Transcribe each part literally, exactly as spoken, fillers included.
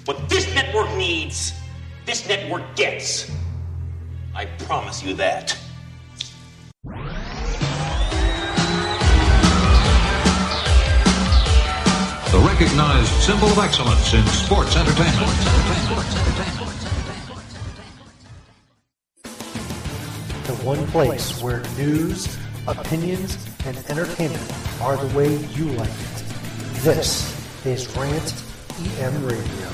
What this network needs, this network gets. I promise you that. The recognized symbol of excellence in sports entertainment. The one place where news, opinions, and entertainment are the way you like it. This is Rant E M Radio.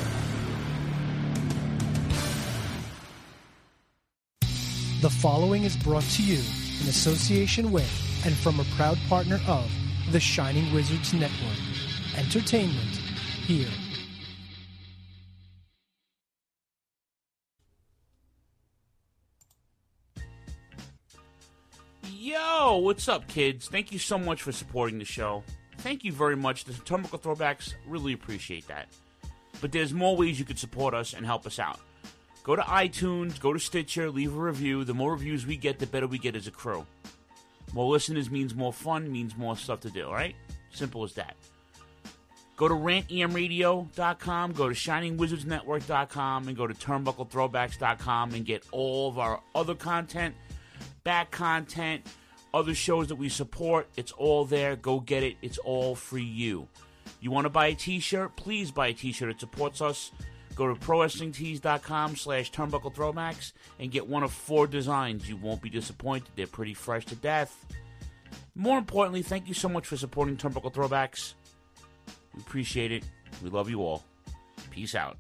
The following is brought to you in association with and from a proud partner of the Shining Wizards Network. Entertainment here. Yo, what's up, kids? Thank you so much for supporting the show. Thank you very much. The Turnbuckle Throwbacks really appreciate that. But there's more ways you could support us and help us out. Go to iTunes, go to Stitcher, leave a review. The more reviews we get, the better we get as a crew. More listeners means more fun, means more stuff to do, right? Simple as that. Go to rant e m radio dot com, go to shining wizards network dot com, and go to turnbuckle throwbacks dot com and get all of our other content, back content, other shows that we support. It's all there. Go get it. It's all for you. You want to buy a t-shirt? Please buy a t-shirt. It supports us. Go to pro wrestling tees dot com slash turnbuckle throwbacks and get one of four designs. You won't be disappointed. They're pretty fresh to death. More importantly, thank you so much for supporting Turnbuckle Throwbacks. We appreciate it. We love you all. Peace out.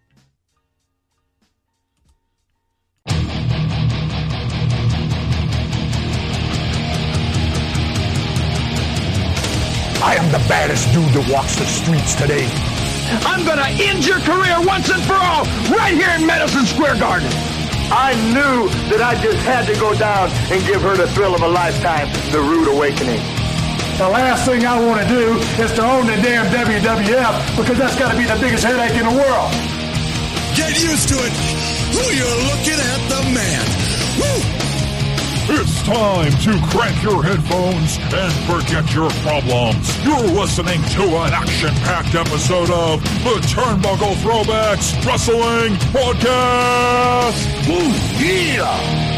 I am the baddest dude that walks the streets today. I'm gonna end your career once and for all, right here in Madison Square Garden. I knew that I just had to go down and give her the thrill of a lifetime, the rude awakening. The last thing I want to do is to own the damn W W F, because that's got to be the biggest headache in the world. Get used to it. Who you're looking at, the man. Woo! It's time to crank your headphones and forget your problems. You're listening to an action-packed episode of the Turnbuckle Throwbacks Wrestling Podcast. Woo, yeah!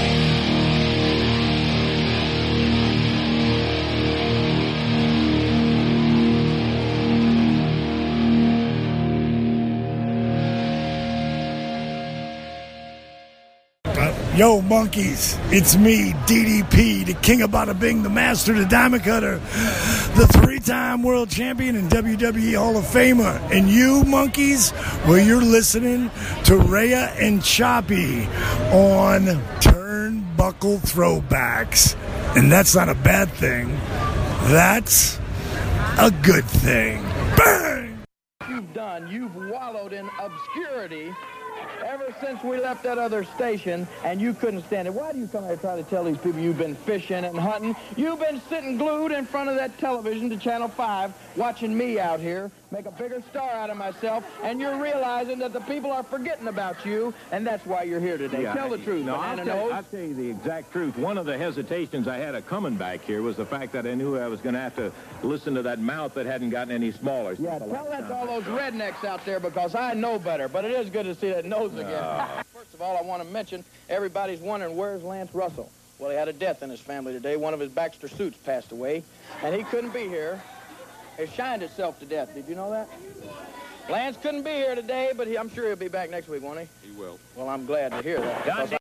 Yo, monkeys, it's me, D D P, the king of Bada Bing, the master, the diamond cutter, the three-time world champion and W W E Hall of Famer. And you, monkeys, well, you're listening to Rhea and Choppy on Turnbuckle Throwbacks. And that's not a bad thing. That's a good thing. Bang! You've done, you've wallowed in obscurity ever since we left that other station, and you couldn't stand it. Why do you come here and try to tell these people you've been fishing and hunting? You've been sitting glued in front of that television to Channel five, watching me out here make a bigger star out of myself, and you're realizing that the people are forgetting about you, and that's why you're here today. Yeah, tell the truth, no, Banana I'll tell, Nose. I'll tell you the exact truth. One of the hesitations I had of coming back here was the fact that I knew I was going to have to listen to that mouth that hadn't gotten any smaller. Yeah, tell that to all those rednecks out there, because I know better, but it is good to see that nose again. Uh. First of all, I want to mention, everybody's wondering, where's Lance Russell? Well, he had a death in his family today. One of his Baxter suits passed away, and he couldn't be here. It shined itself to death. Did you know that? Lance couldn't be here today, but he, I'm sure he'll be back next week, won't he? He will. Well, I'm glad to hear that. Done.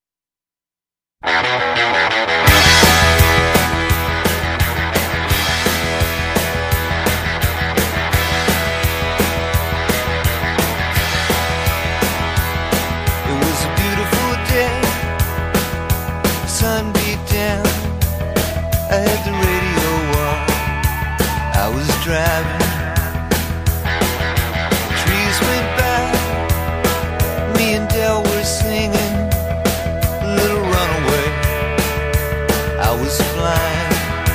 Sun beat down, I had the radio on, I was driving, trees went by, me and Del were singing, Little Runaway, I was flying,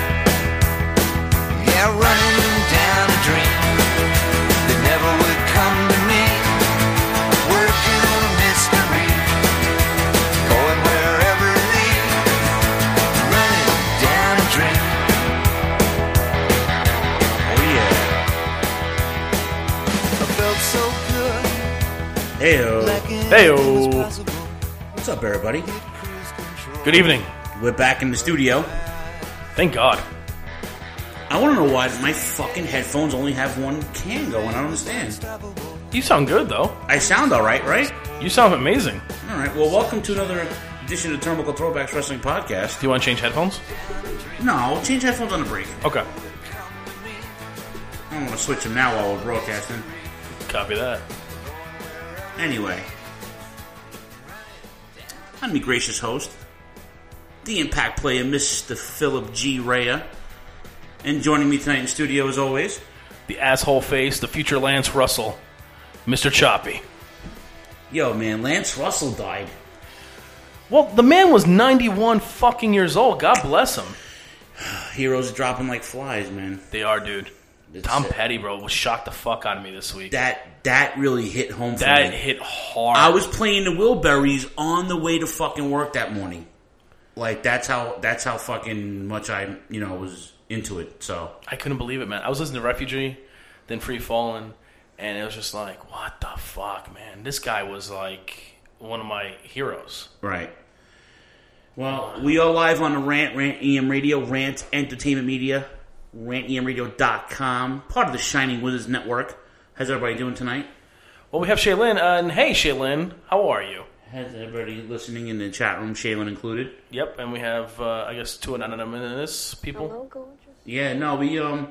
yeah, running down a dream, that never would come to me, working on a mystery, going wherever it leads, running down a dream. Oh yeah. Heyo. Heyo. What's up, everybody? Good evening. We're back in the studio. Thank God. I want to know why my fucking headphones only have one can going. I don't understand. You sound good, though. I sound all right, right? You sound amazing. All right. Well, welcome to another edition of the Turnbuckle Throwbacks Wrestling Podcast. Do you want to change headphones? No, I'll change headphones on the break. Okay. I don't want to switch them now while we're broadcasting. Copy that. Anyway, I'm the gracious host, the Impact player, Mister Philip G. Rhea. And joining me tonight in studio, as always, the asshole face, the future Lance Russell, Mister Choppy. Yo, man, Lance Russell died. Well, the man was ninety-one fucking years old. God bless him. Heroes are dropping like flies, man. They are, dude. It's Tom it. Petty, bro, was shocked the fuck out of me this week. That that really hit home for that me. That hit hard. I was playing the Wilburys on the way to fucking work that morning. Like, that's how that's how fucking much I, you know, was into it. So I couldn't believe it, man. I was listening to Refugee, then Free Fallin', and it was just like, what the fuck, man? This guy was like one of my heroes. Right. Well, we are live on the Rant, Rant E M Radio, Rant Entertainment Media, rant e m radio dot com, part of the Shining Wizards Network. How's everybody doing tonight? Well, we have Shaylin, uh, and hey, Shaylin, how are you? How's everybody listening in the chat room, Shaylin included? Yep, and we have, uh, I guess, two anonymous people. Hello, gorgeous. Yeah, no, we, um,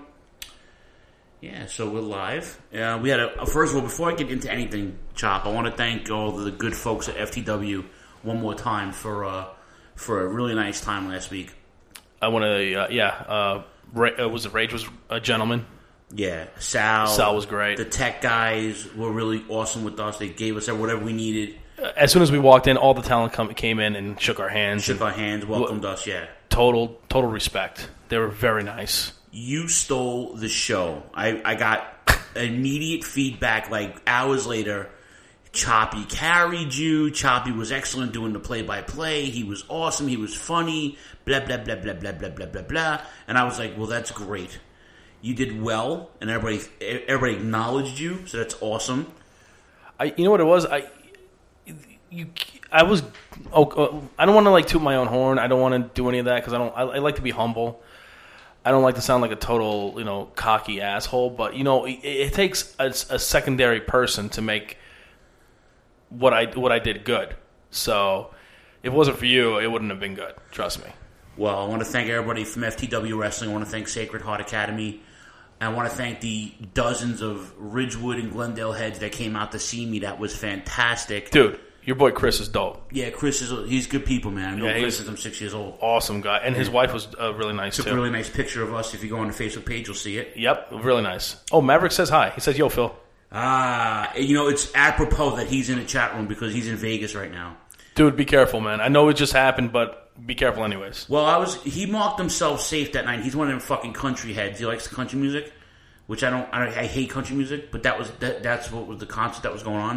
yeah, so we're live. Uh, we had a, first of all, before I get into anything, Chop, I want to thank all the good folks at F T W one more time for, uh, for a really nice time last week. I want to, uh, yeah, uh, Ra- uh, was it Rage was a gentleman? Yeah, Sal. Sal was great. The tech guys were really awesome with us. They gave us whatever we needed. As soon as we walked in, all the talent come, came in and shook our hands. Shook our hands, welcomed w- us, yeah. Total, total respect. They were very nice. You stole the show. I, I got immediate feedback like hours later. Choppy carried you. Choppy was excellent doing the play-by-play. He was awesome. He was funny. Blah, blah, blah, blah, blah, blah, blah, blah, blah. And I was like, well, that's great. You did well, and everybody everybody acknowledged you, so that's awesome. I, you know what it was? I, you, I was. Oh, oh I don't want to like toot my own horn. I don't want to do any of that because I don't. I, I like to be humble. I don't like to sound like a total, you know, cocky asshole. But you know, it, it takes a, a secondary person to make what I what I did good. So if it wasn't for you, it wouldn't have been good. Trust me. Well, I want to thank everybody from F T W Wrestling. I want to thank Sacred Heart Academy. I want to thank the dozens of Ridgewood and Glendale heads that came out to see me. That was fantastic. Dude, your boy Chris is dope. Yeah, Chris is he's good people, man. I know yeah, Chris since I'm six years old. Awesome guy. And his wife was uh, really nice, Took too. a really nice picture of us. If you go on the Facebook page, you'll see it. Yep, really nice. Oh, Maverick says hi. He says, yo, Phil. Ah, you know, it's apropos that he's in the chat room because he's in Vegas right now. Dude, be careful, man. I know it just happened, but be careful anyways. Well, I was. He marked himself safe that night. He's one of them fucking country heads. He likes country music, which I don't. I, I hate country music, but that was that, that's what was the concert that was going on.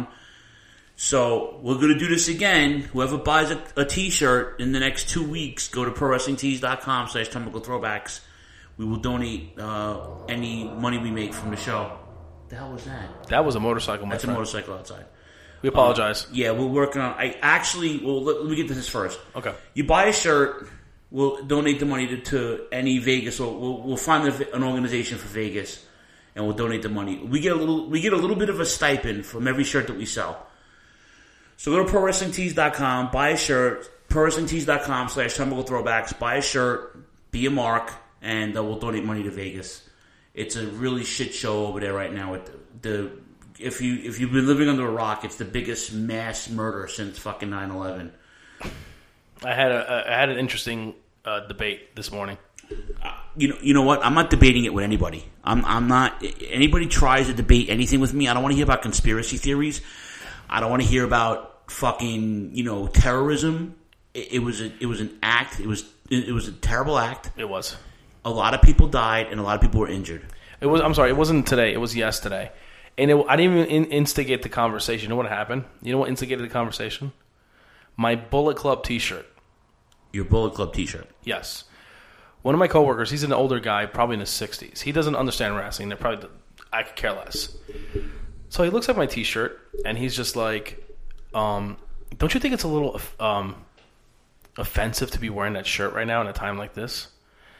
So we're gonna do this again. Whoever buys a, a T-shirt in the next two weeks, go to pro wrestling tees dot com slash Turnbuckle Throwbacks. We will donate uh, any money we make from the show. The hell was that? That was a motorcycle. My That's friend. a motorcycle outside. We apologize. Um, yeah, we're working on. I actually. Well, let, let me get to this first. Okay. You buy a shirt. We'll donate the money to, to any Vegas. Or we'll, we'll find an organization for Vegas, and we'll donate the money. We get a little. We get a little bit of a stipend from every shirt that we sell. So go to pro wrestling tees dot com, buy a shirt. pro wrestling tees dot com slash Turnbuckle Throwbacks. Buy a shirt. Be a mark, and uh, we'll donate money to Vegas. It's a really shit show over there right now. With the, the if you if you've been living under a rock, it's the biggest mass murder since fucking nine eleven. I had a I had an interesting uh, debate this morning. Uh, you know, you know what? I'm not debating it with anybody. I'm I'm not. Anybody tries to debate anything with me, I don't want to hear about conspiracy theories. I don't want to hear about fucking you know terrorism. It, it was a it was an act. It was it, it was a terrible act. It was. A lot of people died and a lot of people were injured. It was. I'm sorry. It wasn't today. It was yesterday. And it, I didn't even in, instigate the conversation. You know what happened? You know what instigated the conversation? My Bullet Club T-shirt. Your Bullet Club T-shirt? Yes. One of my coworkers, he's an older guy, probably in his sixties. He doesn't understand wrestling. They're probably, I could care less. So he looks at my T-shirt, and he's just like, um, don't you think it's a little um, offensive to be wearing that shirt right now in a time like this?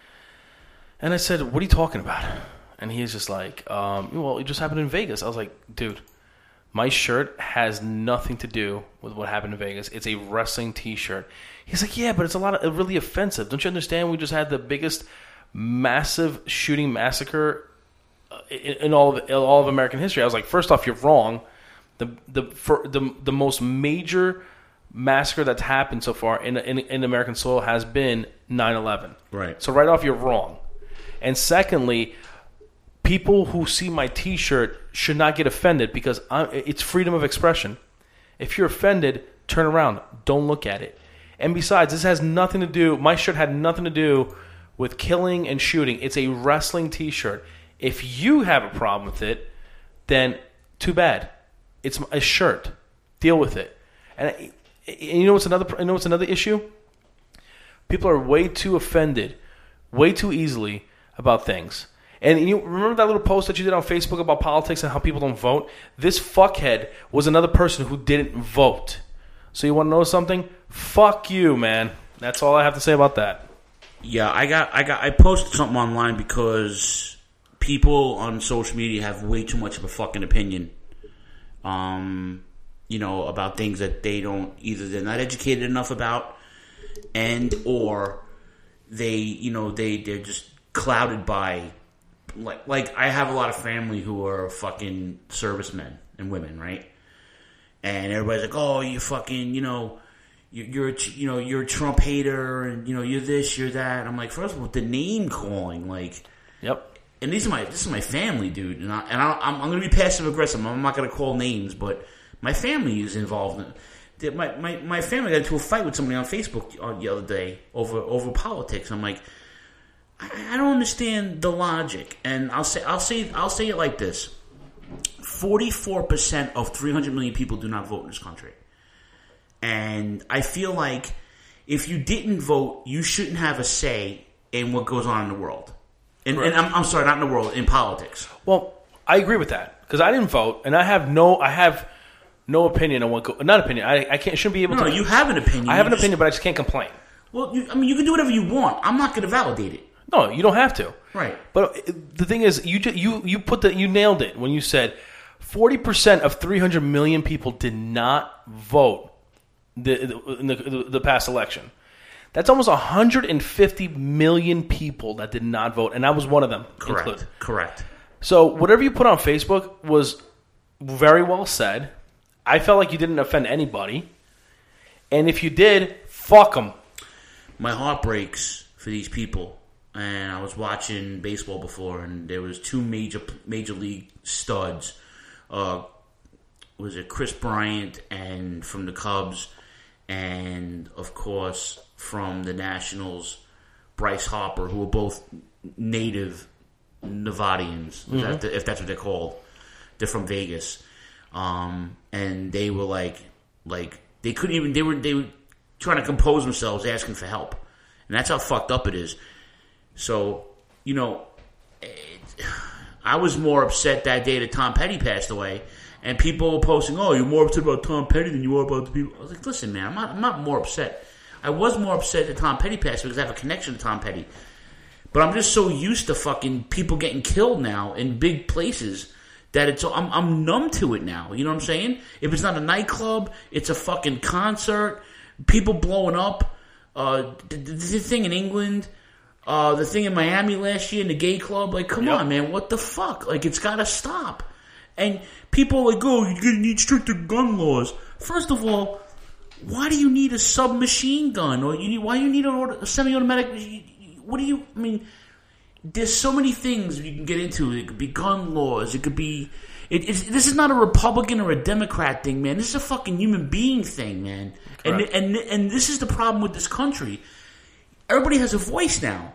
And I said, what are you talking about? And he's just like, um, well, it just happened in Vegas. I was like, dude, my shirt has nothing to do with what happened in Vegas. It's a wrestling T-shirt. He's like, yeah, but it's a lot of really offensive. Don't you understand? We just had the biggest massive shooting massacre in, in all of in all of American history. I was like, first off, you're wrong. The the for the the most major massacre that's happened so far in in, in American soil has been nine eleven. Right. So right off, you're wrong. And secondly, people who see my T-shirt should not get offended because I'm, it's freedom of expression. If you're offended, turn around. Don't look at it. And besides, this has nothing to do. My shirt had nothing to do with killing and shooting. It's a wrestling T-shirt. If you have a problem with it, then too bad. It's a shirt. Deal with it. And, and you know what's another? You know what's another issue? People are way too offended, way too easily about things. And you remember that little post that you did on Facebook about politics and how people don't vote? This fuckhead was another person who didn't vote. So you want to know something? Fuck you, man. That's all I have to say about that. Yeah, I got, I got, I posted something online because people on social media have way too much of a fucking opinion. Um, you know, about things that they don't, either they're not educated enough about, and or they, you know, they they're just clouded by, like, like I have a lot of family who are fucking servicemen and women, right? And everybody's like, oh, you fucking, you know. You're, you know, you're a Trump hater, and you know, you're this, you're that. I'm like, first of all, the name calling, like, yep. And these are my, this is my family, dude, and I, and I, I'm, I'm going to be passive aggressive. I'm not going to call names, but my family is involved. In, my, my, my family got into a fight with somebody on Facebook the other day over, over politics. I'm like, I, I don't understand the logic, and I'll say, I'll say, I'll say it like this: forty-four percent of three hundred million people do not vote in this country. And I feel like if you didn't vote, you shouldn't have a say in what goes on in the world. And, and I'm, I'm sorry, not in the world, in politics. Well, I agree with that because I didn't vote, and I have no, I have no opinion on what. Go, not opinion. I, I can't. Shouldn't be able no, to. No, you have an opinion. I have you an just, opinion, but I just can't complain. Well, you, I mean, you can do whatever you want. I'm not going to validate it. No, you don't have to. Right. But the thing is, you you you put the you nailed it when you said forty percent of three hundred million people did not vote. The, the, in the, the, the past election. That's almost one hundred fifty million people that did not vote, and I was one of them. Correct. Included. Correct. So whatever you put on Facebook was very well said. I felt like you didn't offend anybody, and if you did, fuck them. My heart breaks for these people, and I was watching baseball before, and there was two major major league studs. Uh, was it Chris Bryant and from the Cubs? And, of course, from the Nationals, Bryce Harper, who are both native Nevadians, mm-hmm. if, that, if that's what they're called. They're from Vegas. Um, and they were like, like they couldn't even, they were, they were trying to compose themselves, asking for help. And that's how fucked up it is. So, you know, it, I was more upset that day that Tom Petty passed away. And people were posting, oh, you're more upset about Tom Petty than you are about the people. I was like, listen, man, I'm not, I'm not more upset. I was more upset that Tom Petty passed because I have a connection to Tom Petty. But I'm just so used to fucking people getting killed now in big places that it's I'm, I'm numb to it now. You know what I'm saying? If it's not a nightclub, it's a fucking concert. People blowing up. Uh, the, the thing in England, uh, the thing in Miami last year in the gay club. Like, come yep. on, man, what the fuck? Like, it's got to stop. And people are like, oh, you're going to need stricter gun laws. First of all, why do you need a submachine gun? Or you need, why do you need a, a semi-automatic? What do you, I mean, there's so many things you can get into. It could be gun laws. It could be, it, it's, this is not a Republican or a Democrat thing, man. This is a fucking human being thing, man. And, and, and this is the problem with this country. Everybody has a voice now.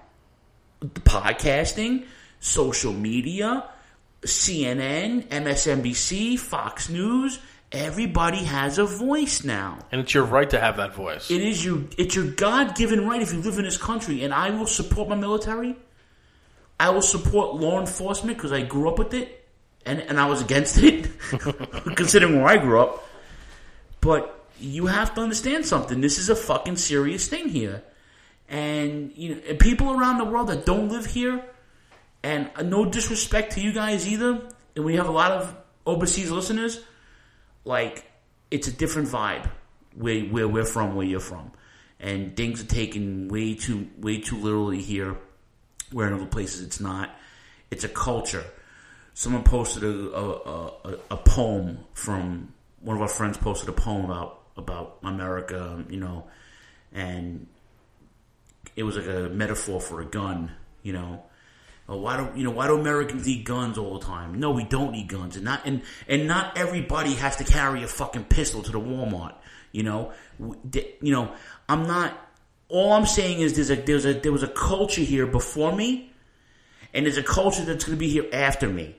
Podcasting, social media, C N N, M S N B C, Fox News, everybody has a voice now. And it's your right to have that voice. It is your, it's your God-given right if you live in this country. And I will support my military. I will support law enforcement because I grew up with it. and and I was against it, considering where I grew up. But you have to understand something. This is a fucking serious thing here, and you know, and people around the world that don't live here, and no disrespect to you guys either. And we have a lot of overseas listeners. Like, it's a different vibe where where we're from, where you're from, and things are taken way too way too literally here, where in other places it's not. It's a culture. Someone posted a a, a a poem from one of our friends posted a poem about about America, you know, and it was like a metaphor for a gun, you know. Oh, why do you know why do Americans need guns all the time? No, we don't need guns, and not and, and not everybody has to carry a fucking pistol to the Walmart. You know, you know. I'm not. All I'm saying is there's a there's a there was a culture here before me, and there's a culture that's going to be here after me.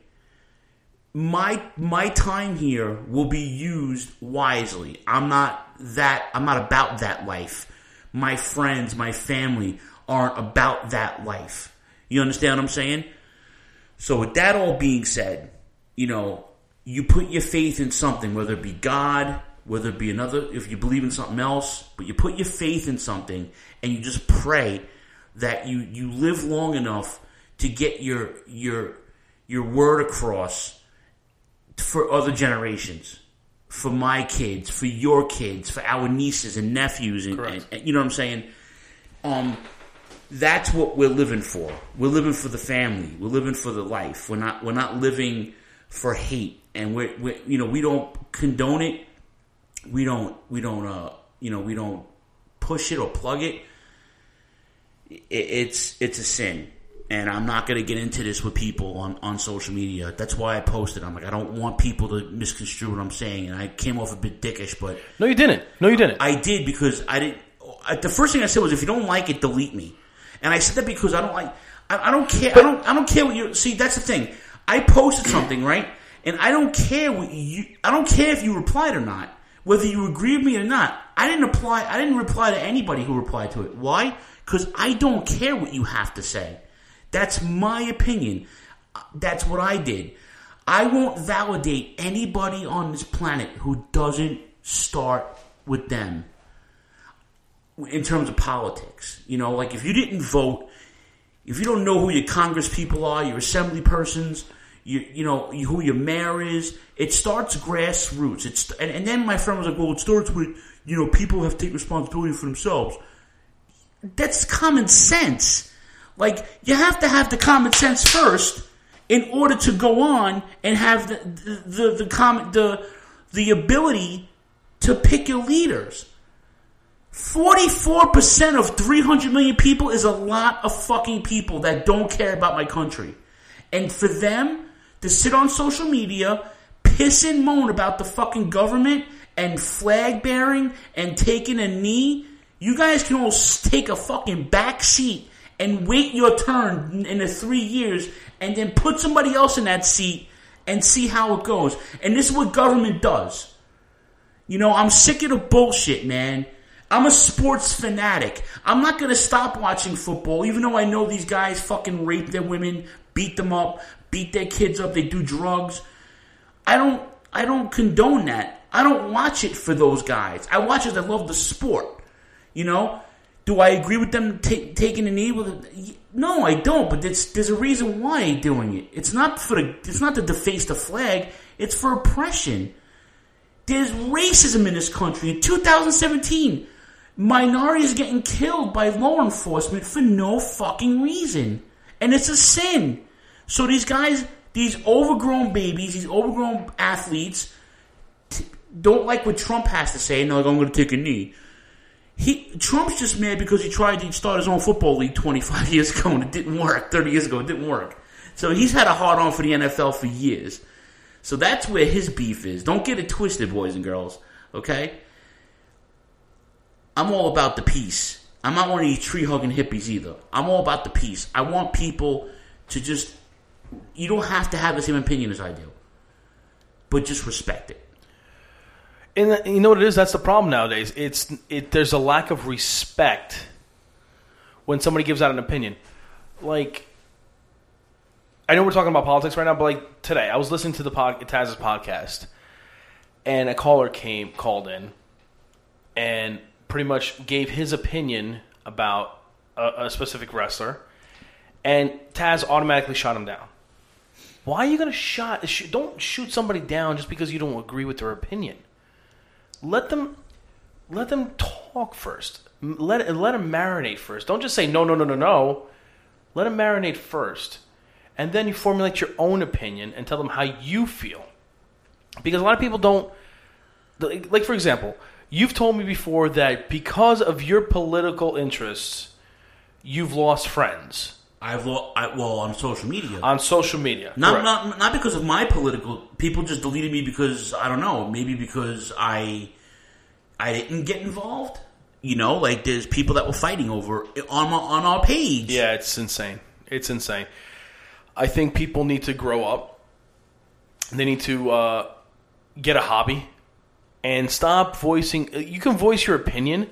My my time here will be used wisely. I'm not that. I'm not about that life. My friends, my family aren't about that life. You understand what I'm saying? So with that all being said, you know, you put your faith in something, whether it be God, whether it be another, if you believe in something else, but you put your faith in something and you just pray that you, you live long enough to get your your your word across for other generations, for my kids, for your kids, for our nieces and nephews, and, and, and you know what I'm saying? Um. That's what we're living for. We're living for the family. We're living for the life. We're not. We're not living for hate. And we're, we're you know, we don't condone it. We don't. We don't. Uh, you know, we don't push it or plug it. it it's it's a sin, and I'm not going to get into this with people on, on social media. That's why I posted. I'm like, I don't want people to misconstrue what I'm saying, and I came off a bit dickish, but no, you didn't. No, you didn't. I did because I didn't. I, the first thing I said was, if you don't like it, delete me. And I said that because I don't like, I, I don't care, I don't, I don't care what you, see, that's the thing. I posted something, right? And I don't care what you, I don't care if you replied or not, whether you agree with me or not. I didn't apply, I didn't reply to anybody who replied to it. Why? Because I don't care what you have to say. That's my opinion. That's what I did. I won't validate anybody on this planet who doesn't start with them. In terms of politics, you know, like if you didn't vote, if you don't know who your Congress people are, your assembly persons, you you know who your mayor is, it starts grassroots. It's and, and then my friend was like, well, it starts with, you know, people have to take responsibility for themselves. That's common sense. Like, you have to have the common sense first in order to go on and have the the the the, common, the, the ability to pick your leaders. forty-four percent of three hundred million people is a lot of fucking people that don't care about my country. And for them to sit on social media, piss and moan about the fucking government and flag bearing and taking a knee, you guys can all take a fucking back seat and wait your turn in the three years and then put somebody else in that seat and see how it goes. And this is what government does. You know, I'm sick of the bullshit, man. I'm a sports fanatic. I'm not going to stop watching football, even though I know these guys fucking rape their women, beat them up, beat their kids up, they do drugs. I don't I don't condone that. I don't watch it for those guys. I watch it. I love the sport. You know? Do I agree with them t- taking a knee with it? No, I don't, but there's, there's a reason why they're doing it. It's not for the, it's not to deface the flag. It's for oppression. There's racism in this country. In two thousand seventeen, minorities getting killed by law enforcement for no fucking reason. And it's a sin. So these guys, these overgrown babies, these overgrown athletes, t- don't like what Trump has to say, and they're like, I'm going to take a knee. He Trump's just mad because he tried to start his own football league twenty-five years ago and it didn't work. thirty years ago, it didn't work. So he's had a hard on for the N F L for years. So that's where his beef is. Don't get it twisted, boys and girls. Okay? I'm all about the peace. I'm not one of these tree-hugging hippies either. I'm all about the peace. I want people to just... You don't have to have the same opinion as I do. But just respect it. And you know what it is? That's the problem nowadays. It's it. There's a lack of respect when somebody gives out an opinion. Like, I know we're talking about politics right now, but like today, I was listening to the pod, Taz's podcast, and a caller came called in, and pretty much gave his opinion about a, a specific wrestler, and Taz automatically shot him down. Why are you going to shot? Sh- don't shoot somebody down just because you don't agree with their opinion. Let them, let them talk first. Let let them marinate first. Don't just say no, no, no, no, no. Let them marinate first. And then you formulate your own opinion and tell them how you feel. Because a lot of people don't... Like, for example, you've told me before that because of your political interests, you've lost friends. I've lost... I, well, on social media. On social media. Not, not not because of my political... People just deleted me because, I don't know, maybe because I I didn't get involved. You know, like there's people that were fighting over on, my, on our page. Yeah, it's insane. It's insane. I think people need to grow up. They need to uh, get a hobby and stop voicing. You can voice your opinion,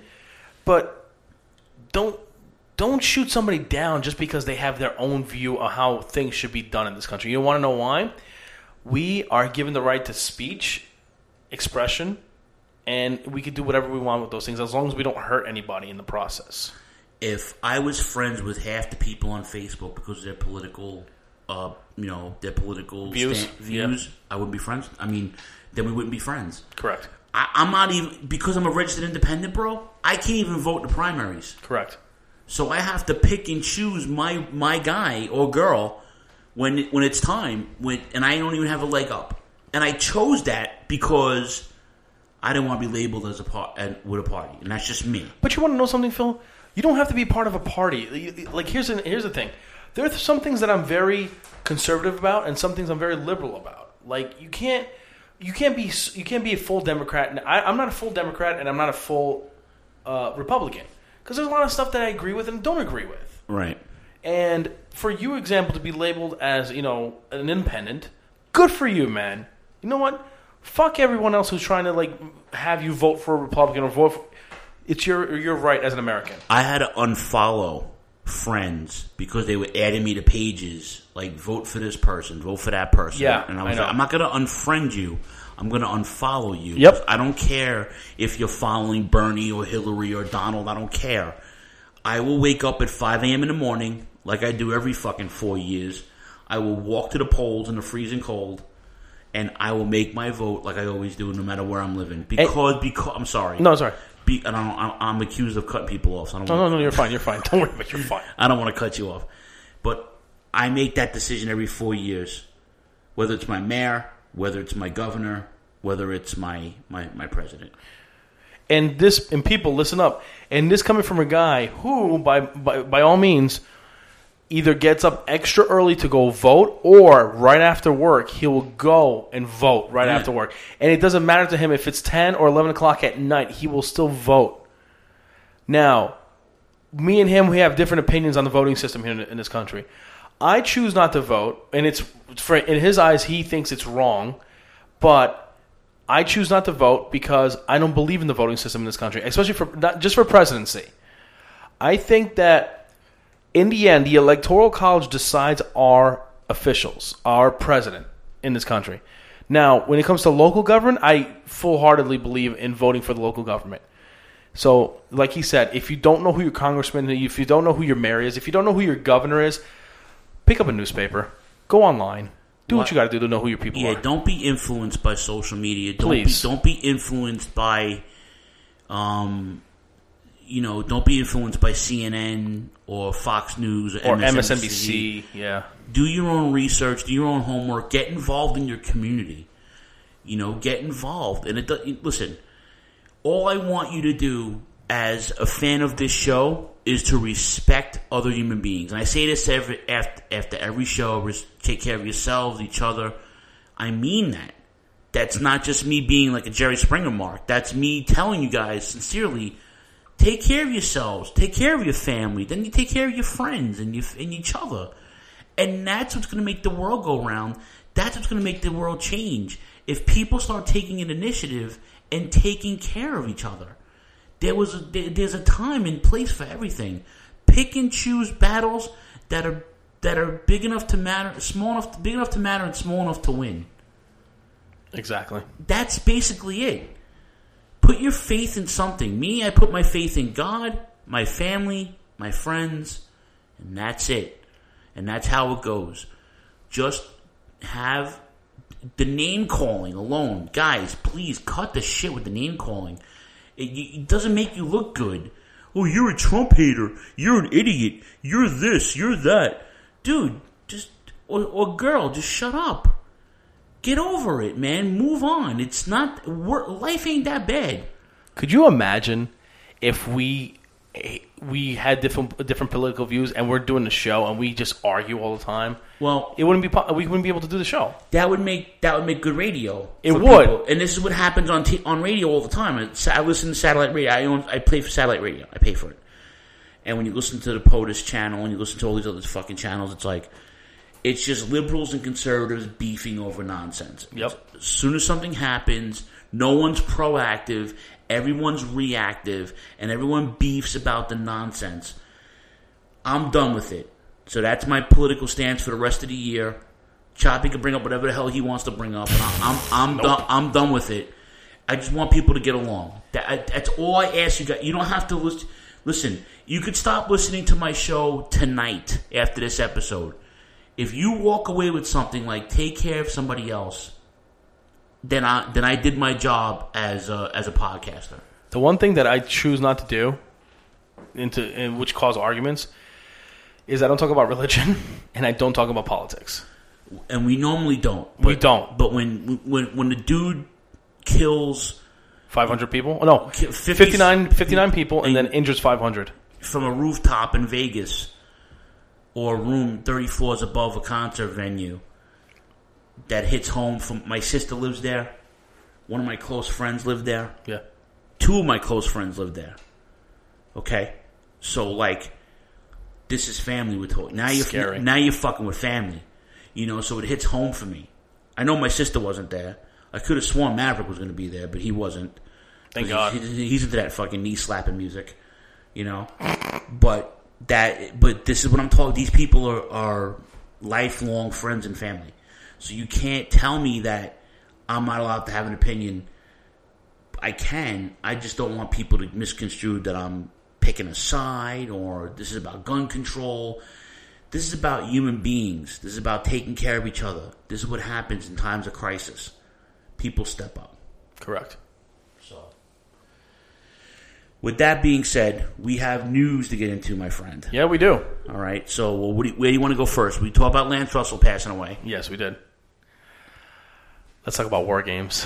but don't don't shoot somebody down just because they have their own view of how things should be done in this country. You want to know why? We are given the right to speech, expression, and we can do whatever we want with those things as long as we don't hurt anybody in the process. If I was friends with half the people on Facebook because of their political... Uh, you know, their political views, stand, views. Yep. I wouldn't be friends. I mean, then we wouldn't be friends. Correct. I, I'm not even because I'm a registered independent, bro. I can't even vote in the primaries. Correct. So I have to pick and choose my my guy or girl when it, when it's time. When and I don't even have a leg up. And I chose that because I didn't want to be labeled as a part with a party, and that's just me. But you want to know something, Phil? You don't have to be part of a party. Like here's an, here's the thing. There are some things that I'm very conservative about, and some things I'm very liberal about. Like you can't, you can't be, you can't be a full Democrat. I, I'm not a full Democrat, and I'm not a full uh, Republican because there's a lot of stuff that I agree with and don't agree with. Right. And for you, example, to be labeled as you know an independent, good for you, man. You know what? Fuck everyone else who's trying to like have you vote for a Republican or vote for. It's your your right as an American. I had to unfollow friends because they were adding me to pages like vote for this person, vote for that person. Yeah, and I was I know. like, I'm not going to unfriend you. I'm going to unfollow you. Yep. I don't care if you're following Bernie or Hillary or Donald. I don't care. I will wake up at five a.m. in the morning like I do every fucking four years. I will walk to the polls in the freezing cold, and I will make my vote like I always do, no matter where I'm living. Because, and, because I'm sorry. No, sorry. Be, and I don't, I'm accused of cutting people off. So I don't no, want no, no, you're fine. You're fine. Don't worry about it. You're fine. I don't want to cut you off. But I make that decision every four years. Whether it's my mayor, whether it's my governor, whether it's my, my, my president. And this, and people, listen up. And this coming from a guy who, by, by, by all means, either gets up extra early to go vote, or right after work, he will go and vote right yeah. after work. And it doesn't matter to him if it's ten or eleven o'clock at night, he will still vote. Now, me and him, we have different opinions on the voting system here in, in this country. I choose not to vote, and it's for, in his eyes, he thinks it's wrong, but I choose not to vote because I don't believe in the voting system in this country, especially for not just for presidency. I think that in the end, the Electoral College decides our officials, our president in this country. Now, when it comes to local government, I full-heartedly believe in voting for the local government. So, like he said, if you don't know who your congressman is, if you don't know who your mayor is, if you don't know who your governor is, pick up a newspaper, go online, do what, what you got to do to know who your people yeah, are. Yeah, don't be influenced by social media. Don't Please. Be, don't be influenced by... um. You know, don't be influenced by C N N or Fox News or, or M S N B C. M S N B C. Yeah. Do your own research. Do your own homework. Get involved in your community. You know, get involved. And it listen, all I want you to do as a fan of this show is to respect other human beings. And I say this every, after, after every show. Take care of yourselves, each other. I mean that. That's not just me being like a Jerry Springer mark. That's me telling you guys sincerely, take care of yourselves. Take care of your family. Then you take care of your friends and, you, and each other. And that's what's going to make the world go round. That's what's going to make the world change. If people start taking an initiative and taking care of each other. There was a, there's a time and place for everything. Pick and choose battles that are that are big enough to matter, small enough, big enough to matter, and small enough to win. Exactly. That's basically it. Put your faith in something. Me, I put my faith in God, my family, my friends, and that's it. And that's how it goes. Just have the name calling alone. Guys, please cut the shit with the name calling. It, it doesn't make you look good. Oh, you're a Trump hater. You're an idiot. You're this. You're that. Dude, just, or, or girl, just shut up. Get over it, man. Move on. It's not, life ain't that bad. Could you imagine if we we had different different political views and we're doing the show and we just argue all the time? Well, it wouldn't be we wouldn't be able to do the show. That would make that would make good radio. It would, people. And this is what happens on t- on radio all the time. I listen to satellite radio. I own, I pay for satellite radio. I pay for it. And when you listen to the POTUS channel and you listen to all these other fucking channels, it's like it's just liberals and conservatives beefing over nonsense. Yep. As soon as something happens, no one's proactive. Everyone's reactive, and everyone beefs about the nonsense. I'm done with it. So that's my political stance for the rest of the year. Choppy can bring up whatever the hell he wants to bring up. And I'm I'm nope. done. I'm done with it. I just want people to get along. That, that's all I ask you guys. You don't have to listen. Listen, you could stop listening to my show tonight after this episode. If you walk away with something like take care of somebody else, then I then I did my job as a, as a podcaster. The one thing that I choose not to do, into in which cause arguments, is I don't talk about religion and I don't talk about politics. And we normally don't. But, we don't. But when when when the dude kills five hundred people, oh, no, fifty, fifty-nine, fifty-nine people, and, and then injures five hundred from a rooftop in Vegas or a room thirty floors above a concert venue. That hits home. From my sister lives there. One of my close friends lived there. Yeah. Two of my close friends lived there. Okay, so like, this is family we're talking. Now you're Scary. now you're fucking with family, you know. So it hits home for me. I know my sister wasn't there. I could have sworn Maverick was going to be there, but he wasn't. Thank God. He, he's into that fucking knee slapping music, you know. But that, but this is what I'm talking. These people are are lifelong friends and family. So you can't tell me that I'm not allowed to have an opinion. I can. I just don't want people to misconstrue that I'm picking a side or this is about gun control. This is about human beings. This is about taking care of each other. This is what happens in times of crisis. People step up. Correct. So, with that being said, we have news to get into, my friend. Yeah, we do. All right. So, well, what do you, where do you want to go first? We talk about Lance Russell passing away. Yes, we did. Let's talk about War Games.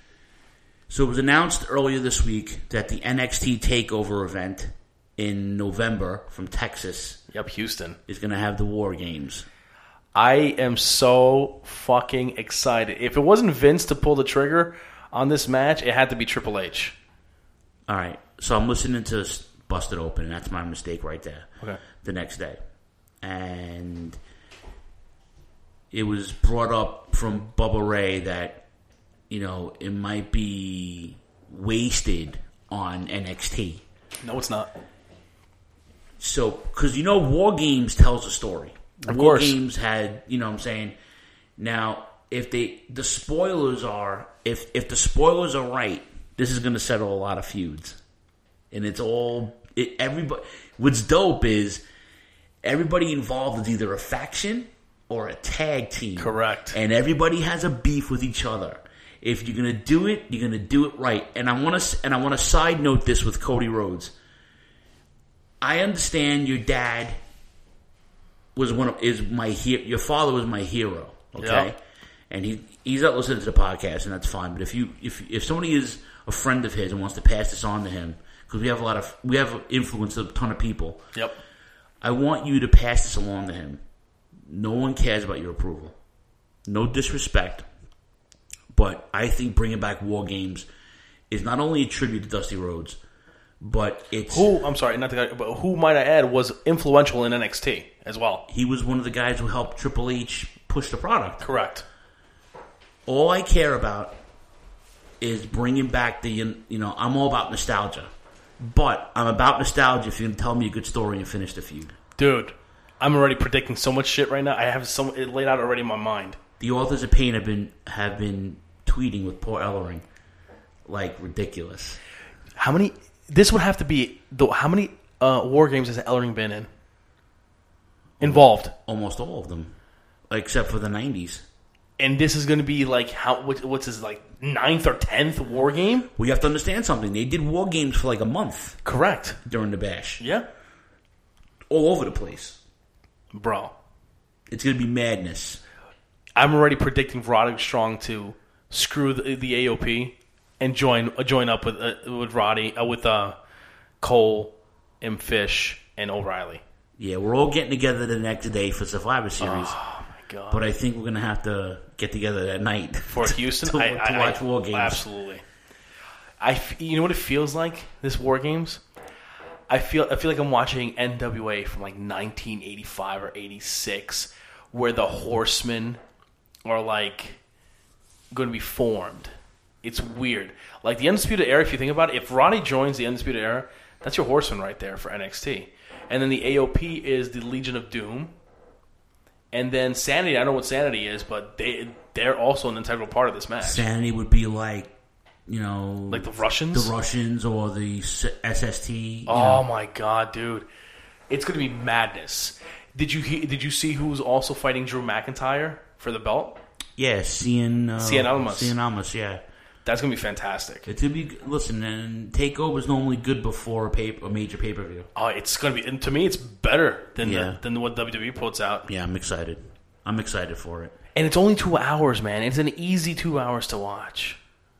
So it was announced earlier this week that the N X T TakeOver event in November from Texas, yep, Houston, is going to have the War Games. I am so fucking excited. If it wasn't Vince to pull the trigger on this match, it had to be Triple H. All right. So I'm listening to Busted Open, and that's my mistake right there. Okay. The next day. And it was brought up from Bubba Ray that, you know, it might be wasted on N X T. No, it's not. So, because, you know, War Games tells a story. Of War course. Games had, you know what I'm saying? Now, if they, the spoilers are, if, if the spoilers are right, this is going to settle a lot of feuds. And it's all, it, everybody, what's dope is everybody involved is either a faction or a tag team. Correct. And everybody has a beef with each other. If you're gonna do it, you're gonna do it right. And I want to, and I want to side note this with Cody Rhodes. I understand your dad was one of is my he, your father was my hero. Okay, yeah. And he he's not listening to the podcast, and that's fine. But if you if if somebody is a friend of his and wants to pass this on to him, because we have a lot of we have influenced a ton of people. Yep. I want you to pass this along to him. No one cares about your approval. No disrespect. But I think bringing back War Games is not only a tribute to Dusty Rhodes, but it's... Who, I'm sorry, not the guy, but who, might I add, was influential in N X T as well. He was one of the guys who helped Triple H push the product. Correct. All I care about is bringing back the... You know, I'm all about nostalgia. But I'm about nostalgia if you're going to tell me a good story and finish the feud. Dude, I'm already predicting so much shit right now. I have so it laid out already in my mind. The Authors of Pain have been have been tweeting with Paul Ellering like ridiculous. How many? This would have to be the how many uh, war games has Ellering been in? Involved? Almost all of them, except for the nineties. And this is going to be like how? What, what's his like ninth or tenth war game? We have to understand something. They did war games for like a month. Correct. During the bash. Yeah. All over the place, bro. It's going to be madness. I'm already predicting Roderick Strong to screw the, the A O P and join uh, join up with uh, with Roddy uh, with uh, Cole and Fish and O'Reilly. Yeah, we're all getting together the next day for Survivor Series. Oh my god! But I think we're going to have to get together that night for Houston to, I, to I, watch I, war games. Absolutely. I you know what it feels like this war games. I feel I feel like I'm watching N W A from like nineteen eighty-five or eighty-six, where the Horsemen are like going to be formed. It's weird. Like the Undisputed Era, if you think about it, if Roddy joins the Undisputed Era, that's your Horseman right there for N X T. And then the A O P is the Legion of Doom. And then Sanity, I don't know what Sanity is, but they they're also an integral part of this match. Sanity would be like, you know, like the Russians, the Russians, or the S S T. Oh know. my god, dude! It's going to be madness. Did you he, did you see who was also fighting Drew McIntyre for the belt? Yeah, Cien uh, Cien Almas. Cien Almas, yeah. That's going to be fantastic. It's going to be listen, and Takeover is normally good before a, pay, a major pay per view. Oh, it's going to be. And to me, it's better than yeah. the, than what W W E puts out. Yeah, I'm excited. I'm excited for it. And it's only two hours, man. It's an easy two hours to watch.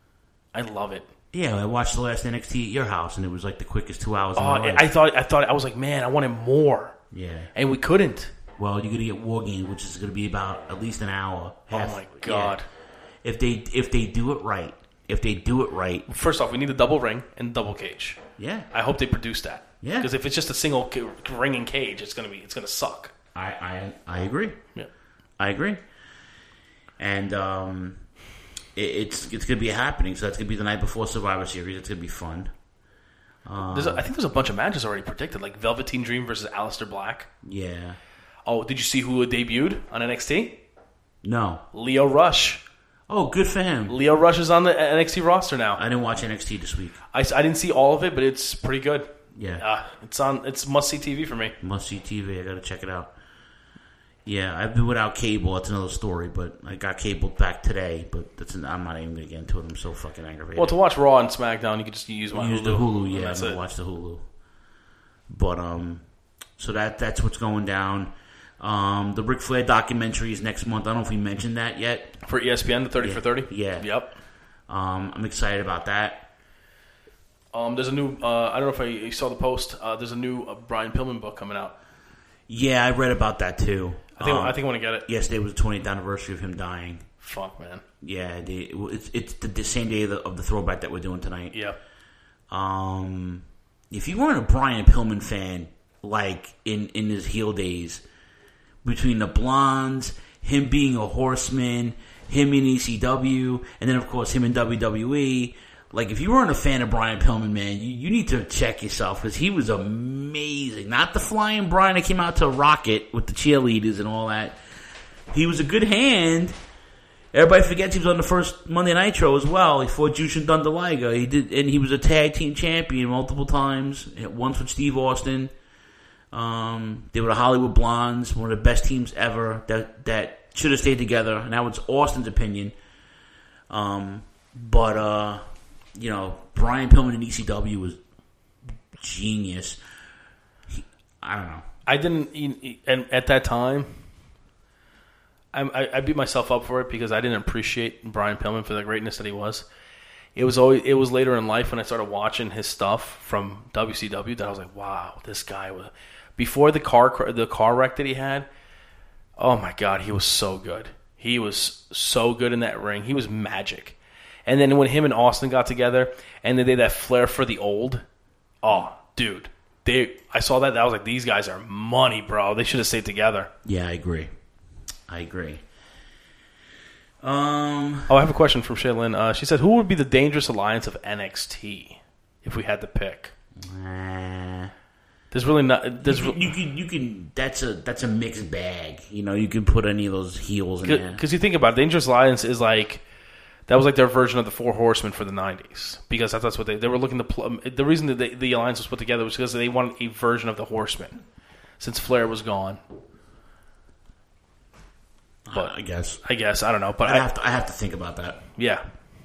I love it. Yeah, I watched the last N X T at your house, and it was like the quickest two hours. Oh, of my life. I thought, I thought, I was like, man, I wanted more. Yeah, and we couldn't. Well, you're gonna get War Games, which is gonna be about at least an hour. Half, oh my god! Yeah. If they if they do it right, if they do it right. First off, we need a double ring and double cage. Yeah, I hope they produce that. Yeah, because if it's just a single ring and cage, it's gonna be it's gonna suck. I I, I agree. Yeah, I agree. And um, it, it's it's gonna be happening. So that's gonna be the night before Survivor Series. It's gonna be fun. Um, there's a, I think there's a bunch of matches already predicted, like Velveteen Dream versus Aleister Black. Yeah. Oh, did you see who debuted on N X T? No. Leo Rush. Oh, good for him. Leo Rush is on the N X T roster now. I didn't watch N X T this week. I, I didn't see all of it, but it's pretty good. Yeah. Uh, it's on. It's must see T V for me. Must see T V. I got to check it out. Yeah, I've been without cable. That's another story. But I got cable back today. But that's an, I'm not even going to get into it. I'm so fucking aggravated. Well, to watch Raw and SmackDown, you can just use my use Hulu. the Hulu. Yeah, that's I'm going to watch the Hulu. But um, so that that's what's going down. Um, the Ric Flair documentary is next month. I don't know if we mentioned that yet. For E S P N, the thirty yeah. for thirty? Yeah. Yep. Um, I'm excited about that. Um, there's a new, uh, I don't know if I, you saw the post, uh, there's a new uh, Brian Pillman book coming out. Yeah, I read about that too. I think um, I think I want to get it. Yesterday was the twentieth anniversary of him dying. Fuck, man. Yeah, they, it's, it's the, the same day of the, of the throwback that we're doing tonight. Yeah. Um, if you weren't a Brian Pillman fan, like in, in his heel days, between the Blondes, him being a Horseman, him in E C W, and then of course him in W W E. Like if you weren't a fan of Brian Pillman, man, you, you need to check yourself because he was amazing. Not the flying Brian that came out to Rocket with the cheerleaders and all that. He was a good hand. Everybody forgets he was on the first Monday Nitro as well. He fought Jushin Thunder Liger. He did, and he was a tag team champion multiple times. Once with Steve Austin. Um, they were the Hollywood Blondes, one of the best teams ever that that should have stayed together. Now it's Austin's opinion. Um, but uh, you know, Brian Pillman in E C W was genius. He, I don't know. I didn't, and at that time, I, I, I beat myself up for it because I didn't appreciate Brian Pillman for the greatness that he was. It was always it was later in life when I started watching his stuff from W C W that I was like, wow, this guy was. Before the car the car wreck that he had, oh my God, he was so good. He was so good in that ring. He was magic. And then when him and Austin got together, and then they had that flair for the old, oh, dude, they I saw that. I was like, these guys are money, bro. They should have stayed together. Yeah, I agree. I agree. Um. Oh, I have a question from Shaylin. Uh, she said, "Who would be the dangerous alliance of N X T if we had to pick?" Uh, There's really not. There's you, can, you can you can that's a that's a mixed bag. You know, you can put any of those heels in there. Because you think about it, Dangerous Alliance is like that was like their version of the Four Horsemen for the nineties. Because that's what they they were looking to. Pl- the reason that they, the alliance was put together was because they wanted a version of the Horsemen, since Flair was gone. But uh, I guess I guess I don't know. But I I have to I have to think about that. Yeah.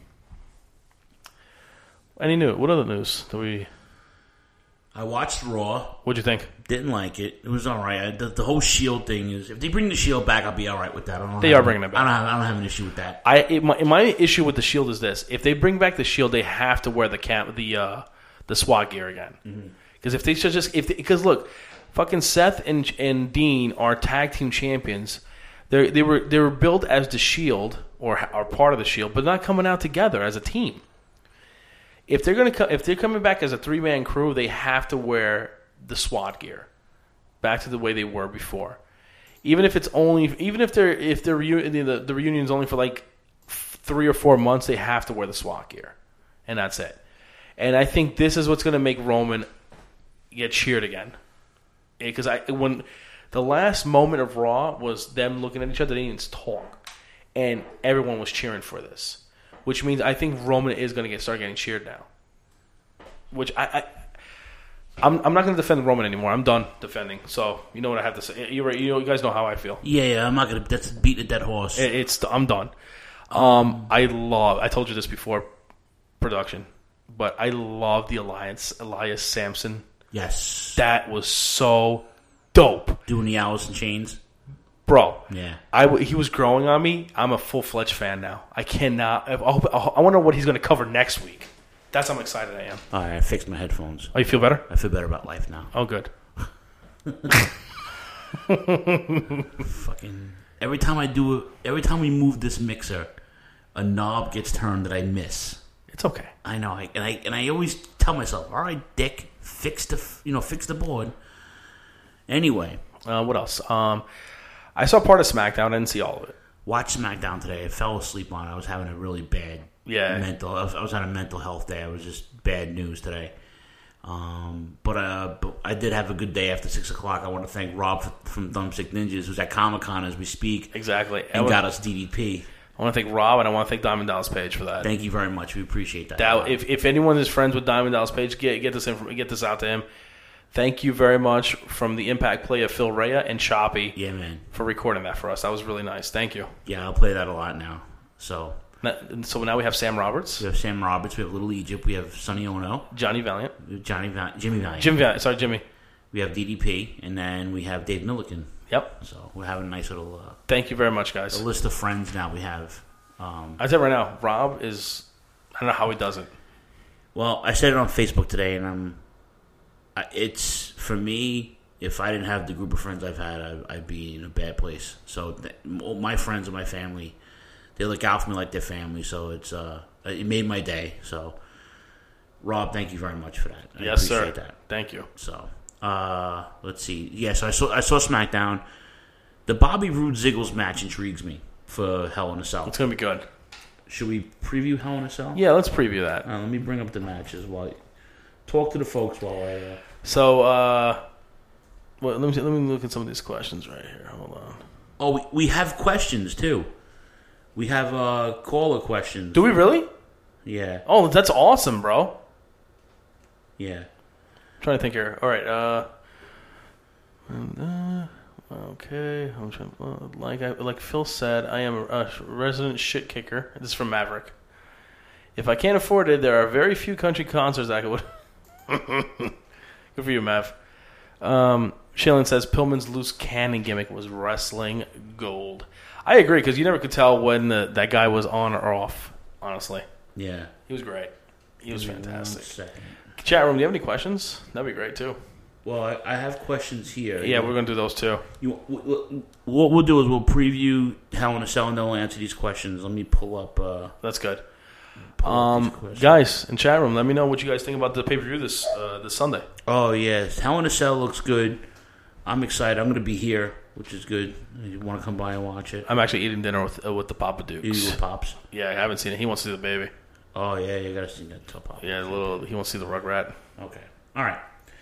Any new? What other news do we? I watched Raw. What'd you think? Didn't like it. It was all right. The, the whole Shield thing is, if they bring the Shield back, I'll be all right with that. I don't they have, are bringing it back. I don't, have, I don't have an issue with that. I it, my, my issue with the Shield is this: if they bring back the Shield, they have to wear the camp the uh, the SWAT gear again. Because mm-hmm. if they should just if because look, fucking Seth and and Dean are tag team champions. They they were they were built as the Shield or are part of the Shield, but not coming out together as a team. If they're gonna co- if they're coming back as a three man crew, they have to wear the SWAT gear back to the way they were before. Even if it's only even if they're if they're reu- the the reunion's only for like three or four months, they have to wear the SWAT gear, and that's it. And I think this is what's going to make Roman get cheered again, because I when the last moment of Raw was them looking at each other, they didn't talk, and everyone was cheering for this. Which means I think Roman is going to get start getting cheered now. Which I, I I'm I'm not going to defend Roman anymore. I'm done defending. So you know what I have to say. You you, know, you guys know how I feel. Yeah, yeah. I'm not going to. That's beat a dead horse. It, it's I'm done. Um, I love. I told you this before production, but I love the alliance. Elias Sampson. Yes, that was so dope. Doing the Alice in Chains. Bro, yeah, I w- he was growing on me. I'm a full fledged fan now. I cannot. I, hope, I wonder what he's going to cover next week. That's how excited I am. All right, I fixed my headphones. Oh, you feel better? I feel better about life now. Oh, good. Fucking every time I do it, every time we move this mixer, a knob gets turned that I miss. It's okay. I know, I, and I and I always tell myself, "All right, Dick, fix the you know fix the board." Anyway, uh, what else? Um. I saw part of SmackDown. I didn't see all of it. Watched SmackDown today. I fell asleep on it. I was having a really bad yeah. mental. I was, I was on a mental health day. It was just bad news today. Um, but, uh, but I did have a good day after six o'clock. I want to thank Rob from Thumbstick Ninjas, who's at Comic Con as we speak. Exactly, and got us D D P. I want to thank Rob, and I want to thank Diamond Dallas Page for that. Thank you very much. We appreciate that. that if if anyone is friends with Diamond Dallas Page, get get this inf- get this out to him. Thank you very much from the Impact Play of Phil Rea and Choppy. Yeah, man. For recording that for us. That was really nice. Thank you. Yeah, I'll play that a lot now. So so now we have Sam Roberts. We have Sam Roberts. We have Little Egypt. We have Sonny Ono. Johnny Valiant. Johnny Val- Jimmy Valiant. Jim Valiant. Sorry, Jimmy. We have D D P. And then we have Dave Milliken. Yep. So we're having a nice little... Uh, Thank you very much, guys. A list of friends now we have. Um, I tell you right now, Rob is... I don't know how he does it. Well, I said it on Facebook today, and I'm... It's, for me, if I didn't have the group of friends I've had, I'd, I'd be in a bad place. So th- my friends and my family, they look out for me like their family. So it's uh, it made my day. So, Rob, thank you very much for that. I yes, appreciate sir. that. Thank you. So, uh, let's see. Yeah, so I saw I saw SmackDown. The Bobby Roode Ziggles match intrigues me for Hell in a Cell. It's gonna be good. Should we preview Hell in a Cell? Yeah, let's preview that. Uh, let me bring up the matches while. Talk to the folks while I... Uh... So, uh... Well, let me let me look at some of these questions right here. Hold on. Oh, we, we have questions, too. We have uh, caller questions. Do we really? Yeah. Oh, that's awesome, bro. Yeah. I'm trying to think here. All right. Uh, and, uh, okay. I'm trying, uh, like, I, like Phil said, I am a, a resident shit kicker. This is from Maverick. If I can't afford it, there are very few country concerts I could... Good for you, Mav. Um, Shaylin says Pillman's loose cannon gimmick was wrestling gold. I agree, because you never could tell when the, that guy was on or off, honestly. Yeah. He was great. He was Give me fantastic. one second. Chat room, do you have any questions? That'd be great, too. Well, I, I have questions here. Yeah, we're going to do those, too. You, what we'll do is we'll preview Hell in a Cell, and then we'll answer these questions. Let me pull up... Uh, That's good. Um, guys in chat room, let me know what you guys think about the pay per view this uh, this Sunday. Oh yes, Hell in a Cell looks good. I'm excited. I'm going to be here, which is good. You want to come by and watch it? I'm actually eating dinner with uh, with the Papa Dukes. You with Pops? Yeah, I haven't seen it. He wants to see the baby. Oh yeah, you got to see that. Tell Papa. Yeah, a little. He wants to see the Rugrat. Okay. All right.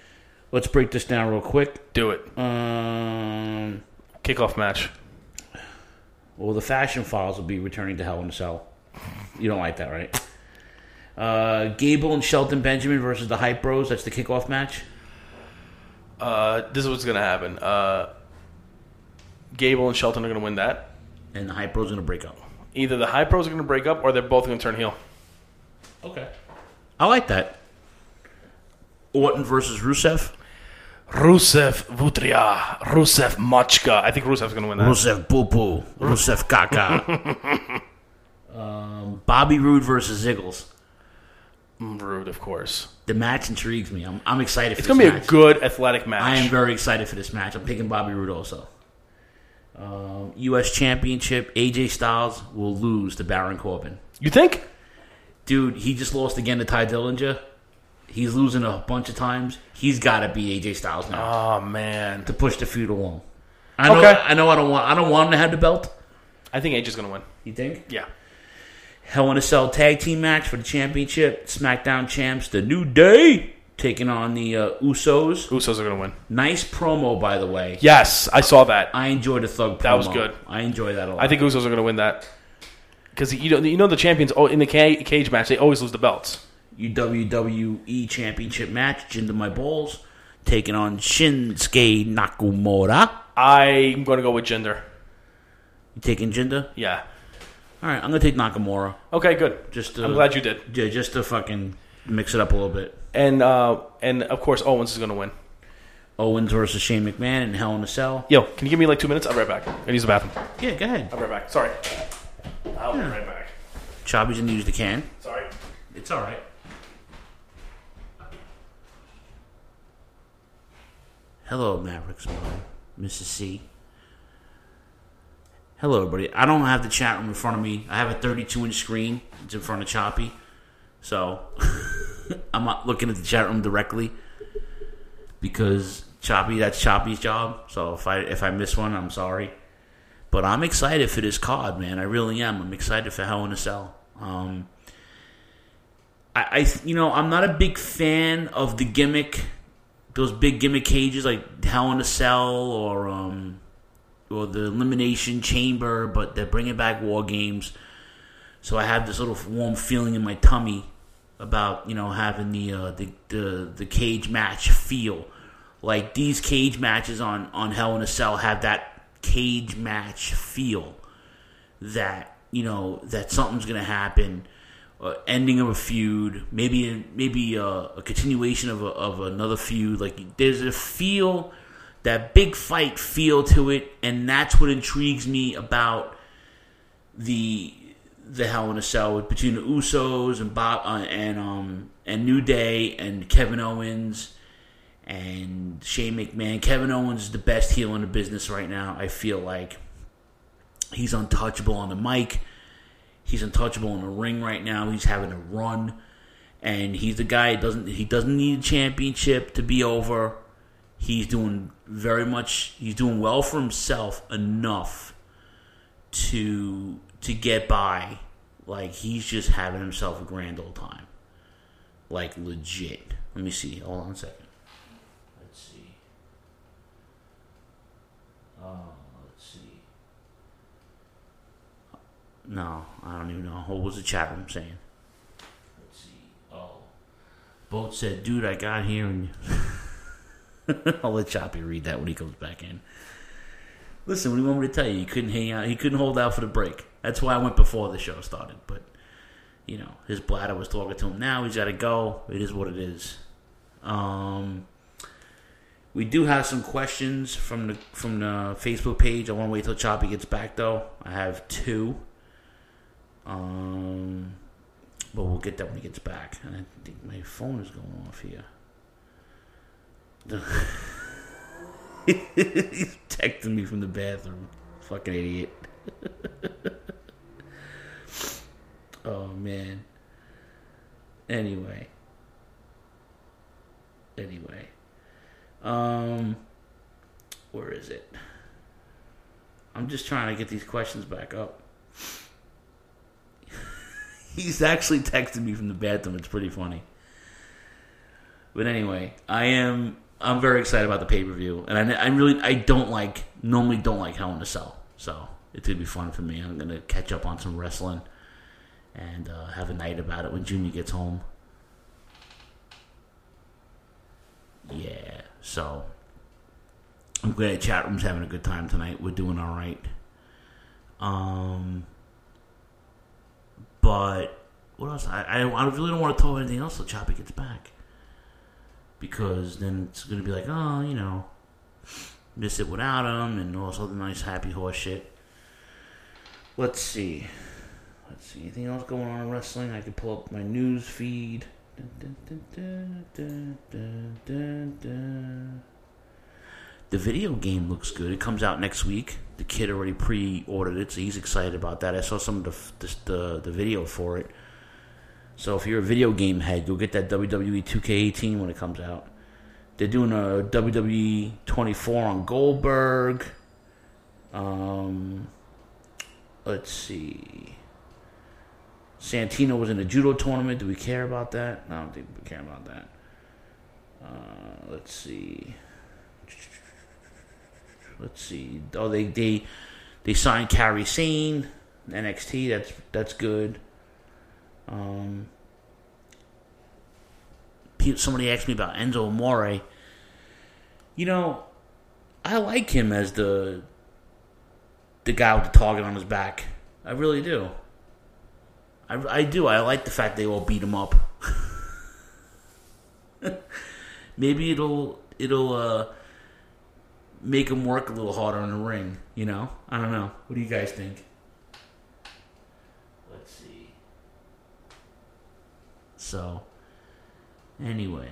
Let's break this down real quick. Do it. Um, Kickoff match. Well, the Fashion Files will be returning to Hell in a Cell. You don't like that, right? Uh, Gable and Shelton Benjamin versus the Hype Bros. That's the kickoff match. Uh, this is what's going to happen. Uh, Gable and Shelton are going to win that. And the Hype Bros are going to break up. Either the Hype Bros are going to break up or they're both going to turn heel. Okay. I like that. Orton versus Rusev. Rusev Vutria. Rusev Machka. I think Rusev's going to win that. Rusev Poo Poo. Rusev Kaka. um, Bobby Roode versus Ziggles. Roode, of course. The match intrigues me. I'm, I'm excited for it's this gonna match. It's going to be a good athletic match. I am very excited for this match. I'm picking Bobby Roode also. Um, U S Championship, A J Styles will lose to Baron Corbin. You think? Dude, he just lost again to Ty Dillinger. He's losing a bunch of times. He's got to be A J Styles now. Oh man, to push the feud along. I know. Okay. I know. I don't want. I don't want him to have the belt. I think A J's going to win. You think? Yeah. Hell in a Cell tag team match for the championship. SmackDown champs, The New Day, taking on the uh, Usos. Usos are going to win. Nice promo, by the way. Yes, I saw that. I enjoyed the Thug promo. That was good. I enjoyed that a lot. I think Usos are going to win that. Because you know, you know the champions in the cage match, they always lose the belts. W W E Championship match, Jinder My Balls, taking on Shinsuke Nakamura. I'm going to go with Jinder. You taking Jinder? Yeah. All right, I'm going to take Nakamura. Okay, good. Just to, I'm glad you did. Yeah, just to fucking mix it up a little bit. And, uh, and of course, Owens is going to win. Owens versus Shane McMahon in Hell in a Cell. Yo, can you give me like two minutes? I'll be right back. I use the bathroom. Yeah, go ahead. I'll be right back. Sorry. I'll yeah. be right back. Chobby's going to use the can. Sorry. It's all right. Hello, Mavericks boy, Missus C. Hello, everybody. I don't have the chat room in front of me. I have a thirty-two inch screen. It's in front of Choppy. So, I'm not looking at the chat room directly because Choppy, that's Choppy's job. So, if I if I miss one, I'm sorry. But I'm excited for this card, man. I really am. I'm excited for Hell in a Cell. Um, I, I, you know, I'm not a big fan of the gimmick, those big gimmick cages like Hell in a Cell or um, or the Elimination Chamber, but they're bringing back War Games. So I have this little warm feeling in my tummy about, you know, having the uh, the, the the cage match feel. Like these cage matches on, on Hell in a Cell have that cage match feel that, you know, that something's going to happen. Uh, ending of a feud, maybe maybe a, a continuation of a, of another feud. Like there's a feel, that big fight feel to it, and that's what intrigues me about the the Hell in a Cell between the Usos and Bob uh, and um and New Day and Kevin Owens and Shane McMahon. Kevin Owens is the best heel in the business right now. I feel like he's untouchable on the mic. He's untouchable in the ring right now. He's having a run, and he's the guy. That doesn't he doesn't need a championship to be over. He's doing very much. He's doing well for himself enough to to get by. Like he's just having himself a grand old time. Like legit. Let me see. Hold on a second. Let's see. Oh. No, I don't even know. What was the chat room saying? Let's see. Oh. Boat said, dude, I got here and... I'll let Choppy read that when he comes back in. Listen, what do you want me to tell you? He couldn't hang out. He couldn't hold out for the break. That's why I went before the show started. But, you know, his bladder was talking to him now. He's got to go. It is what it is. Um... We do have some questions from the from the Facebook page. I want to wait till Choppy gets back, though. I have two. Um, but we'll get that when he gets back. And I think my phone is going off here. He's texting me from the bathroom. Fucking idiot. Oh, man. Anyway. Anyway. Um, where is it? I'm just trying to get these questions back up. He's actually texting me from the bathroom. It's pretty funny. But anyway, I am I'm very excited about the pay per view, and I, I really I don't like normally don't like Hell in a Cell, so it's gonna be fun for me. I'm gonna catch up on some wrestling and uh, have a night about it when Junior gets home. Yeah, so I'm glad the chat room's having a good time tonight. We're doing all right. Um, but what else? I I, I really don't want to talk about anything else till Choppy gets back. Because then it's going to be like, oh, you know, miss it without him and all this other nice happy horse shit. Let's see. Let's see. Anything else going on in wrestling? I can pull up my news feed. Dun, dun, dun, dun, dun, dun, dun. The video game looks good. It comes out next week. The kid already pre-ordered it, so he's excited about that. I saw some of the, the, the, the video for it. So if you're a video game head, you'll get that W W E two K eighteen when it comes out. They're doing a W W E twenty-four on Goldberg. Um, let's see. Santino was in a judo tournament. Do we care about that? No, I don't think we care about that. Uh, let's see. Let's see. Oh, they they they signed Kairi Sane, N X T. That's that's good. Um, somebody asked me about Enzo Amore. You know, I like him as the the guy with the target on his back. I really do. I, I do. I like the fact they all beat him up. Maybe it'll it'll uh, make him work a little harder in the ring. You know, I don't know. What do you guys think? Let's see. So, anyway.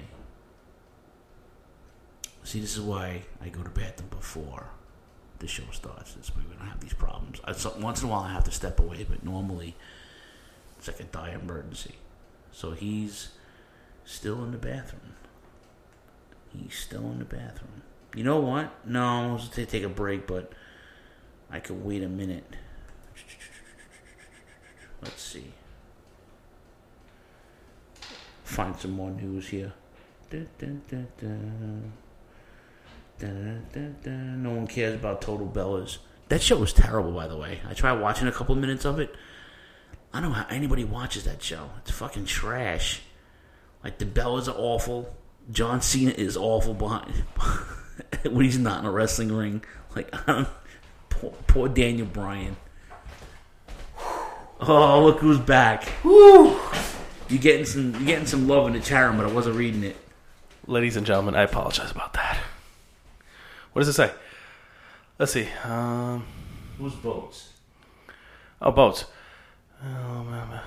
See, this is why I go to bathroom before the show starts. This way we don't have these problems. I, so, once in a while I have to step away, but normally it's like a dire emergency. So he's still in the bathroom. He's still in the bathroom. You know what? No, I was going to take a break, but I could wait a minute. Let's see. Find some more news here. Dun, dun, dun, dun. Dun, dun, dun. No one cares about Total Bellas. That show was terrible, by the way. I tried watching a couple minutes of it. I don't know how anybody watches that show. It's fucking trash. Like, the Bellas are awful. John Cena is awful behind when he's not in a wrestling ring. Like, I don't, poor, poor Daniel Bryan. Oh, look who's back. Woo! You're getting some, you're getting some love in the chat room, but I wasn't reading it. Ladies and gentlemen, I apologize about that. What does it say? Let's see. Um, Who's Boats? Oh, Boats. Oh, man.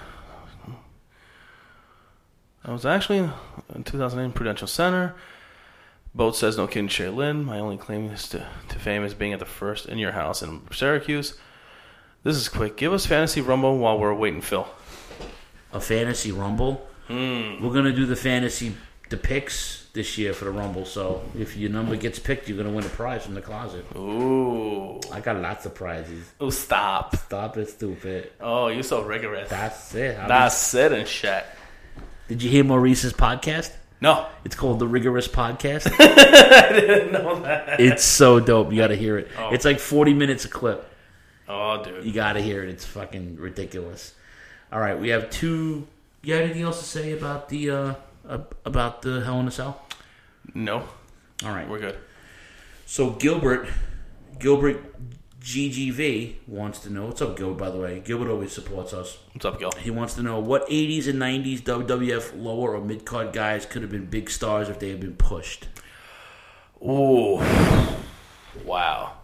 I was actually in two thousand eight in Prudential Center. Boats says, no kidding, Shaylin. My only claim is to, to fame is being at the first In Your House in Syracuse. This is quick. Give us Fantasy Rumble while we're waiting, Phil. A Fantasy Rumble? Mm. We're going to do the Fantasy the picks this year for the Rumble, so if your number gets picked, you're going to win a prize from the closet. Ooh. I got lots of prizes. Oh, stop. Stop it, stupid. Oh, you're so rigorous. That's it. I'll That's be... it and shit. Did you hear Maurice's podcast? No. It's called The Rigorous Podcast. I didn't know that. It's so dope. You got to hear it. Oh. It's like forty minutes a clip. Oh, dude. You got to hear it. It's fucking ridiculous. All right, we have two... You have anything else to say about the uh, about the Hell in a Cell? No. All right. We're good. So Gilbert, Gilbert G G V wants to know... What's up, Gilbert, by the way? Gilbert always supports us. What's up, Gil? He wants to know what eighties and nineties W W F lower or mid-card guys could have been big stars if they had been pushed. Ooh. Wow.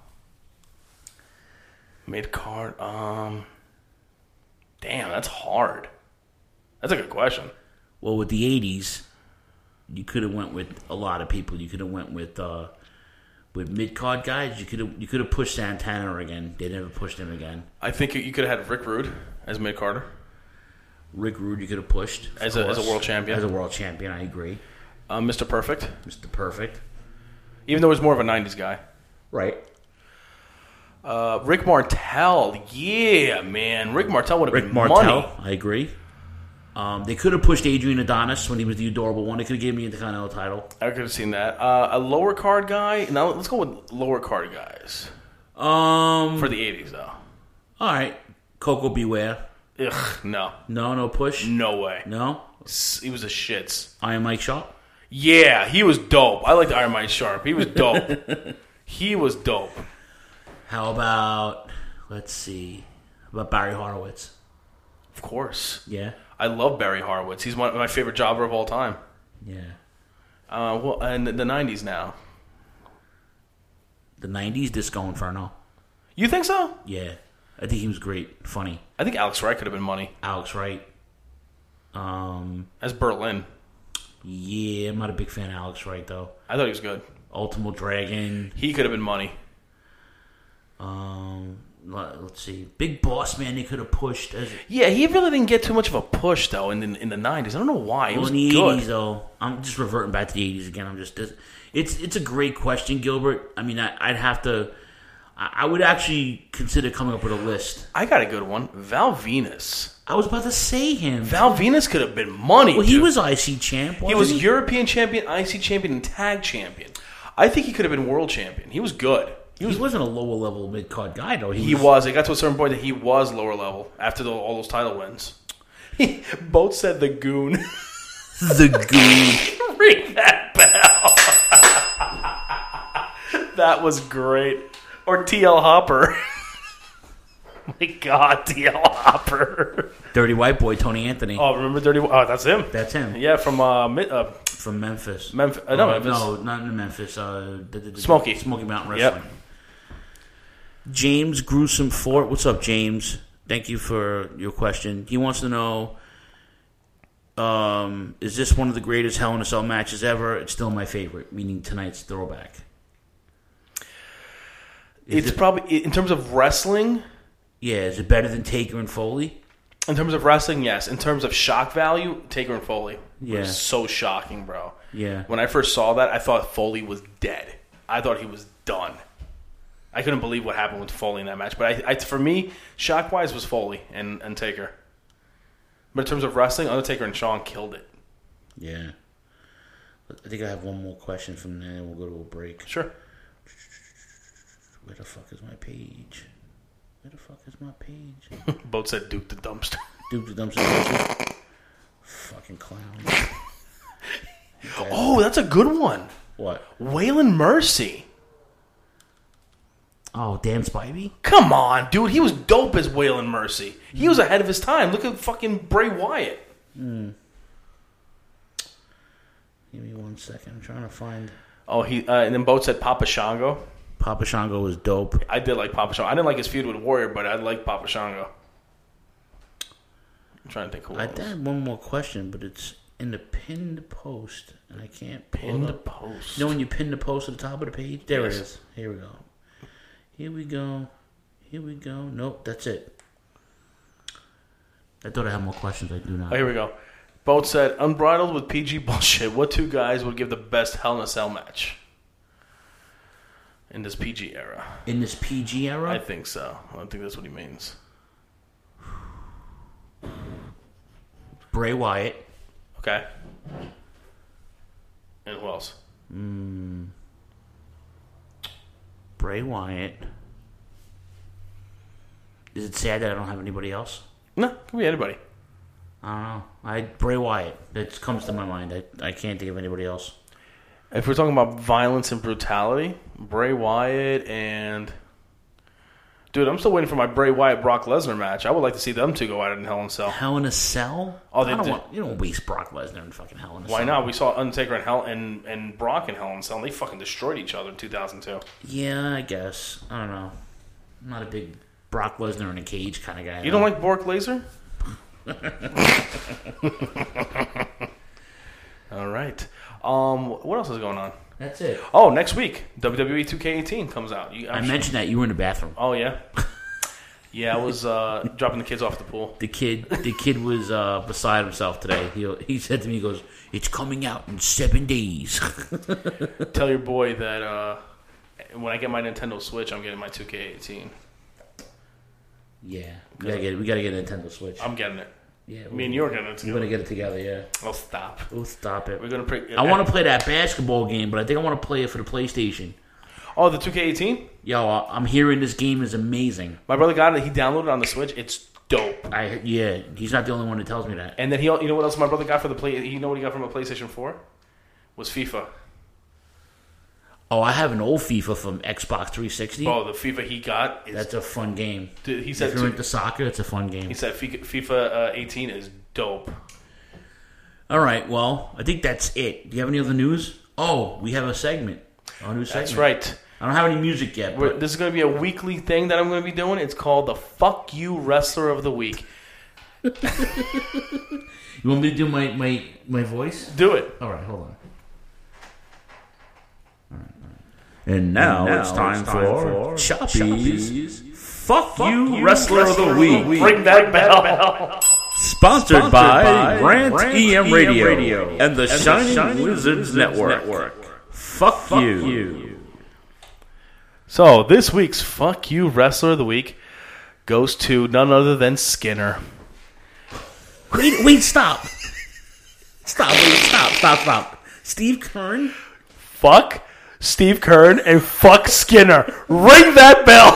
Mid-card, um... Damn, that's hard. That's a good question. Well, with the eighties, you could have went with a lot of people. You could have went with uh, with mid card guys. You could have you could have pushed Santana again. They never pushed him again. I think you could have had Rick Rude as mid carder. Rick Rude, you could have pushed as a, as a world champion. As a world champion, I agree. Uh, Mister Perfect. Mister Perfect. Even though he was more of a nineties guy, right? Uh, Rick Martel, yeah, man. Rick Martel would have Rick been Martel, money. I agree. Um, they could have pushed Adrian Adonis when he was the adorable one. They could have given me the Intercontinental title. I could have seen that. Uh, a lower card guy. Now let's go with lower card guys. Um, For the eighties, though. All right. Coco Beware. Ugh, no. No, no push? No way. No? He was a shits. Iron Mike Sharp? Yeah, he was dope. I liked Iron Mike Sharp. He was dope. He was dope. How about, let's see, how about Barry Horowitz? Of course. Yeah? I love Barry Horowitz. He's one of my favorite jobber of all time. Yeah. Uh, well, and the nineties now. The nineties, Disco Inferno. You think so? Yeah. I think he was great. Funny. I think Alex Wright could have been money. Alex Wright. Um, As Berlin. Yeah, I'm not a big fan of Alex Wright, though. I thought he was good. Ultimate Dragon. He could have been money. Um, let's see. Big Boss Man, they could have pushed. As Yeah, he really didn't get too much of a push, though, in the, in the nineties. I don't know why. He well, was in the good. eighties, though, I'm just reverting back to the eighties again. I'm just... It's it's a great question, Gilbert. I mean, I, I'd have to... I would actually consider coming up with a list. I got a good one. Val Venus. I was about to say him. Val Venus could have been money. Well, dude. he was I C champ. He was he? European champion, I C champion, and tag champion. I think he could have been world champion. He was good. He, was, he wasn't a lower level mid card guy though. He, he was, was. It got to a certain point that he was lower level after the, all those title wins. He, both said the Goon. The Goon. Ring that bell. That was great. Or T L Hopper. My God, T L Hopper. Dirty White Boy, Tony Anthony. Oh, remember Dirty White? Oh, that's him. That's him. Yeah, from uh, uh from Memphis. Memphis. Uh, no, uh, Memphis. No, not in Memphis. Uh, the, the, the, Smoky. Smoky Mountain Wrestling. Yep. James Gruesome Fort. What's up, James? Thank you for your question. He wants to know, um, is this one of the greatest Hell in a Cell matches ever? It's still my favorite, meaning tonight's throwback. Is it's it, probably, in terms of wrestling... Yeah, is it better than Taker and Foley? In terms of wrestling, yes. In terms of shock value, Taker and Foley. Yeah. Was so shocking, bro. Yeah. When I first saw that, I thought Foley was dead. I thought he was done. I couldn't believe what happened with Foley in that match. But I, I, for me, shock-wise was Foley and, and Taker. But in terms of wrestling, Undertaker and Shawn killed it. Yeah. I think I have one more question from there, and we'll go to a break. Sure. Where the fuck is my page? Where the fuck is my page? Both said Duke the Dumpster. Duke the Dumpster. Fucking clown. Okay. Oh, that's a good one. What? Waylon Mercy. Oh, Dan Spivey? Come on, dude. He was dope as Waylon Mercy. He was ahead of his time. Look at fucking Bray Wyatt. Hmm. Give me one second. I'm trying to find... Oh, he uh, and then both said Papa Shango. Papa Shango was dope. I did like Papa Shango. I didn't like his feud with Warrior, but I like Papa Shango. I'm trying to think who I else. had one more question, but it's in the pinned post, and I can't pull Pin it the up. post. You know when you pin the post at the top of the page? There Yes. it is. Here we go. Here we go. Here we go. Nope, that's it. I thought I had more questions. I do not. Oh, here we go. Both said, unbridled with P G bullshit, what two guys would give the best Hell in a Cell match? In this P G era. In this P G era? I think so. I don't think that's what he means. Bray Wyatt. Okay. And who else? Mm. Bray Wyatt. Is it sad that I don't have anybody else? No, it could be anybody. I don't know. I Bray Wyatt. That comes to my mind. I, I can't think of anybody else. If we're talking about violence and brutality, Bray Wyatt and... Dude, I'm still waiting for my Bray Wyatt-Brock Lesnar match. I would like to see them two go at it in Hell in a Cell. Hell in a Cell? Oh, they I don't did. want, you don't waste Brock Lesnar in fucking Hell in a Why Cell. not? We saw Undertaker and Hell and, and Brock in Hell in a Cell, and they fucking destroyed each other in two thousand two. Yeah, I guess. I don't know. I'm not a big Brock Lesnar in a cage kind of guy. You don't like Bork Laser? All right. Um, what else is going on? That's it. Oh, next week, W W E two K eighteen comes out. You, I sure. mentioned that you were in the bathroom. Oh, yeah? Yeah, I was uh, dropping the kids off at the pool. The kid the kid was uh, beside himself today. He he said to me, he goes, it's coming out in seven days. Tell your boy that uh, when I get my Nintendo Switch, I'm getting my two K eighteen. Yeah, we gotta get we gotta get a Nintendo Switch. I'm getting it. Yeah, Me and you are gonna. We're gonna get it together. Yeah. Oh, stop. We'll stop it. We're gonna. Pre- I want to play that basketball game, but I think I want to play it for the PlayStation. Oh, the two K eighteen? Yo, I'm hearing this game is amazing. My brother got it. He downloaded it on the Switch. It's dope. I yeah. He's not the only one that tells me that. And then he, you know what else my brother got for the play? You know what he got from a PlayStation four? Was FIFA. Oh, I have an old FIFA from Xbox three sixty. Oh, the FIFA he got is... That's a fun game. Dude, he said if you're to, into soccer, it's a fun game. He said FIFA uh, eighteen is dope. All right, well, I think that's it. Do you have any other news? Oh, we have a segment. A new segment. That's right. I don't have any music yet. But... This is going to be a weekly thing that I'm going to be doing. It's called the Fuck You Wrestler of the Week. You want me to do my, my, my voice? Do it. All right, hold on. All right, all right. And, now and now it's time, it's time for, for Choppy's Fuck, Fuck You, you Wrestler, Wrestler of the Week. Week. Bring that bell. bell. Sponsored, Sponsored by, by Rant, Rant E M Radio, Radio and the, and Shining, the Shining Wizards, Wizards Network. Network. Fuck, Fuck you. you. So, this week's Fuck You Wrestler of the Week goes to none other than Skinner. Wait, wait, stop. Stop, wait, stop, stop, stop. Steve Keirn? Fuck Steve Keirn and fuck Skinner. Ring that bell.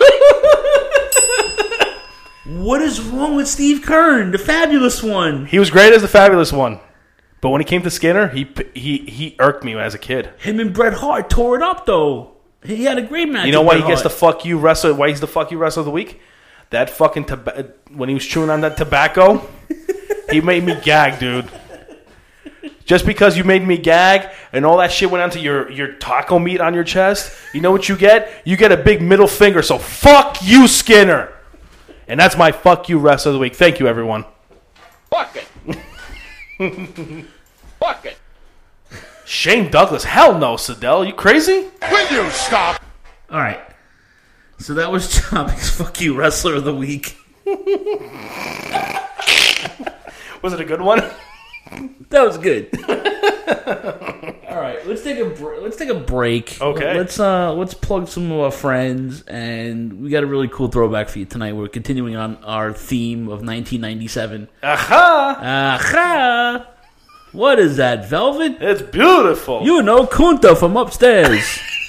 What is wrong with Steve Keirn, the fabulous one? He was great as the fabulous one. But when he came to Skinner, he he he irked me as a kid. Him and Bret Hart tore it up, though. He had a great match. You know why he Hart. gets the fuck you wrestler? Why he's the fuck you wrestler of the week? That fucking toba- when he was chewing on that tobacco, he made me gag, dude. Just because you made me gag and all that shit went onto your, your taco meat on your chest, you know what you get? You get a big middle finger. So fuck you, Skinner. And that's my fuck you wrestler of the week. Thank you, everyone. Fuck it. Fuck it. Shane Douglas. Hell no, Sidell. You crazy? Will you stop? All right. So that was Choppy's Fuck You Wrestler of the Week. Was it a good one? That was good. All right, let's take a br- let's take a break. Okay. Let's uh let's plug some of our friends, and we got a really cool throwback for you tonight. We're continuing on our theme of nineteen ninety-seven. Aha! Aha! What is that, Velvet? It's beautiful. You know Kunta from upstairs.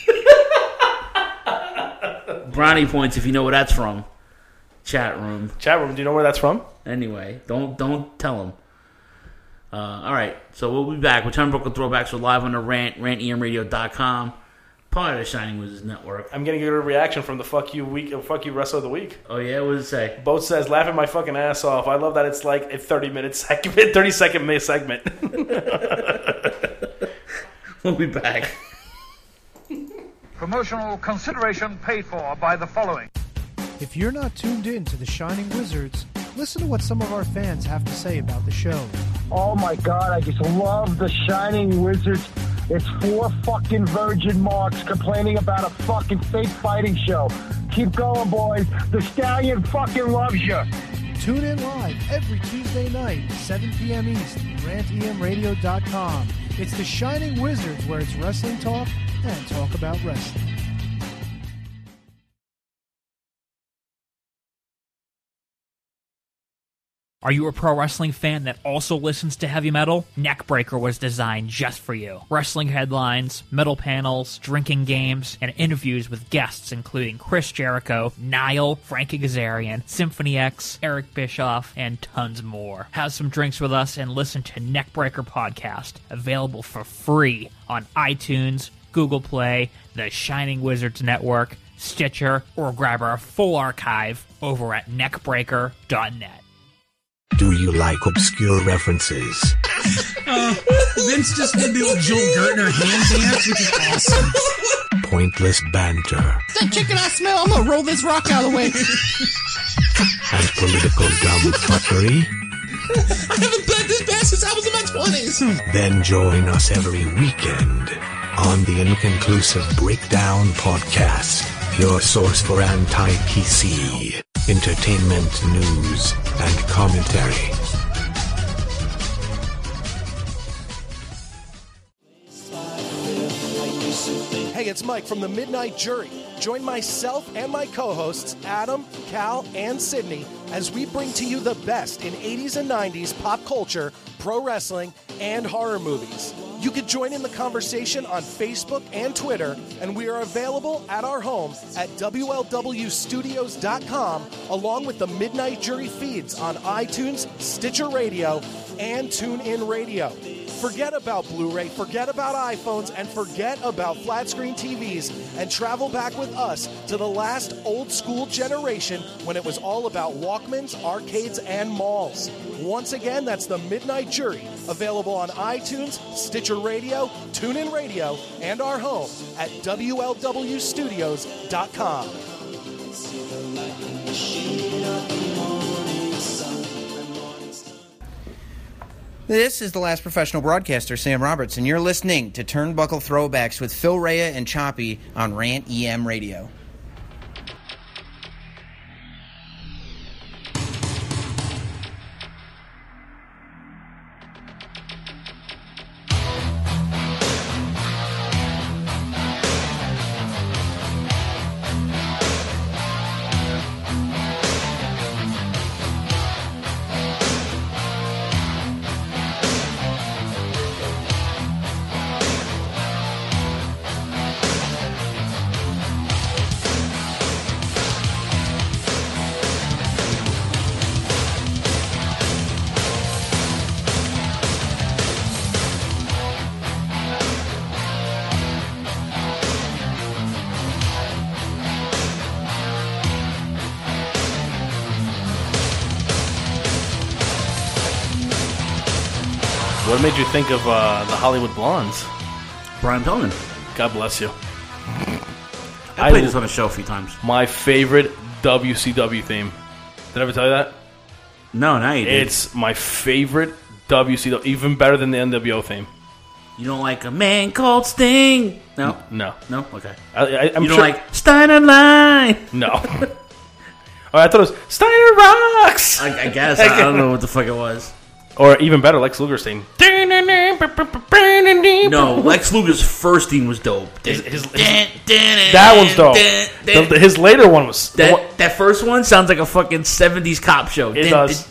Brownie points if you know where that's from. Chat room. Chat room. Do you know where that's from? Anyway, don't don't tell him. Uh, all right, so we'll be back with Turnbuckle Throwbacks. We're live on the Rant, rant e m radio dot com, part of the Shining Wizards Network. I'm getting a good reaction from the Fuck You week, uh, Fuck You Wrestler of the Week. Oh yeah, what does it say? Boat says, laughing my fucking ass off. I love that it's like a thirty minute segment, thirty second segment. We'll be back. Promotional consideration paid for by the following. If you're not tuned in to the Shining Wizards, listen to what some of our fans have to say about the show. Oh my God, I just love the Shining Wizards. It's four fucking virgin marks complaining about a fucking fake fighting show. Keep going, boys. The Stallion fucking loves you. Tune in live every Tuesday night, seven p.m. East, rant e m radio dot com. It's the Shining Wizards, where it's wrestling talk and talk about wrestling. Are you a pro wrestling fan that also listens to heavy metal? Neckbreaker was designed just for you. Wrestling headlines, metal panels, drinking games, and interviews with guests including Chris Jericho, Nile, Frankie Kazarian, Symphony X, Eric Bischoff, and tons more. Have some drinks with us and listen to Neckbreaker Podcast, available for free on iTunes, Google Play, the Shining Wizards Network, Stitcher, or grab our full archive over at neckbreaker dot net. Do you like obscure references? Uh, Vince just did the old Joel Gertner hand dance, which is awesome. Pointless banter. That chicken I smell, I'm gonna roll this rock out of the way. And political dumb fuckery? I haven't played this band since I was in my twenties. Then join us every weekend on the Inconclusive Breakdown Podcast, your source for anti-P C entertainment, news, and commentary. Hey, it's Mike from the Midnight Jury. Join myself and my co-hosts, Adam, Cal, and Sydney, as we bring to you the best in eighties and nineties pop culture, pro wrestling, and horror movies. You can join in the conversation on Facebook and Twitter, and we are available at our home at W L W studios dot com, along with the Midnight Jury feeds on iTunes, Stitcher Radio, and TuneIn Radio. Forget about Blu-ray, forget about iPhones, and forget about flat-screen T Vs, and travel back with us to the last old-school generation when it was all about Walkmans, arcades, and malls. Once again, that's the Midnight Jury, available on iTunes, Stitcher Radio, TuneIn Radio, and our home at W L W studios dot com. This is the last professional broadcaster, Sam Roberts, and you're listening to Turnbuckle Throwbacks with Phil Rea and Choppy on Rant E M Radio. What made you think of uh, the Hollywood Blondes? Brian Pillman. God bless you. I played this on a show a few times. My favorite W C W theme. Did I ever tell you that? No, now you did. It's my favorite W C W, even better than the N W O theme. You don't like a man called Sting? No? No. No? Okay. I, I, I'm you don't sure... like Steiner Line? No. Oh, I thought it was Steiner Rocks! I, I guess. I, I don't know what the fuck it was. Or even better, Lex Luger's theme. No, Lex Luger's first theme was dope. His, his, his, that one's dope. The, the, his later one was... That, one, that first one sounds like a fucking seventies cop show. It does.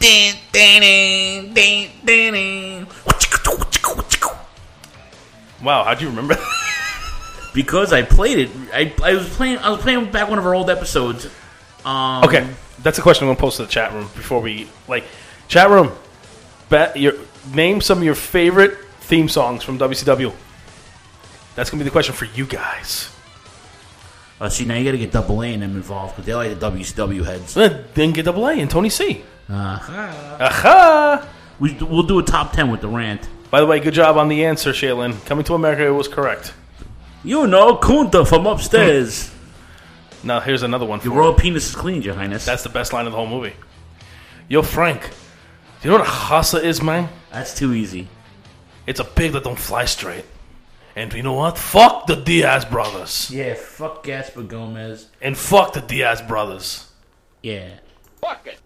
Wow, how'd you remember that? Because I played it. I, I was playing I was playing back one of our old episodes. Um, okay, that's a question I'm going to post to the chat room before we... like Chat room, bet your, name some of your favorite theme songs from W C W. That's going to be the question for you guys. Uh, see, now you got to get Double A and them involved because they like the W C W heads. Then, then get Double A and Tony C. Uh-huh. Aha! We, we'll do a top ten with the rant. By the way, good job on the answer, Shaylin. Coming to America, it was correct. You know, Kunta from upstairs. Now, here's another one for your royal penis is clean, Your Highness. That's the best line of the whole movie. Yo, Frank, do you know what a hassa is, man? That's too easy. It's a pig that don't fly straight. And you know what? Fuck the Diaz brothers. Yeah, fuck Gaspar Gomez. And fuck the Diaz brothers. Yeah. Fuck it.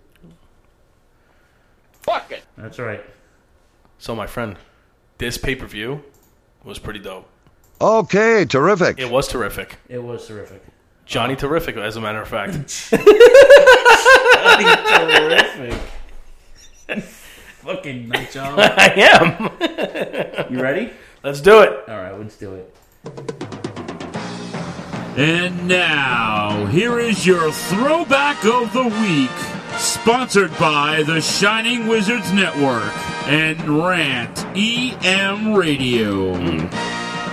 Fuck it. That's right. So, my friend, this pay-per-view was pretty dope. Okay, terrific. It was terrific. It was terrific. Johnny Terrific, as a matter of fact. Johnny Terrific. Fucking nut job. I am. You ready? Let's do it. All right, let's do it. And now, here is your throwback of the week, sponsored by the Shining Wizards Network and Rant E M Radio. Mm.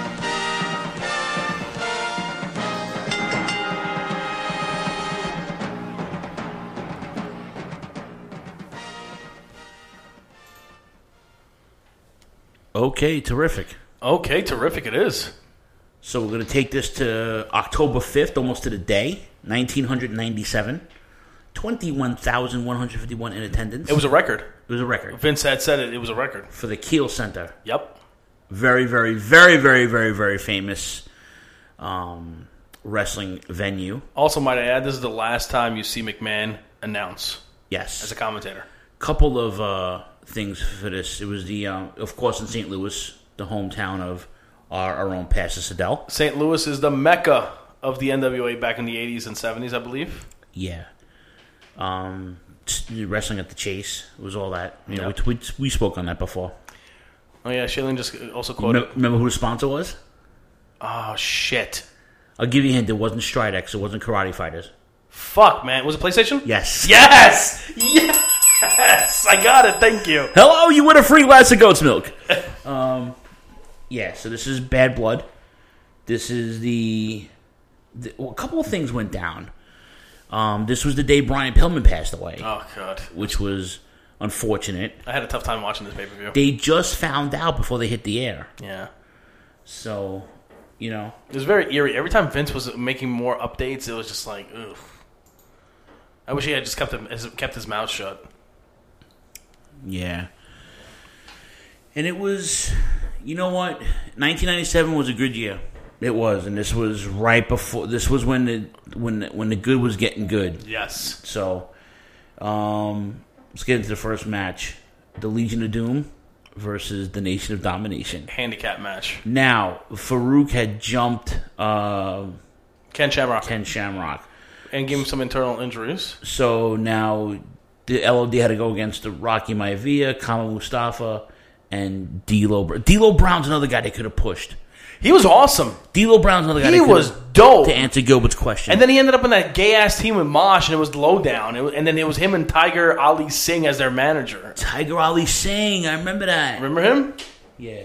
Okay, terrific. Okay, terrific it is. So we're going to take this to October fifth, almost to the day, nineteen ninety-seven. twenty-one thousand one hundred fifty-one in attendance. It was a record. It was a record. Vince had said it. It was a record. For the Kiel Center. Yep. Very, very, very, very, very, very famous um, wrestling venue. Also, might I add, this is the last time you see McMahon announce. Yes. As a commentator. Couple of uh, things for this. It was the, uh, of course, in Saint Louis, the hometown of our, our own Pastor Siddell. Saint Louis is the mecca of the N W A back in the eighties and seventies, I believe. Yeah. Um, wrestling at the Chase. It was all that. You know, Yep. we, we, we spoke on that before. Oh, yeah, Shailene just also quoted. Remember, remember who the sponsor was? Oh, shit. I'll give you a hint. It wasn't Stridex. It wasn't Karate Fighters. Fuck, man. Was it PlayStation? Yes. Yes! Yes! I got it. Thank you. Hello, you win a free glass of goat's milk. um, yeah, so this is Bad Blood. This is the... the well, a couple of things went down. Um, this was the day Brian Pillman passed away. Oh, God. Which was unfortunate. I had a tough time watching this pay-per-view. They just found out before they hit the air. Yeah. So, you know. It was very eerie. Every time Vince was making more updates, it was just like, ugh. I wish he had just kept him, kept his mouth shut. Yeah. And it was, you know what? nineteen ninety-seven was a good year. It was, and this was right before. This was when the when the, when the good was getting good. Yes. So, um, let's get into the first match: the Legion of Doom versus the Nation of Domination. Handicap match. Now, Farouk had jumped uh, Ken Shamrock. Ken Shamrock, and gave him some internal injuries. So now the L O D had to go against the Rocky Maivia, Kama Mustafa, and D'Lo. D'Lo Brown's another guy they could have pushed. He was awesome. D'Lo Brown's another guy. He they was could've- dope. To answer Gilbert's question. And then he ended up in that gay-ass team with Mosh, and it was Lowdown. It was, and then it was him and Tiger Ali Singh as their manager. Tiger Ali Singh, I remember that. Remember him? Yeah.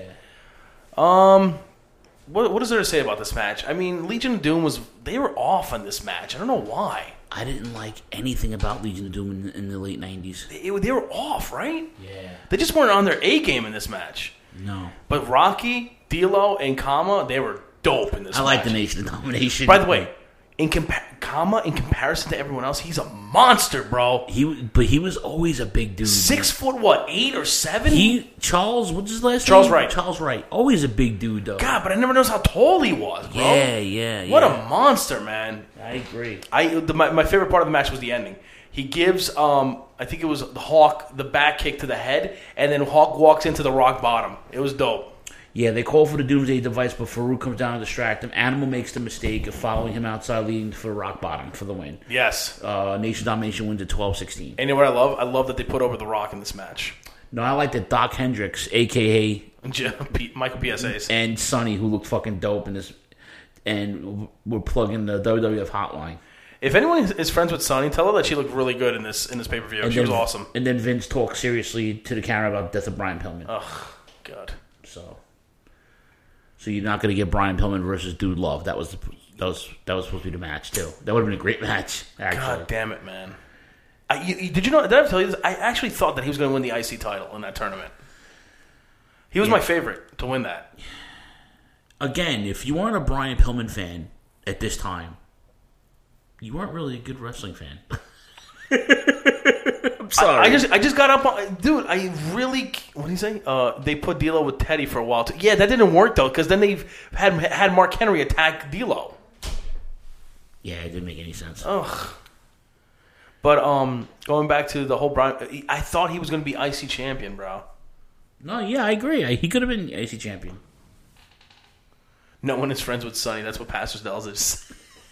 Um, what what is there to say about this match? I mean, Legion of Doom was they were off on this match. I don't know why. I didn't like anything about Legion of Doom in, in the late nineties. They, they were off, right? Yeah. They just weren't on their A game in this match. No. But Rocky, D'Lo, and Kama, they were dope in this I match. like the Nation of Domination. By the way, in compa- Kama, in comparison to everyone else, he's a monster, bro. He, but he was always a big dude. Six foot, what, eight or seven? He Charles, what's his last Charles name? Wright. Charles Wright. Always a big dude, though. God, but I never noticed how tall he was, bro. Yeah, yeah, What yeah. a monster, man. I agree. I the, my, my favorite part of the match was the ending. He gives, um, I think it was the Hawk, the back kick to the head, and then Hawk walks into the rock bottom. It was dope. Yeah, they call for the Doomsday Device, but Farouk comes down to distract him. Animal makes the mistake of following him outside, leading for rock bottom for the win. Yes. Uh, Nation Domination wins at twelve sixteen. And you know what I love? I love that they put over the Rock in this match. No, I like that Doc Hendricks, a k a. Michael P S A's. And Sonny, who looked fucking dope in this, and we're plugging the W W F hotline. If anyone is friends with Sonny, tell her that she looked really good in this in this pay per view. And She then- was awesome. And then Vince talks seriously to the camera about the death of Brian Pillman. Oh, God. So, so you're not going to get Brian Pillman versus Dude Love. That was the, that was that was supposed to be the match too. That would have been a great match. Actually, God damn it, man. I, you, you- did you know? Did I tell you this? I actually thought that he was going to win the I C title in that tournament. He was Yeah. my favorite to win that. Again, if you weren't a Brian Pillman fan at this time, you weren't really a good wrestling fan. I'm sorry. I, I just I just got up on, dude. I really what do you say? Uh, they put D'Lo with Teddy for a while. Too. Yeah, that didn't work though because then they've had had Mark Henry attack D'Lo. Yeah, it didn't make any sense. Ugh. But um, going back to the whole Brian, I thought he was going to be I C champion, bro. No, yeah, I agree. He could have been A C champion. No one is friends with Sonny. That's what Pastor Dells is.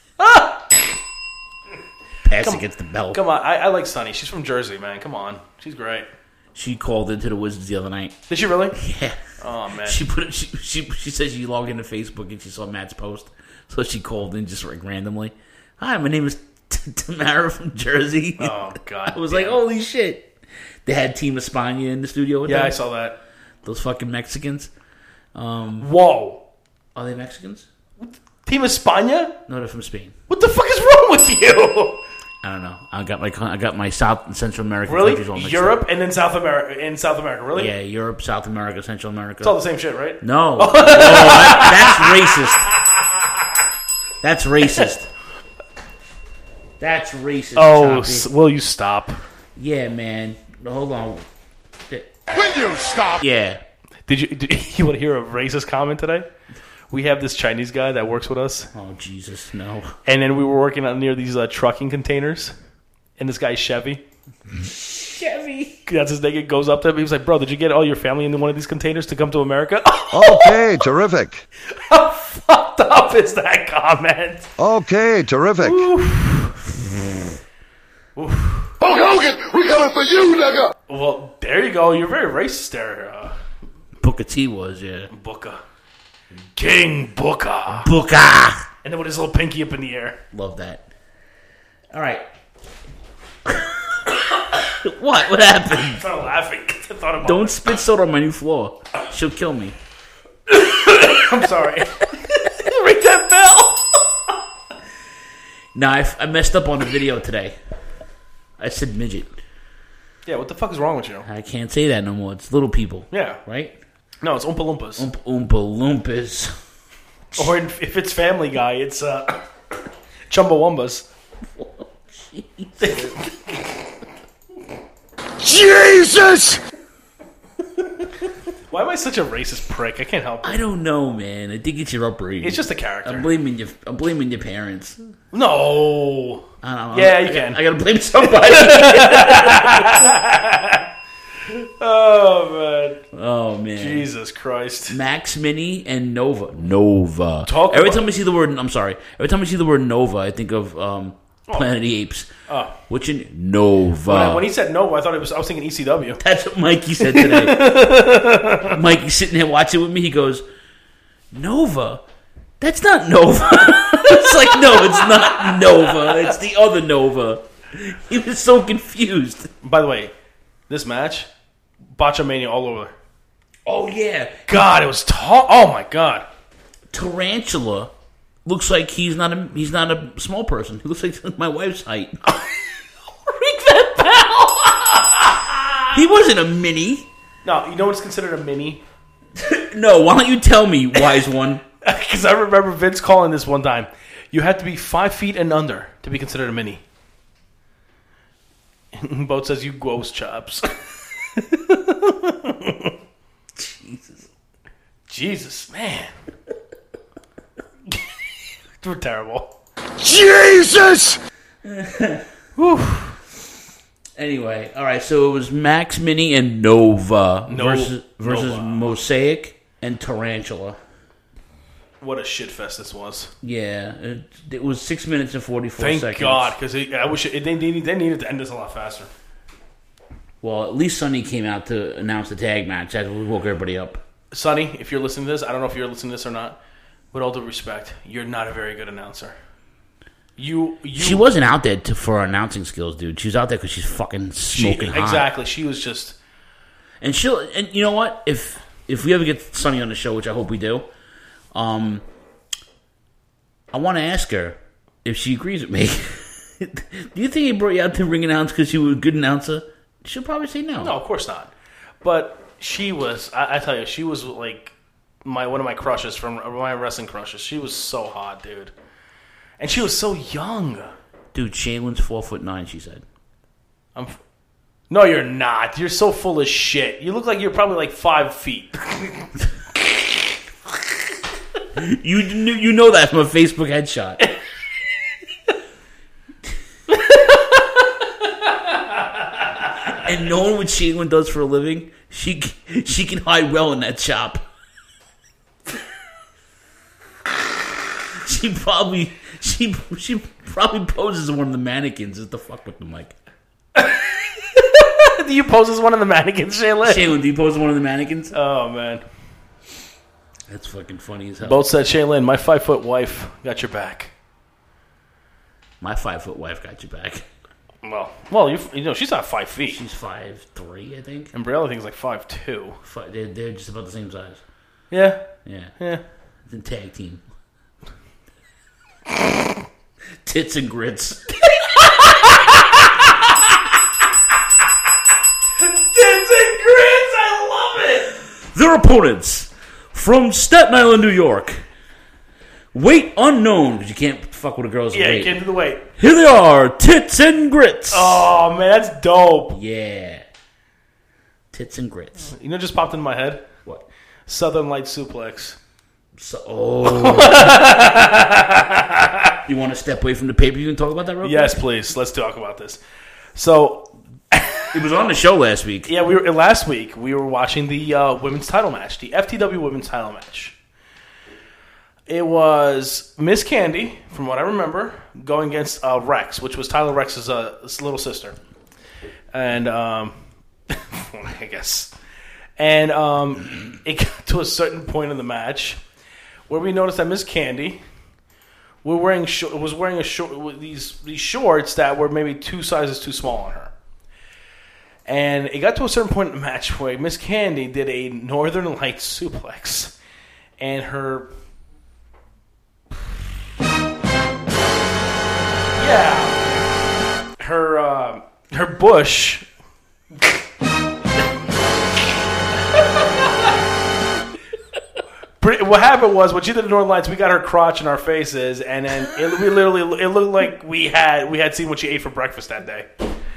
Pass Come- against the belt. Come on, I, I like Sonny. She's from Jersey, man. Come on, she's great. She called into the Wizards the other night. Did she really? Yeah. Oh man. She put it, she she she said she logged into Facebook and she saw Matt's post, so she called in just like randomly. Hi, my name is T- Tamara from Jersey. Oh God. I was damn. like, holy shit! They had Team Espana in the studio with Yeah, them. I saw that. Those fucking Mexicans. Um, Whoa. Are they Mexicans? Team Espana? No, they're from Spain. What the fuck is wrong with you? I don't know. I got my con- I got my South and Central American Really? countries all mixed Europe up. and then South America. In South America, really? Yeah, Europe, South America, Central America. It's all the same shit, right? No, no that, that's racist. That's racist. That's racist. Oh, Choppy. s- will you stop? Yeah, man. Hold on. Will you stop? Yeah. Did you did, you want to hear a racist comment today? We have this Chinese guy that works with us. Oh Jesus, no! And then we were working out near these uh, trucking containers, and this guy's Chevy. Chevy. That's his nigga goes up to him. He was like, bro, did you get all your family into one of these containers to come to America? Okay, terrific. How fucked up is that comment? Okay, terrific. Oof. Oof. Hulk Hogan, we coming for you, nigga. Well, there you go. You're very racist there. Uh, Booker T was, yeah. Booker. King Booker. Booker. And then with his little pinky up in the air. Love that. All right. What? What happened? I started laughing. I thought about Don't it. spit soda on my new floor. She'll kill me. I'm sorry. Ring that bell. Nah, I, f- I messed up on the video today. I said midget. Yeah, what the fuck is wrong with you? I can't say that no more. It's little people. Yeah. Right? No, it's Oompa Loompas. Oompa, Oompa Loompas. Or if it's Family Guy, it's uh, Chumbawambas. Jesus! Why am I such a racist prick? I can't help it. I don't know, man. I think it's your upbringing. It's just a character. I'm blaming your. I'm blaming your parents. No. I don't know. Yeah, I, you I, can. I gotta blame somebody. Oh man. Oh man. Jesus Christ. Max Mini and Nova. Nova. Talk Every about time I see the word, I'm sorry. Every time I see the word Nova, I think of um, Planet of the Apes. Oh. Which in Nova. When, I, when he said Nova, I thought it was. I was thinking E C W. That's what Mikey said today. Mikey's sitting there watching with me. He goes, Nova? That's not Nova. It's like, no, it's not Nova. It's the other Nova. He was so confused. By the way, this match, Botchamania all over. Oh, yeah. God, it was tall. Oh, my God. Tarantula looks like he's not a he's not a small person. He looks like my wife's height. Ring that bell. He wasn't a mini. No, you know what's considered a mini? No, why don't you tell me, wise one? Because I remember Vince calling this one time. You had to be five feet and under to be considered a mini. Boat says you gross chops. Jesus. Jesus, man. We're terrible. Jesus! Whew. Anyway, all right. So it was Max Mini and Nova No- versus versus Nova. Mosaic and Tarantula. What a shit fest this was. Yeah, it, it was six minutes and forty-four Thank seconds. God, because I wish it, they, needed, they needed to end this a lot faster. Well, at least Sonny came out to announce the tag match. That woke everybody up. Sonny, if you're listening to this, I don't know if you're listening to this or not. With all due respect, you're not a very good announcer. You, you She wasn't out there to, for her announcing skills, dude. She was out there because she's fucking smoking she, hot. Exactly. She was just... And she'll... And you know what? If if we ever get Sonny on the show, which I hope we do, um, I want to ask her if she agrees with me. Do you think he brought you out to ring announce because you were a good announcer? She'll probably say no. No, of course not. But she was... I, I tell you, she was like my one of my crushes, from my wrestling crushes. She was so hot, dude. And she was so young. Dude, Shaylin's four foot nine, she said. I'm... F- no, you're not. You're so full of shit. You look like you're probably like five feet. You you know that from a Facebook headshot. And knowing what Shaylin does for a living, she she can hide well in that shop. She probably she she probably poses as one of the mannequins just to fuck with the mic. Do you pose as one of the mannequins, Shaylin? Shaylin, do you pose as one of the mannequins? Oh man, that's fucking funny as hell. Both said, Shaylin, my five foot wife got your back. My five foot wife got your back. Well, well, you you know she's not five feet. She's five three, I think. And Briella thinks like five two. Five, they're they're just about the same size. Yeah, Yeah, yeah. It's a tag team. Tits and grits. Tits and grits, I love it. Their opponents from Staten Island, New York. Weight unknown, because you can't fuck with a girl's Yeah, weight. you can't do the weight. Here they are, Tits and Grits. Oh man, that's dope. Yeah. Tits and Grits. You know, what just popped into my head. What? Southern Light Suplex. So, oh. You want to step away from the paper? You can talk about that real Yes, quick? please. Let's talk about this. So, It was on the show last week. Yeah, we were last week. We were watching the uh, women's title match, the F T W women's title match. It was Miss Candy, from what I remember, going against uh, Rex, which was Tyler Rex's uh, little sister, and um, I guess, and um, it got to a certain point in the match where we noticed that Miss Candy were wearing sh- was wearing a short these these shorts that were maybe two sizes too small on her. And it got to a certain point in the match where Miss Candy did a Northern Lights suplex, and her yeah her uh, her bush. What happened was when she did the Northern Lights, we got her crotch in our faces, and then it, we literally it looked like we had we had seen what she ate for breakfast that day.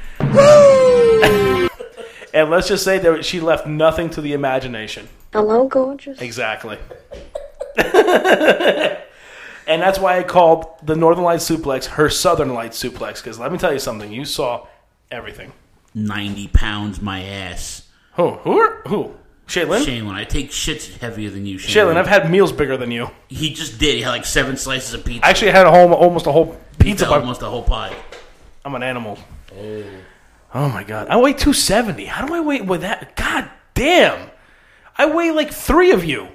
And let's just say that she left nothing to the imagination. Hello, gorgeous. Exactly. And that's why I called the Northern Lights suplex her Southern Lights suplex. Because let me tell you something, you saw everything. Ninety pounds, my ass. Who? Who? Are, who? Shaylin? Shaylin. I take shits heavier than you, Shaylin. Shaylin, I've had meals bigger than you. He just did. He had like seven slices of pizza. I actually had a whole, almost a whole pizza. Pizza almost a whole pie. I'm an animal. Oh. Oh my god. I weigh two seventy. How do I weigh with that? God damn. I weigh like three of you.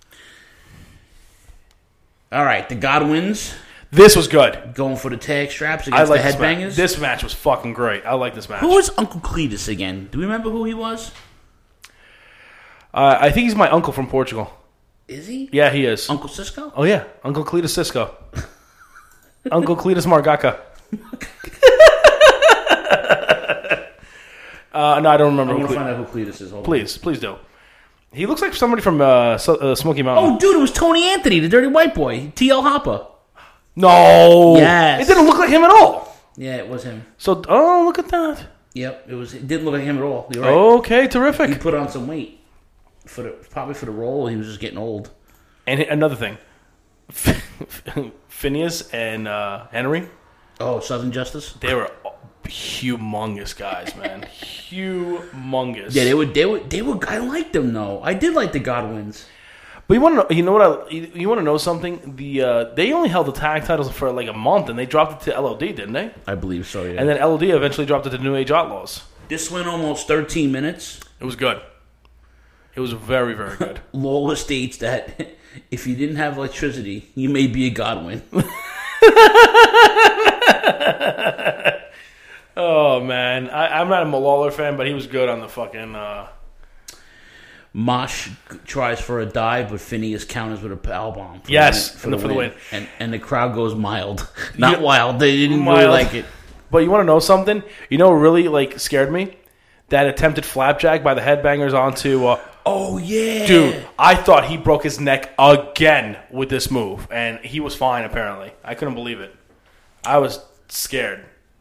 All right, the Godwins. This was good. Going for the tag straps I against like the this Headbangers. match. This match was fucking great. I like this match. Who was Uncle Cletus again? Do we remember who he was? Uh, I think he's my uncle from Portugal. Is he? Yeah, he is. Uncle Cisco? Oh yeah, Uncle Cletus Cisco. Uncle Cletus Margaca. Uh, no, I don't remember. I'm who going to Cle- find out who Cletus is. Hold please, on. please do. He looks like somebody from uh, so, uh, Smoky Mountain. Oh, dude, it was Tony Anthony, the dirty white boy. T L Hopper. No. Yes. It didn't look like him at all. Yeah, it was him. So, oh, look at that. Yep, it was. It didn't look like him at all. You're right. Okay, terrific. He put on some weight. for the Probably for the role. He was just getting old. And another thing. Phineas and uh, Henry. Oh, Southern Justice? They were humongous guys, man. Humongous. Yeah, they were. They were. They were. I liked them though. I did like the Godwins. But you want to know? You know what? I, you, you want to know something? The uh, they only held the tag titles for like a month, and they dropped it to L O D, didn't they? I believe so. Yeah. And then L O D eventually dropped it to New Age Outlaws. This went almost thirteen minutes. It was good. It was very, very good. Lawler states that if you didn't have electricity, you may be a Godwin. Oh man, I, I'm not a Lawler fan, but he was good on the fucking. Uh... Mosh tries for a dive, but Phineas counters with a power bomb. For yes, the, for, the, for the win, and and the crowd goes mild, not you, wild. They didn't mild. really like it. But you want to know something? You know what really like scared me? That attempted flapjack by the Headbangers onto. Uh, oh yeah, dude! I thought he broke his neck again with this move, and he was fine. Apparently, I couldn't believe it. I was scared.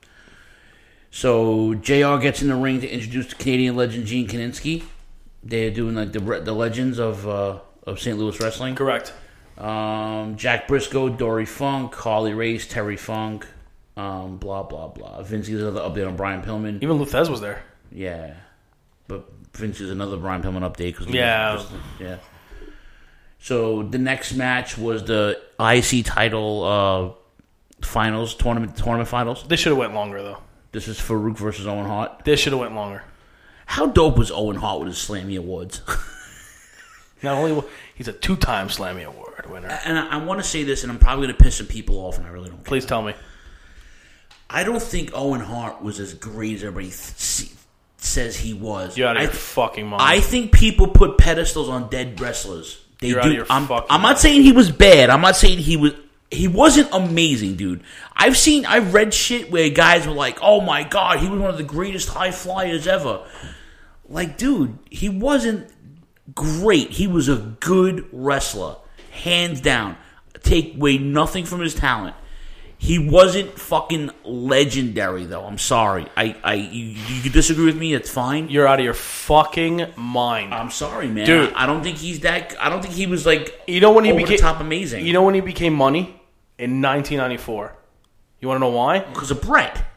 So J R gets in the ring to introduce the Canadian legend Gene Kiniski. They're doing like the the legends of uh, of Saint Louis wrestling. Correct. Um, Jack Briscoe, Dory Funk, Harley Race, Terry Funk, um, blah blah blah. Vince gives another update on Brian Pillman. Even Luthez was there. Yeah, but Vince gives another Brian Pillman update. Cause yeah, just, yeah. So the next match was the I C title uh, finals tournament tournament finals. This should have went longer though. This is Farouk versus Owen Hart. This should have went longer. How dope was Owen Hart with his Slammy Awards? Not only he's a two-time Slammy Award winner. And I, I want to say this, and I'm probably going to piss some people off, and I really don't care. Please tell me. I don't think Owen Hart was as great as everybody th- says he was. You're out of I, your fucking mind. I think people put pedestals on dead wrestlers. They You're do. out of your I'm, fucking I'm not mind. saying he was bad. I'm not saying he was... He wasn't amazing, dude. I've seen, I've read shit where guys were like, oh my god, he was one of the greatest high flyers ever. Like, dude, he wasn't great. He was a good wrestler. Hands down. Take away nothing from his talent. He wasn't fucking legendary, though. I'm sorry. I, I, you, you can disagree with me, it's fine. You're out of your fucking mind. I'm sorry, man. Dude. I, I don't think he's that, I don't think he was like, you know when he over became the top amazing. You know when he became money? In nineteen ninety-four. You want to know why? Because of Brett.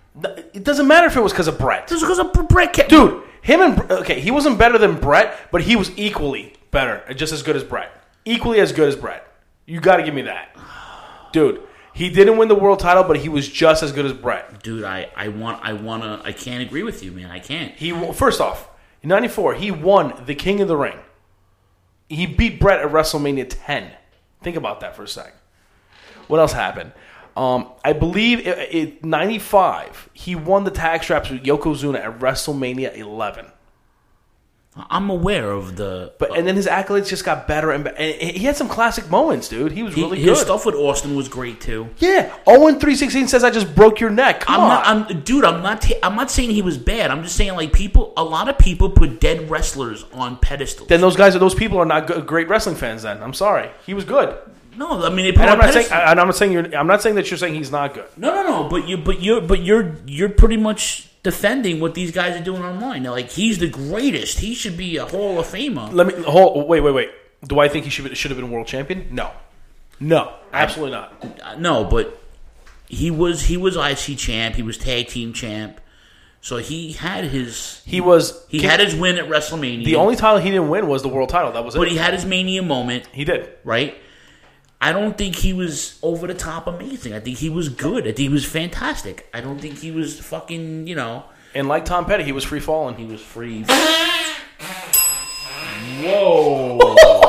It doesn't matter if it was because of Brett. It was because of Brett. Kept- Dude, him and... Okay, he wasn't better than Brett, but he was equally better. Just as good as Brett. Equally as good as Brett. You got to give me that. Dude, he didn't win the world title, but he was just as good as Brett. Dude, I, I want I want to I can't agree with you, man. I can't. He first off, in ninety-four, he won the King of the Ring. He beat Brett at WrestleMania ten. Think about that for a second. What else happened? Um, I believe in ninety-five, he won the tag straps with Yokozuna at WrestleMania eleven. I'm aware of the... But and then his accolades just got better and better. And he had some classic moments, dude. He was he, really his good. His stuff with Austin was great, too. Yeah. Owen three sixteen says, I just broke your neck. Come I'm on. Not, I'm, dude, I'm not, t- I'm not saying he was bad. I'm just saying, like, people... A lot of people put dead wrestlers on pedestals. Then those guys, those people are not good, great wrestling fans then. I'm sorry. He was good. No, I mean, they put and on I'm not saying, pedestals. and I'm not saying you're. I'm not saying that you're saying he's not good. No, no, no. But you, but you're, but you're, you're pretty much defending what these guys are doing online. They're like, he's the greatest. He should be a Hall of Famer. Let me hold. Wait, wait, wait. Do I think he should should have been world champion? No, no, absolutely not. No, but he was he was I C champ. He was tag team champ. So he had his. He was. He had his win at WrestleMania. The only title he didn't win was the world title. That was it. But he had his Mania moment. He did. Right. I don't think he was over the top amazing. I think he was good. I think he was fantastic. I don't think he was fucking, you know. And like Tom Petty, he was free falling. He was free. Whoa.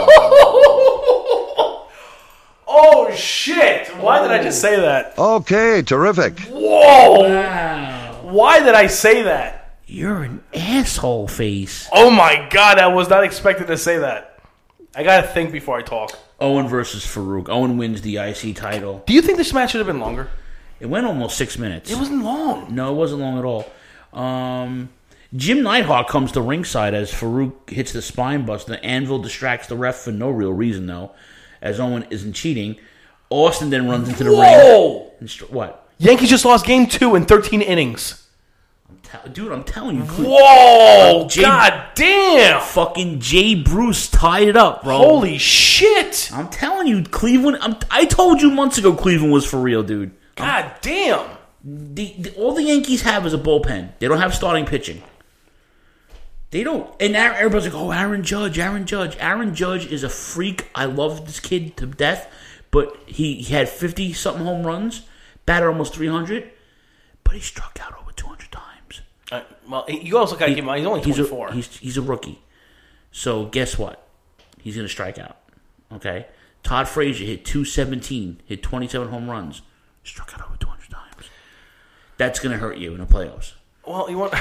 Oh, shit. Why did I just say that? Okay, terrific. Whoa. Wow. Why did I say that? You're an asshole face. Oh, my God. I was not expecting to say that. I got to think before I talk. Owen versus Farouk. Owen wins the I C title. Do you think this match should have been longer? It went almost six minutes. It wasn't long. No, it wasn't long at all. Um, Jim Neidhart comes to ringside as Farouk hits the spine buster. Anvil distracts the ref for no real reason, though, as Owen isn't cheating. Austin then runs into the Whoa! ring. Whoa! What? Yankees just lost game two in thirteen innings. Dude, I'm telling you. Whoa! Jay, God damn! Fucking Jay Bruce tied it up, bro. Holy shit! I'm telling you, Cleveland. I'm, I told you months ago Cleveland was for real, dude. God I'm, damn! The, the, all the Yankees have is a bullpen. They don't have starting pitching. They don't. And everybody's like, oh, Aaron Judge, Aaron Judge. Aaron Judge is a freak. I love this kid to death. But he, he had fifty-something home runs, batted almost three hundred, but he struck out over two hundred times. Uh, well, you also got to give him. He's only twenty-four. He's a, he's, he's a rookie. So guess what? He's going to strike out. Okay. Todd Frazier hit two seventeen, hit twenty-seven home runs, struck out over two hundred times. That's going to hurt you in the playoffs. Well, you want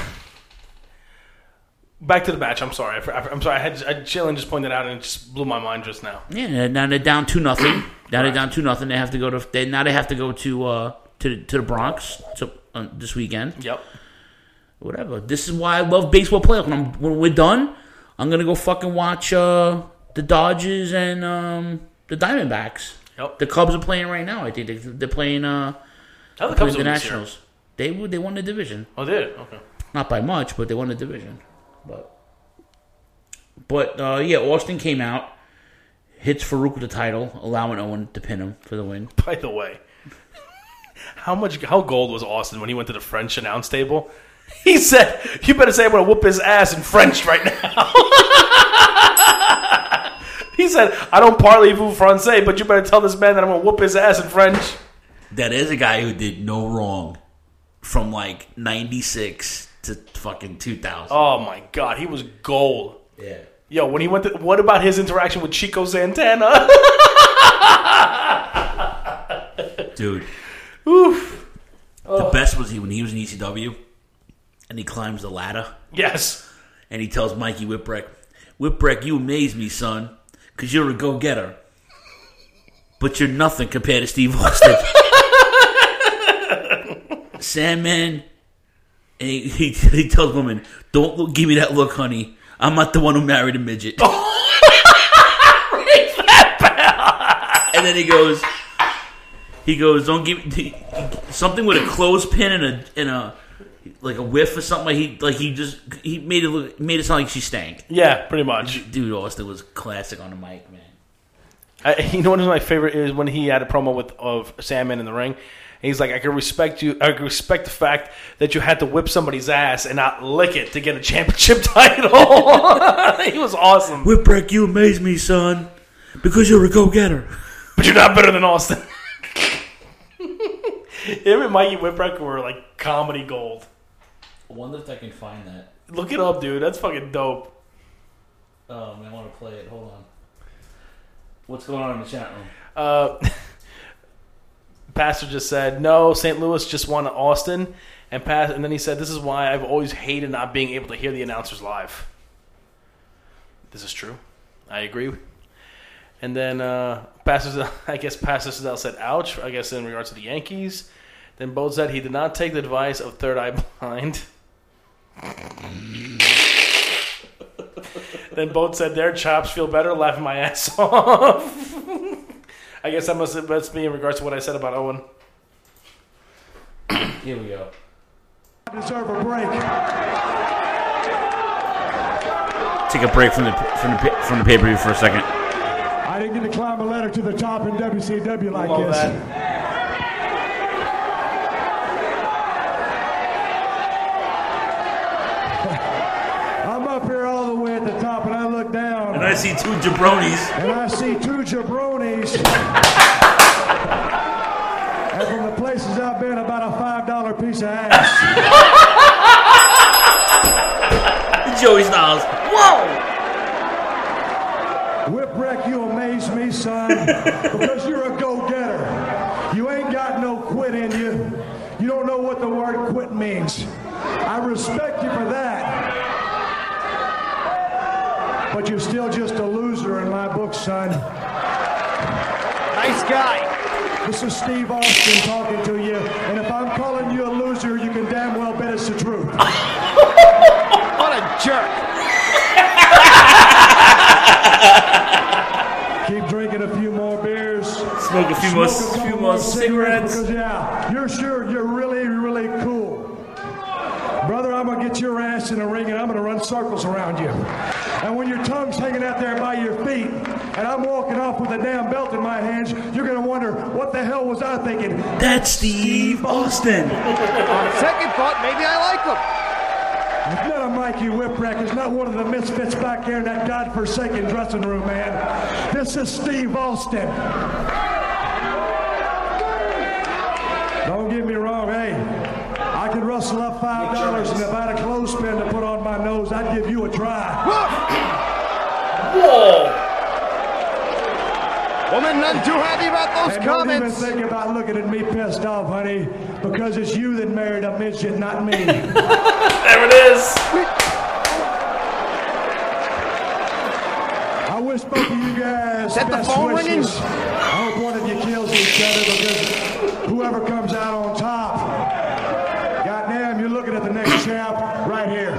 back to the match. I'm sorry. I, I'm sorry. I had I, Jalen just pointed out and it just blew my mind just now. Yeah. Now they're down two nothing. Now they're down two nothing. They have to go to. They, now they have to go to uh, to to the Bronx to, uh, this weekend. Yep. Whatever. This is why I love baseball playoffs. When, I'm, when we're done, I'm gonna go fucking watch uh, the Dodgers and um, the Diamondbacks. Yep. The Cubs are playing right now. I think they, they're playing. Uh, How the Cubs the doing Nationals? They they won the division. Oh, they did. Okay. Not by much, but they won the division. But but uh, yeah, Austin came out, hits Farouk with the title, allowing Owen to pin him for the win. By the way, how much how gold was Austin when he went to the French announce table? He said, "You better say I'm going to whoop his ass in French right now." He said, "I don't parlez-vous français, but you better tell this man that I'm going to whoop his ass in French." That is a guy who did no wrong from like ninety-six to fucking two thousand. Oh my God, he was gold. Yeah. Yo, when he went to, what about his interaction with Chico Santana? Dude. Oof. The Oh. best was he when he was in E C W and he climbs the ladder. Yes. And he tells Mikey Whipwreck, Whipwreck, you amaze me, son, because you're a go-getter. But you're nothing compared to Steve Austin. Sandman, and he, he, he tells woman, don't look, give me that look, honey. I'm not the one who married a midget. Ring that bell. And then he goes, he goes, don't give me something with a clothespin and a and a like a whiff or something. Like he like he just he made it look made it sound like she stank. Yeah, pretty much. Dude, Austin was classic on the mic, man. I, you know what is my favorite is when he had a promo with of Sandman in the ring, he's like, I can respect you. I can respect the fact that you had to whip somebody's ass and not lick it to get a championship title. He was awesome. Whipwreck, you amaze me, son, because you're a go-getter. But you're not better than Austin. Him and Mikey Whipwreck were like comedy gold. I wonder if I can find that. Look it up, dude. That's fucking dope. Oh, man, I want to play it. Hold on. What's going on in the chat room? Uh, Pastor just said, no, Saint Louis just won Austin. And, Pas- and then he said, this is why I've always hated not being able to hear the announcers live. This is true. I agree. And then uh, Pastor, I guess Pastor Sidell said, ouch, I guess in regards to the Yankees. Then Bode said he did not take the advice of Third Eye Blind. Then Bode said their chops feel better, laughing my ass off. I guess that must, must be in regards to what I said about Owen. Here we go. I deserve a break. Take a break from the from the from the pay-per-view for a second. I didn't get to climb a ladder to the top in W C W like Love this. that. I'm up here all the way at the top, and I look down. And I see two jabronis. And I see two jabronis. And from the places I've been, about a five dollar piece of ass. Joey Styles. Whoa! Whipwreck, you amaze me, son, because you're a go-getter. You ain't got no quit in you. You don't know what the word quit means. I respect you for that. But you're still just a loser in my book, son. Nice guy. This is Steve Austin talking to you, and if I'm calling you a loser, you can damn well bet it's the truth. What a jerk. Keep drinking a few more beers. Smoke a few more, Smoke a few more cigarettes. Because, yeah, you're sure you're really, really cool. Brother, I'm going to get your ass in the ring, and I'm going to run circles around you. And when your tongue's hanging out there by your feet, and I'm walking off with a damn belt in my hands, you're going to wonder, what the hell was I thinking? That's Steve Austin. On second thought, maybe I like him. It's not a Mikey Whipwreck. It's not one of the misfits back there in that godforsaken dressing room, man. This is Steve Austin. Don't get me wrong, hey. I could rustle up five dollars, and if I had a clothespin to put on my nose, I'd give you a try. Whoa! Woman, none too happy about those and comments. Don't even think about looking at me pissed off, honey, because it's you that married a midget, not me. There it is. I wish both of you guys Is that the best phone wishes. ringing? I hope one of you kills each other, because whoever comes out on top, goddamn, you're looking at the next champ right here.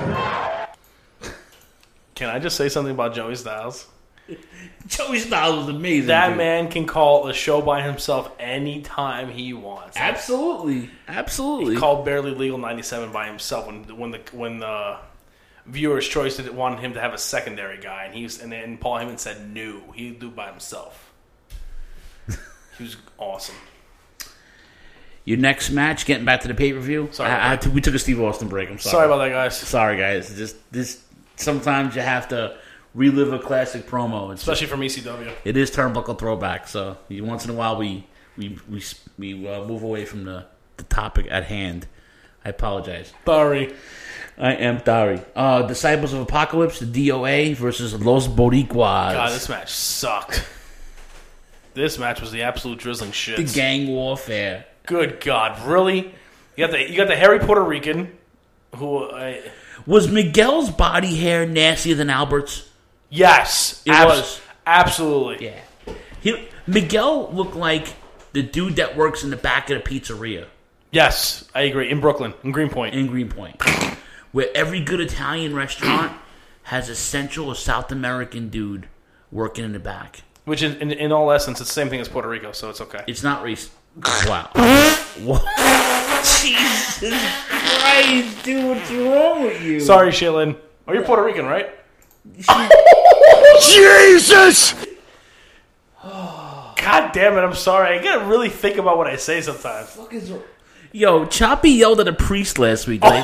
Can I just say something about Joey Styles? Joey Styles was amazing. That dude. man can call a show by himself anytime he wants. Absolutely, absolutely. He called Barely Legal ninety-seven by himself when when the when the viewers' choice did, wanted him to have a secondary guy, and he was, and then Paul Heyman said no, he'd do it by himself. He was awesome. Your next match, getting back to the pay per view. Sorry, I, I t- we took a Steve Austin break. I'm sorry. Sorry about that, guys. Sorry, guys. Just this. Sometimes you have to relive a classic promo, it's especially just, from E C W. It is turnbuckle throwback, so once in a while we we we, we uh, move away from the, the topic at hand. I apologize. Sorry. I am sorry. Uh, Disciples of Apocalypse, the D O A versus Los Boricuas. God, this match sucked. This match was the absolute drizzling shit. The gang warfare. Good God, really? You got the you got the hairy Puerto Rican, who uh, was Miguel's body hair nastier than Albert's? Yes, it abs- was absolutely. Yeah, he, Miguel looked like the dude that works in the back of the pizzeria. Yes, I agree. In Brooklyn, in Greenpoint, in Greenpoint, where every good Italian restaurant has a Central or South American dude working in the back. Which, in, in, in all essence, it's the same thing as Puerto Rico, so it's okay. It's not racist. Wow. Jesus Christ, dude, what's wrong with you? Sorry, Shaylin. Oh, you're Puerto Rican, right? Jesus! God God damn it! I'm sorry. I gotta really think about what I say sometimes. Yo, Choppy yelled at a priest last week. Like,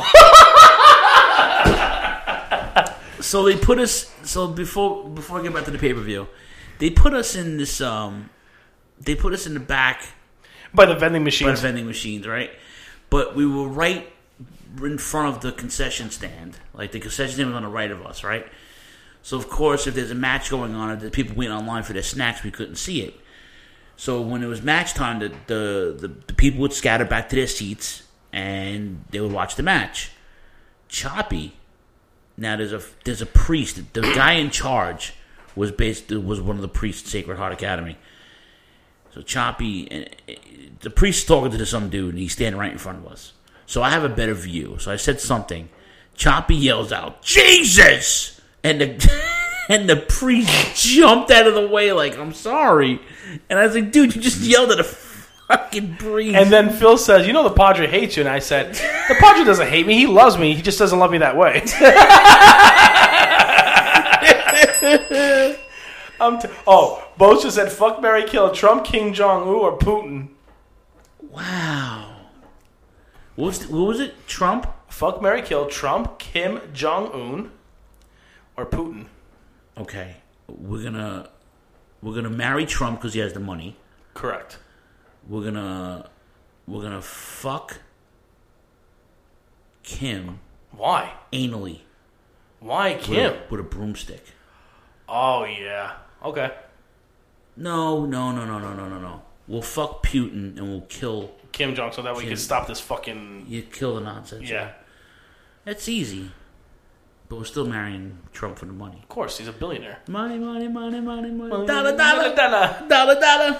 so they put us. So before before I get back to the pay per view, they put us in this. Um, they put us in the back by the vending machines. By the vending machines, right? But we were right in front of the concession stand. Like the concession stand was on the right of us, right? So of course, if there's a match going on, or the people waiting online for their snacks, we couldn't see it. So when it was match time, the, the, the, the people would scatter back to their seats and they would watch the match. Choppy, now there's a there's a priest. The guy in charge was based was one of the priests at Sacred Heart Academy. So Choppy, and the priest's talking to some dude, and he's standing right in front of us. So I have a better view. So I said something. Choppy yells out, "Jesus!" And the and the priest jumped out of the way like, "I'm sorry." And I was like, "Dude, you just yelled at a fucking priest." And then Phil says, "You know the Padre hates you." And I said, "The Padre doesn't hate me. He loves me. He just doesn't love me that way." I'm t- oh, Bo just said, "Fuck, marry, kill Trump, Kim Jong Un, or Putin." Wow. What was the, what was it? Trump? Fuck, marry, kill Trump, Kim Jong Un, or Putin. Okay, we're gonna we're gonna marry Trump because he has the money. Correct. We're gonna we're gonna fuck Kim. Why? Anally. Why Kim? With a, with a broomstick. Oh yeah. Okay. No, no, no, no, no, no, no, no. We'll fuck Putin and we'll kill Kim Jong so that way we can stop this fucking. You kill the nonsense. Yeah. That's easy. But we're still marrying Trump for the money. Of course, he's a billionaire. Money, money, money, money, money. Money, Dollar, dollar, dollar, dollar, dollar.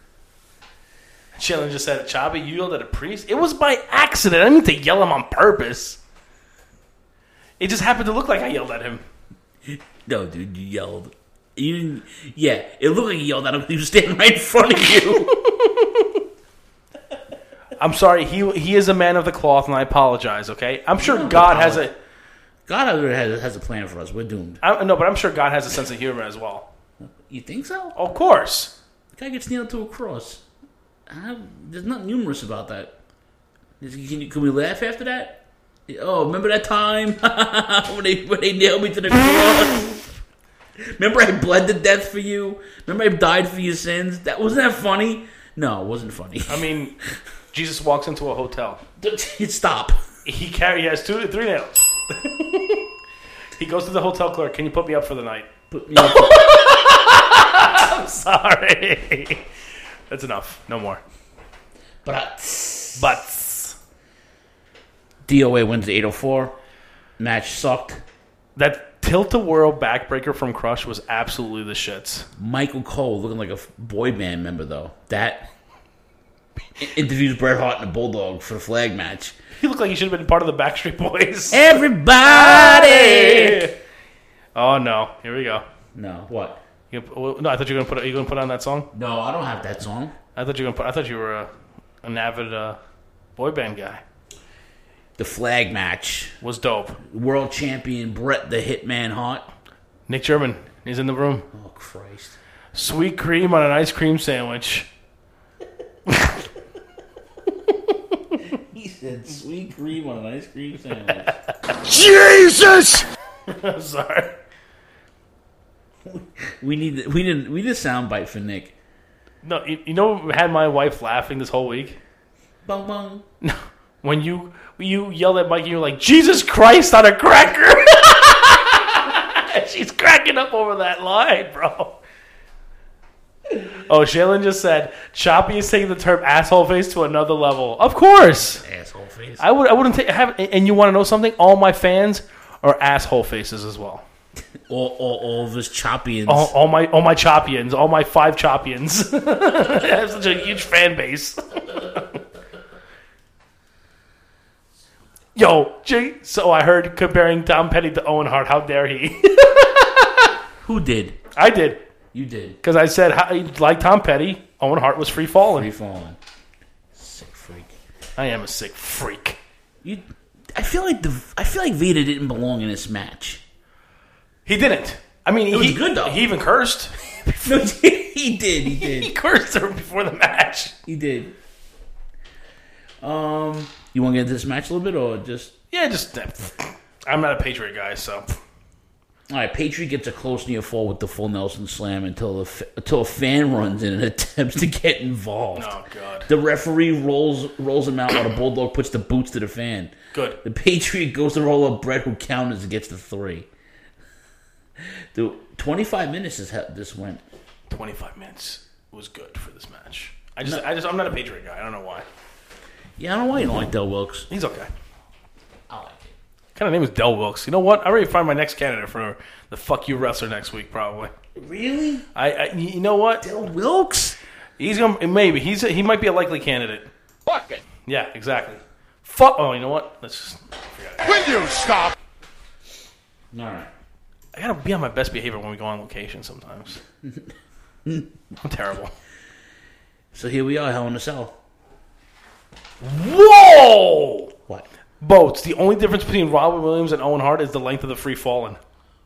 Chillin just said, "Choppy, you yelled at a priest." It was by accident. I didn't mean to yell him on purpose. It just happened to look like I yelled at him. No, dude, you yelled. You didn't, yeah, it looked like you yelled at him because he was standing right in front of you. I'm sorry. He he is a man of the cloth, and I apologize. Okay, I'm sure No, God no, has a God has, has a plan for us. We're doomed. I, no, but I'm sure God has a sense of humor as well. You think so? Of course. The guy gets nailed to a cross. I, there's nothing humorous about that. Is, can, you, can we laugh after that? Oh, remember that time when they when they nailed me to the cross? Remember I bled to death for you? Remember I died for your sins? That wasn't that funny? No, it wasn't funny. I mean, Jesus walks into a hotel. Stop. He carry he has two three nails. He goes to the hotel clerk. "Can you put me up for the night?" Put me up. I'm sorry. That's enough. No more. But Butts. D O A wins the eight oh four. Match sucked. That tilt-a-whirl backbreaker from Crush was absolutely the shits. Michael Cole looking like a boy band member, though. That interviews Bret Hart and the Bulldog for the flag match. He looked like he should have been part of the Backstreet Boys. Everybody! Oh, no. Here we go. No. What? You, no, I thought you were going to put. Are you going to put on that song? No, I don't have that song. I thought you were going to put. I thought you were a, an avid uh, boy band guy. The flag match was dope. World champion Bret the Hitman Hart. Nick German. He's in the room. Oh, Christ. Sweet cream on an ice cream sandwich. He said sweet cream on an ice cream sandwich. Jesus! I'm sorry. We need we need we need a soundbite for Nick. No, you, you know what had my wife laughing this whole week? Bung bung. No, when you when you yelled at Mike and you were like, "Jesus Christ on a cracker!" She's cracking up over that line, bro. Oh, Shaylin just said Choppy is taking the term "asshole face" to another level. Of course, asshole face. I would I wouldn't take have. And you want to know something? All my fans are asshole faces as well. All, all, all of his Choppians. All, all my all my Choppians. All my five Choppians. I have such a huge fan base. Yo, Jay, so I heard comparing Tom Petty to Owen Hart. How dare he? Who did? I did. You did. Because I said, how, like Tom Petty, Owen Hart was free falling. Free falling. Sick freak. I am a sick freak. You, I feel like the I feel like Vita didn't belong in this match. He didn't. I mean, it he was good though. He even cursed. No, he did. He did. He cursed her before the match. He did. Um, you want to get into this match a little bit, or just? Yeah, just. I'm not a Patriot guy, so. All right, Patriot gets a close near fall with the full Nelson slam until the until a fan runs in and attempts to get involved. Oh God! The referee rolls rolls him out while the Bulldog puts the boots to the fan. Good. The Patriot goes to roll up Brett, who counters and gets the three. Dude, twenty-five minutes is how this went. twenty-five minutes was good for this match. I just, no. I just, I'm not a Patriot guy. I don't know why. Yeah, I don't know why you don't like Del Wilkes. He's okay. I like it. What kind of name is Del Wilkes? You know what? I already find my next candidate for the fuck you wrestler next week, probably. Really? I, I you know what? Del Wilkes? He's gonna maybe he's a, he might be a likely candidate. Fuck it. Yeah, exactly. Fuck. Oh, you know what? Let's just. Will you stop? All right. I gotta be on my best behavior when we go on location sometimes. I'm terrible. So here we are, Hell in a Cell. Whoa! What? Boats. The only difference between Robin Williams and Owen Hart is the length of the free falling.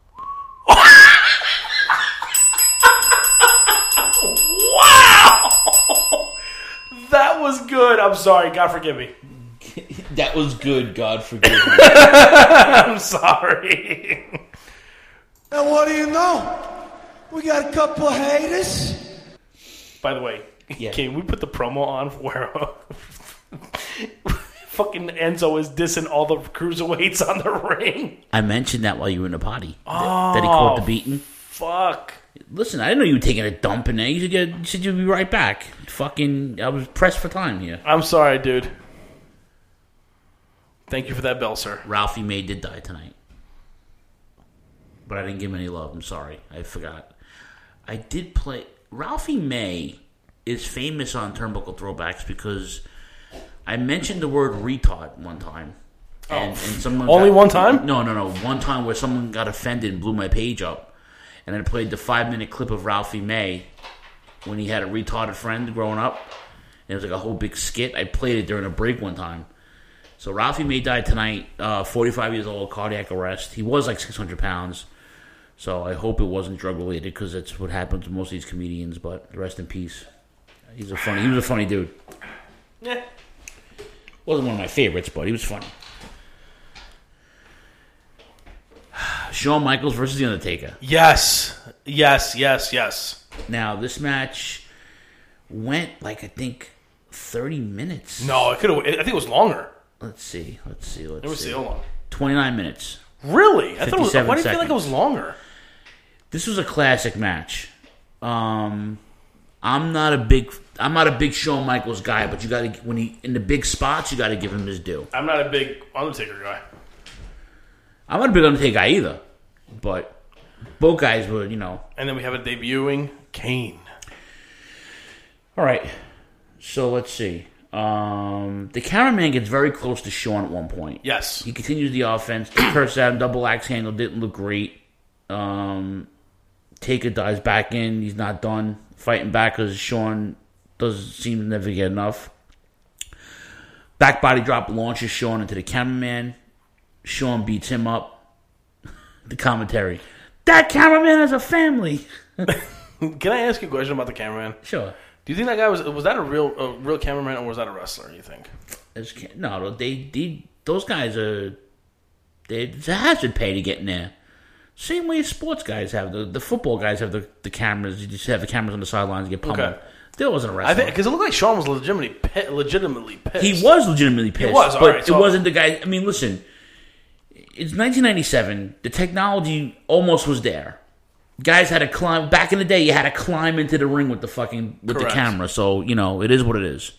Wow! That was good. I'm sorry. God forgive me. That was good. God forgive me. I'm sorry. And what do you know? We got a couple of haters. By the way, yeah. Can we put the promo on where uh, fucking Enzo is dissing all the cruiserweights on the ring? I mentioned that while you were in the potty. Oh, that he caught the beating. Fuck. Listen, I didn't know you were taking a dump in there. You said, you, you said you'd be right back. Fucking, I was pressed for time here. I'm sorry, dude. Thank you for that bell, sir. Ralphie May did die tonight. But I didn't give him any love. I'm sorry. I forgot. I did play... Ralphie May is famous on Turnbuckle Throwbacks because I mentioned the word retard one time. And, oh. and someone Only got, one time? No, no, no. One time where someone got offended and blew my page up. And I played the five-minute clip of Ralphie May when he had a retarded friend growing up. And it was like a whole big skit. I played it during a break one time. So Ralphie May died tonight, uh, forty-five years old, cardiac arrest. He was like six hundred pounds. So I hope it wasn't drug-related because that's what happens to most of these comedians. But rest in peace. He's a funny. He was a funny dude. Yeah. Wasn't one of my favorites, but he was funny. Shawn Michaels versus The Undertaker. Yes. Yes, yes, yes. Now, this match went, like, I think, thirty minutes. No, it could have. I think it was longer. Let's see. Let's see. Let's Let me see. see. Hold on. twenty-nine minutes. Really? I thought it was. Why fifty-seven do you feel like it was longer? This was a classic match. Um, I'm not a big. I'm not a big Shawn Michaels guy, but you got to when he in the big spots, you got to give him his due. I'm not a big Undertaker guy. I'm not a big Undertaker guy either, but both guys were, you know. And then we have a debuting Kane. All right, so let's see. Um, the cameraman gets very close to Shawn at one point. Yes, he continues the offense. The curse at him, double axe handle didn't look great. Um, Taker dives back in. He's not done fighting back because Shawn doesn't seem to never get enough. Back body drop launches Shawn into the cameraman. Shawn beats him up. The commentary. That cameraman has a family. Can I ask you a question about the cameraman? Sure. Do you think that guy was was that a real a real cameraman or was that a wrestler? You think? It's, no, they, they those guys are. They, it's a hazard pay to get in there. Same way sports guys have the the football guys have the, the cameras. You just have the cameras on the sidelines and get pummeled. Okay. There wasn't a wrestler. I think because it looked like Shawn was legitimately pi- legitimately pissed. He was legitimately pissed. He was, all but right, so it wasn't the guy. I mean, listen. It's nineteen ninety-seven. The technology almost was there. Guys had to climb. Back in the day, you had to climb into the ring with the fucking with Correct. the camera. So you know, it is what it is.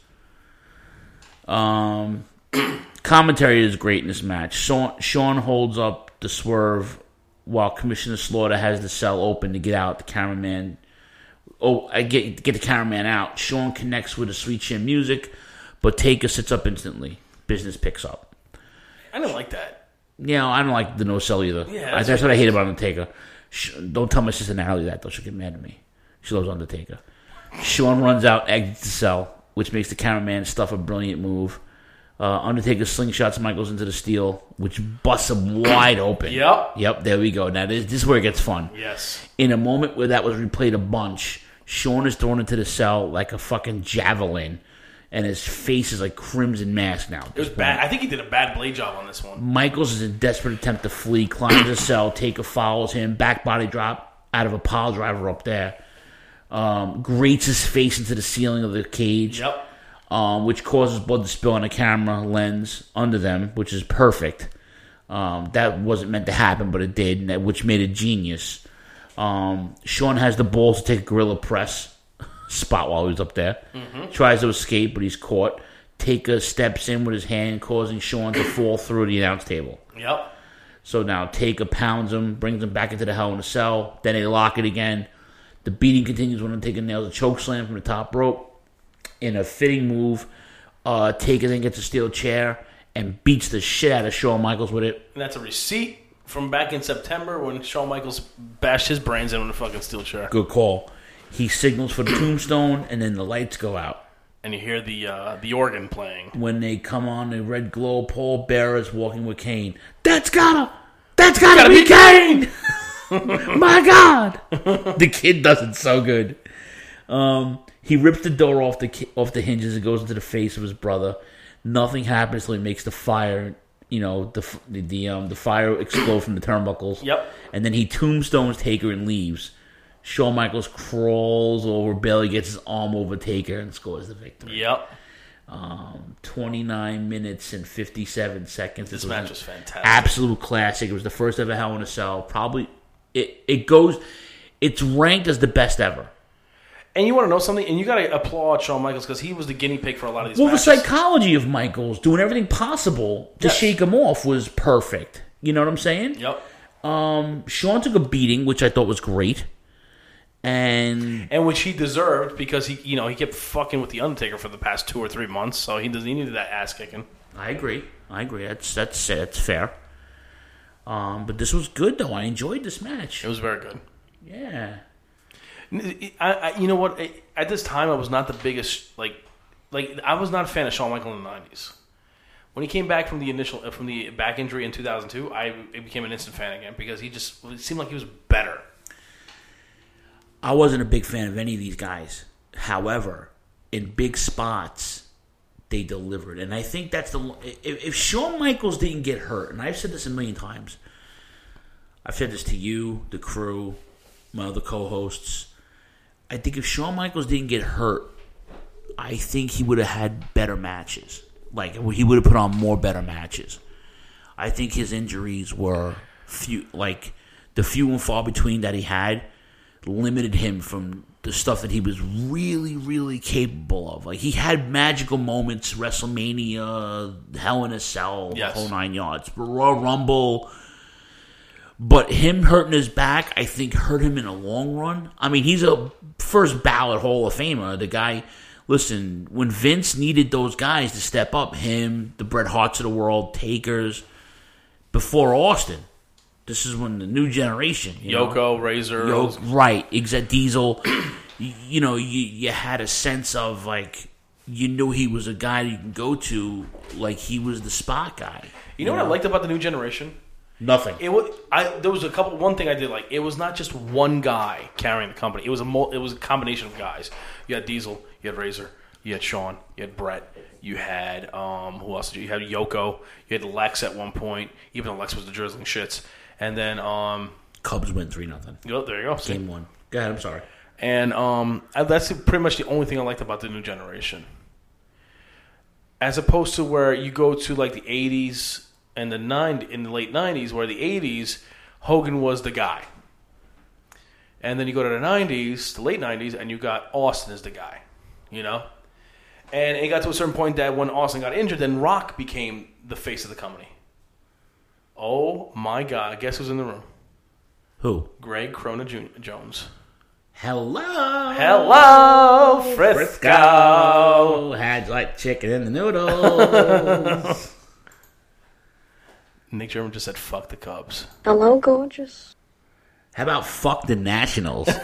Um, commentary is great in this match. Shawn, Shawn holds up the swerve while Commissioner Slaughter has the cell open to get out. The cameraman, oh, I get get the cameraman out. Shawn connects with the Sweet Chin music, but Taker sits up instantly. Business picks up. I didn't like that. Yeah, I don't like the no cell either. Yeah, that's, that's that's what I hate about Undertaker. Sh- don't tell my sister Natalie that, though. She'll get mad at me. She loves Undertaker. Shawn runs out, exits the cell, which makes the cameraman stuff a brilliant move. Uh, Undertaker slingshots Michaels into the steel, which busts him wide open. Yep. Yep, there we go. Now, this, this is where it gets fun. Yes. In a moment where that was replayed a bunch, Shawn is thrown into the cell like a fucking javelin, and his face is like Crimson Mask now. It was bad. I think he did a bad blade job on this one. Michaels is in a desperate attempt to flee, climbs the cell, Taker follows him, back body drop out of a pile driver up there. Um, grates his face into the ceiling of the cage. Yep. Um, which causes blood to spill on a camera lens under them, which is perfect. Um, that wasn't meant to happen, but it did, and that, which made it genius. Um, Shawn has the balls to take a gorilla press spot while he was up there. Mm-hmm. Tries to escape, but he's caught. Taker steps in with his hand, causing Shawn to fall through the announce table. Yep. So now Taker pounds him, brings him back into the Hell in a Cell. Then they lock it again. The beating continues when Taker nails a choke slam from the top rope. In a fitting move, uh, Taker then gets a steel chair and beats the shit out of Shawn Michaels with it. And that's a receipt from back in September when Shawn Michaels bashed his brains in with a fucking steel chair. Good call. He signals for the tombstone, and then the lights go out. And you hear the uh, the organ playing. When they come on, the red glow, Paul Bearer's walking with Kane. That's gotta, that's gotta, gotta be, be Kane! My God! The kid does it so good. Um... He rips the door off the off the hinges and goes into the face of his brother. Nothing happens until he makes the fire, you know, the the, the um the fire explode from the turnbuckles. Yep. And then he tombstones Taker and leaves. Shawn Michaels crawls over, Bailey gets his arm over Taker and scores the victory. Yep. Um, twenty-nine minutes and fifty-seven seconds. This was match was fantastic. Absolute classic. It was the first ever Hell in a Cell. Probably it it goes. It's ranked as the best ever. And you want to know something? And you got to applaud Shawn Michaels because he was the guinea pig for a lot of these well, matches. the psychology of Michaels doing everything possible to yes. shake him off was perfect. You know what I'm saying? Yep. Um, Shawn took a beating, which I thought was great. And and which he deserved because he, you know, he kept fucking with the Undertaker for the past two or three months, so he does he needed that ass kicking. I agree. I agree. That's that's that's fair. Um, but this was good though. I enjoyed this match. It was very good. Yeah. I, I, you know what? At this time, I was not the biggest like, like I was not a fan of Shawn Michaels in the nineties. When he came back from the initial from the back injury in two thousand two, I became an instant fan again because he just it seemed like he was better. I wasn't a big fan of any of these guys. However, in big spots, they delivered, and I think that's the if, if Shawn Michaels didn't get hurt, and I've said this a million times. I've said this to you, the crew, my other co-hosts. I think if Shawn Michaels didn't get hurt, I think he would have had better matches. Like, he would have put on more better matches. I think his injuries were few, like the few and far between that he had limited him from the stuff that he was really, really capable of. Like, he had magical moments, WrestleMania, Hell in a Cell, yes. the whole nine yards, Royal Rumble. But him hurting his back, I think, hurt him in the long run. I mean, he's a first ballot Hall of Famer. The guy, listen, when Vince needed those guys to step up, him, the Bret Harts of the world, Takers, before Austin. This is when the new generation. You Yoko, know? Razor. Yo, right, exact Diesel. you, you know, you, you had a sense of, like, you knew he was a guy you can go to, like he was the spot guy. You know, you know what I liked about the new generation? Nothing. It was. I there was a couple. One thing I did like. It was not just one guy carrying the company. It was a. It was a combination of guys. You had Diesel. You had Razor. You had Shawn. You had Bret. You had um. Who else did you? You had Yoko. You had Lex at one point. Even though Lex was the drizzling shits. And then um. Cubs win three nothing. Oh, there you go. Game one. Go ahead. I'm sorry. And um. That's pretty much the only thing I liked about the new generation. As opposed to where you go to like the eighties. And the nine in the late nineties, where the eighties, Hogan was the guy, and then you go to the nineties, the late nineties, and you got Austin as the guy, you know. And it got to a certain point that when Austin got injured, then Rock became the face of the company. Oh my God! Guess who's in the room? Who? Greg Krona Junior Jones. Hello, hello, Frisco. Frisco. How'd you like chicken in the noodles? Nick German just said, fuck the Cubs. Hello, gorgeous. How about fuck the Nationals? Ring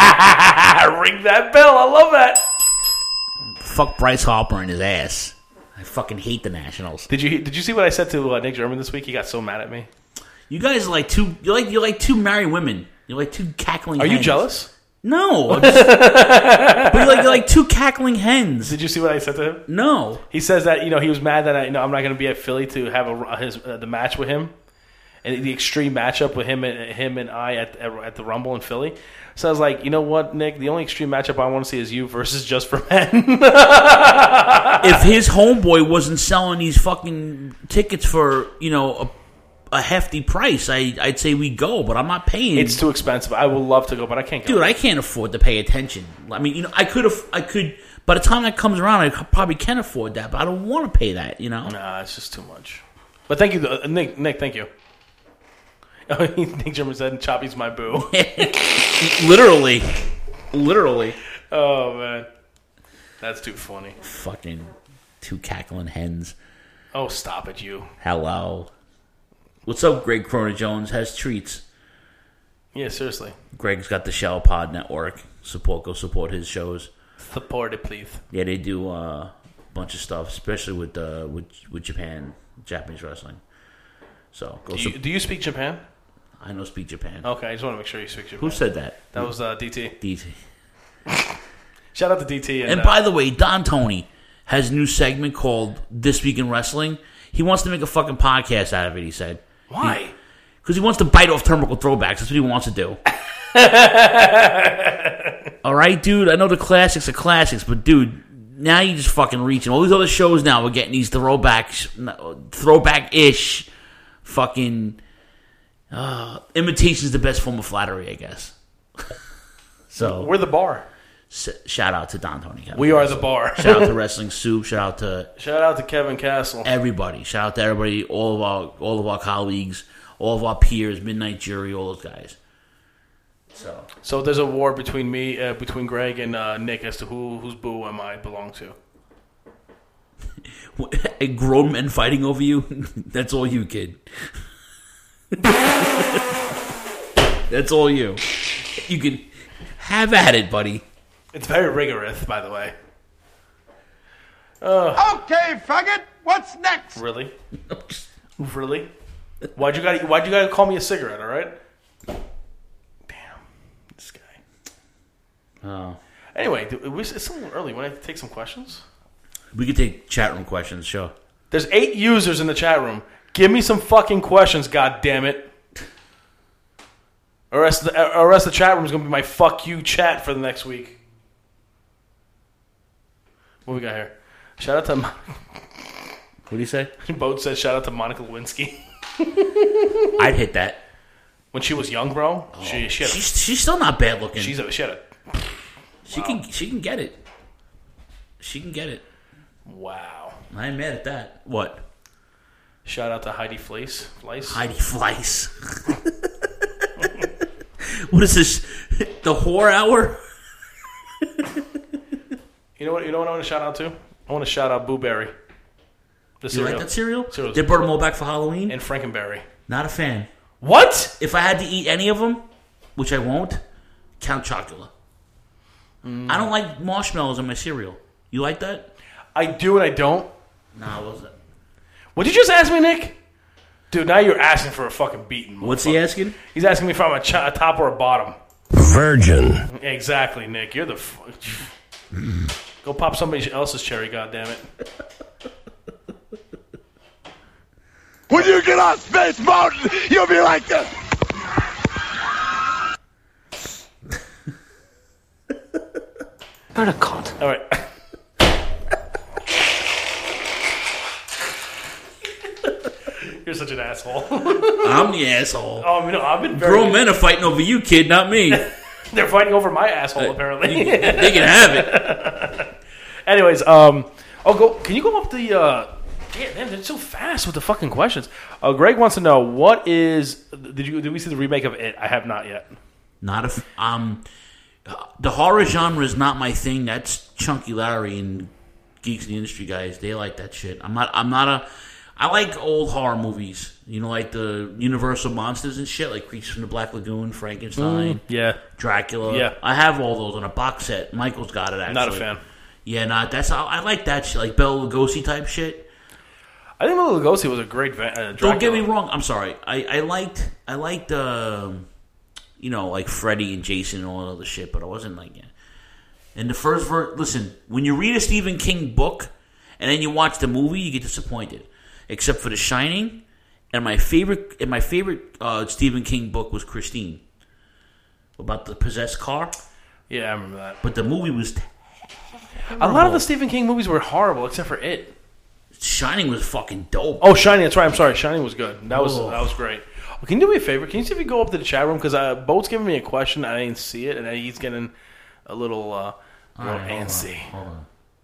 that bell. I love that. Fuck Bryce Harper and his ass. I fucking hate the Nationals. Did you Did you see what I said to uh, Nick German this week? He got so mad at me. You guys are like two. You like you like two married women. You're like two cackling. Are hens. you jealous? No, I'm just, but you're like you're like two cackling hens. Did you see what I said to him? No. He says that you know he was mad that I you know I'm not going to be at Philly to have a, his uh, the match with him, and the extreme matchup with him and him and I at at the Rumble in Philly. So I was like, you know what, Nick? The only extreme matchup I want to see is you versus Just for Men. If his homeboy wasn't selling these fucking tickets for you know a, a hefty price, I I'd say we go, but I'm not paying. It's too expensive. I would love to go, but I can't go. Dude, I can't afford to pay attention. I mean, you know, I could have, I could. By the time that comes around, I probably can afford that, but I don't want to pay that. You know, nah, it's just too much. But thank you, uh, Nick. Nick, thank you. Nick German said, "Choppy's my boo." Literally, literally. Oh man, that's too funny. Fucking two cackling hens. Oh, stop it, you. Hello. What's up, Greg Corona Jones? Has treats. Yeah, seriously. Greg's got the Shell Pod Network. Support, go support his shows. Support it, please. Yeah, they do uh, a bunch of stuff, especially with uh, with with Japan, Japanese wrestling. So go. Do you, su- do you speak Japan? I know speak Japan. Okay, I just want to make sure you speak Japan. Who said that? That was uh, D T. D T. Shout out to D T. And, and uh, by the way, Don Tony has a new segment called This Week in Wrestling. He wants to make a fucking podcast out of it, he said. Why? Because he, he wants to bite off turnbuckle throwbacks. That's what he wants to do. All right, dude. I know the classics are classics, but dude, now you just fucking reaching. All these other shows now we're getting these throwbacks, throwback-ish, fucking uh, imitation is the best form of flattery, I guess. So we're the bar. S- shout out to Don Tony. Kevin we are Castle. the bar. Shout out to Wrestling Soup. Shout out to shout out to Kevin Castle. Everybody. Shout out to everybody. All of our all of our colleagues, all of our peers, Midnight Jury, all those guys. So, so there's a war between me, uh, between Greg and uh, Nick as to who whose boo am I belong to. A grown men fighting over you. That's all you, kid. That's all you. You can have at it, buddy. It's very rigorous, by the way. Uh, okay, faggot. What's next? Really? Really? Why'd you got? Why'd you got to call me a cigarette? All right. Damn, this guy. Oh. Anyway, it's a little early. Want to take some questions? We could take chat room questions. Sure. There's eight users in the chat room. Give me some fucking questions, god damn it. Or else the, or else the chat room is going to be my fuck you chat for the next week. What we got here? Shout out to... What do you say? Boat says shout out to Monica Lewinsky. I'd hit that. When she was young, bro. Oh, she, she had a, she's, she's still not bad looking. She's a, she had a... She, wow. can, she can get it. She can get it. Wow. I ain't mad at that. What? Shout out to Heidi Fleiss. Fleiss? Heidi Fleiss. What is this? The whore hour? You know what? You know what I want to shout out to? I want to shout out Boo Berry. The you cereal. like that cereal? Cereal's they brought them all back for Halloween. And Frankenberry. Not a fan. What? If I had to eat any of them, which I won't, Count Chocula. Mm. I don't like marshmallows in my cereal. You like that? I do and I don't. Nah, what was that? What did you just ask me, Nick? Dude, now you're asking for a fucking beating. What's he asking? He's asking me if I'm a, ch- a top or a bottom. Virgin. Exactly, Nick. You're the... F- Go pop somebody else's cherry, goddammit. When you get on Space Mountain, you'll be like this. You're a cunt. All right. You're such an asshole. I'm the asshole. Oh, I mean, I've been very... Grown men are fighting over you, kid, not me. They're fighting over my asshole, uh, apparently. You, they can have it. Anyways, um, oh, go. Can you go up the? Uh, damn, man, they're so fast with the fucking questions. Uh, Greg wants to know what is. Did you? Did we see the remake of It? I have not yet. Not a. Um, the horror genre is not my thing. That's Chunky Larry and Geeks in the Industry guys. They like that shit. I'm not. I'm not a. I like old horror movies. You know, like the Universal monsters and shit, like Creatures from the Black Lagoon, Frankenstein, mm, yeah, Dracula. Yeah, I have all those on a box set. Michael's got it. Actually, not a fan. Yeah, nah, that's I, I like that shit, like Bela Lugosi type shit. I think Bela Lugosi was a great va- uh, Dracula. Don't get me wrong. I'm sorry. I, I liked I liked um, you know, like Freddy and Jason and all that other shit, but I wasn't like yeah. And the first verse, listen, when you read a Stephen King book and then you watch the movie, you get disappointed. Except for The Shining, and my favorite and my favorite uh, Stephen King book was Christine, about the possessed car. Yeah, I remember that. But the movie was terrible. A lot of the Stephen King movies were horrible, except for It. Shining was fucking dope. Oh, Shining, that's right. I'm sorry. Shining was good. That was Oh. that was great. Well, can you do me a favor? Can you see if you go up to the chat room? Because uh, Boat's giving me a question. I didn't see it, and he's getting a little, uh, a little right, hold on, antsy. hold on.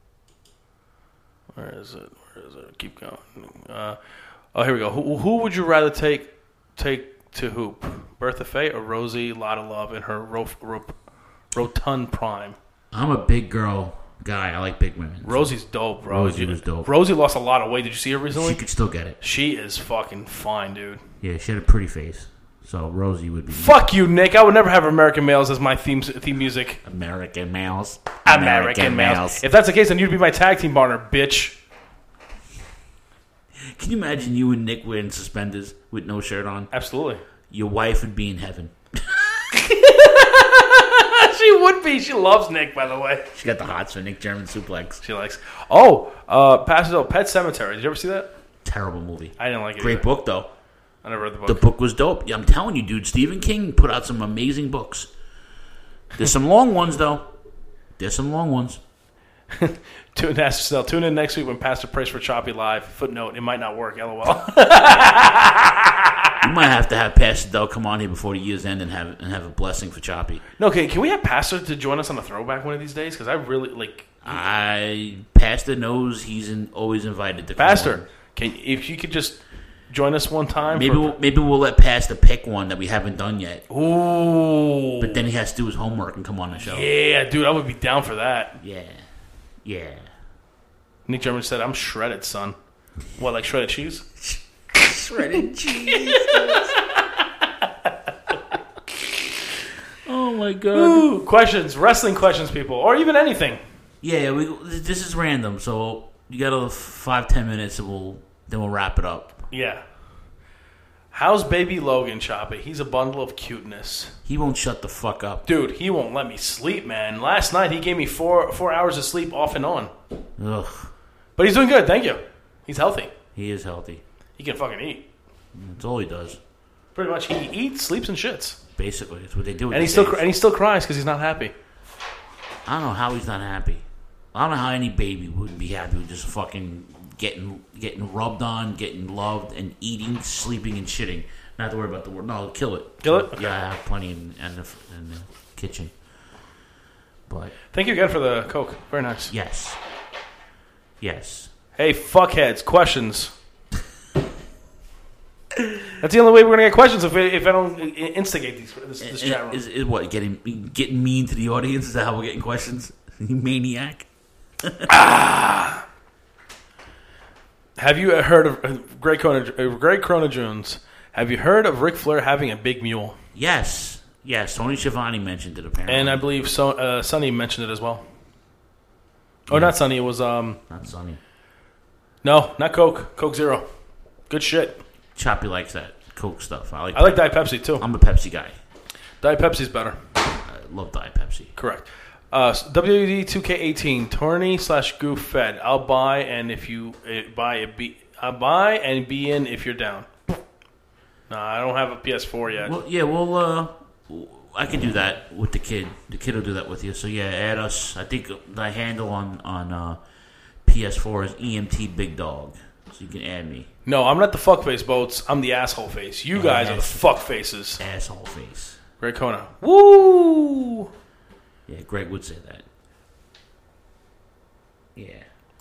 Where is it? Where is it? Keep going. Uh, oh, here we go. Who, who would you rather take take to hoop? Bertha Faye or Rosie Lotta Love in her ro- ro- rotund prime? I'm a big girl guy. I like big women. Rosie's dope, bro. Rosie was dope. Rosie lost a lot of weight. Did you see her recently? She could still get it. She is fucking fine, dude. Yeah, she had a pretty face. So Rosie would be. Fuck you, Nick. I would never have American Males as my theme theme music. American Males. American, American Males. Males. If that's the case, then you'd be my tag team partner, bitch. Can you imagine you and Nick wearing suspenders with no shirt on? Absolutely. Your wife would be in heaven. She would be. She loves Nick, by the way. She got the hots for Nick German suplex. She likes. Oh, uh, Paso Pet Cemetery. Did you ever see that? Terrible movie. I didn't like it. Great either. book though. I never read the book. The book was dope. Yeah, I'm telling you, dude. Stephen King put out some amazing books. There's some long ones though. There's some long ones. Tune, Snell, tune in next week when Pastor prays for Choppy live. Footnote: it might not work. LOL. You might have to have Pastor Dell come on here before the year's end and have and have a blessing for Choppy. No, okay. Can we have Pastor to join us on the throwback one of these days? Because I really like. I Pastor knows he's in, always invited to come Pastor, on. can if you could just join us one time? Maybe for, we'll, maybe we'll let Pastor pick one that we haven't done yet. Ooh. But then he has to do his homework and come on the show. Yeah, dude, I would be down for that. Yeah. Yeah. Nick German said, "I'm shredded, son." What, like shredded cheese? Shredded cheese. Oh my god. Ooh, questions, wrestling questions, people, or even anything. Yeah, we. This is random, so you got a five ten minutes, and we'll then we'll wrap it up. Yeah. How's baby Logan, Choppy? He's a bundle of cuteness. He won't shut the fuck up, dude. He won't let me sleep, man. Last night he gave me four four hours of sleep off and on. Ugh. But he's doing good. Thank you. He's healthy. He is healthy. He can fucking eat. That's all he does. Pretty much, he eats, sleeps, and shits. Basically, that's what they do. And he still and he still cries because he's not happy. I don't know how he's not happy. I don't know how any baby would be happy with just fucking getting getting rubbed on, getting loved, and eating, sleeping, and shitting. Not to worry about the word. No, kill it. Kill it? Okay. Yeah, I have plenty in, in, the, in the kitchen. But thank you again for the Coke. Very nice. Yes. Yes. Hey, fuckheads, questions. That's the only way we're gonna get questions if if I don't instigate these this, this is, chat room. Is, is what getting getting mean to the audience? Is that how we're getting questions? You maniac. ah. Have you heard of uh, Greg Corona, uh, Greg Corona Jones? Have you heard of Ric Flair having a big mule? Yes, yes. Tony Schiavone mentioned it apparently, and I believe so. Uh, Sonny mentioned it as well. Oh, yeah. Not Sonny. It was um. Not Sonny. No, not Coke. Coke Zero. Good shit. Choppy likes that Coke stuff. I like. I like Diet Pepsi too. I'm a Pepsi guy. Diet Pepsi's better. I love Diet Pepsi. Correct. Uh, W W D two K eighteen tourney slash goof fed. I'll buy and if you uh, buy a be I'll buy and be in if you're down. No, I don't have a P S four yet. Well, yeah, well, uh, I can do that with the kid. The kid will do that with you. So yeah, add us. I think the handle on on uh, P S four is E M T Big Dog. So you can add me. No, I'm not the fuckface boats. I'm the asshole face. You guys Ass- are the fuck faces. Asshole face. Greg Kona. Woo! Yeah, Greg would say that. Yeah.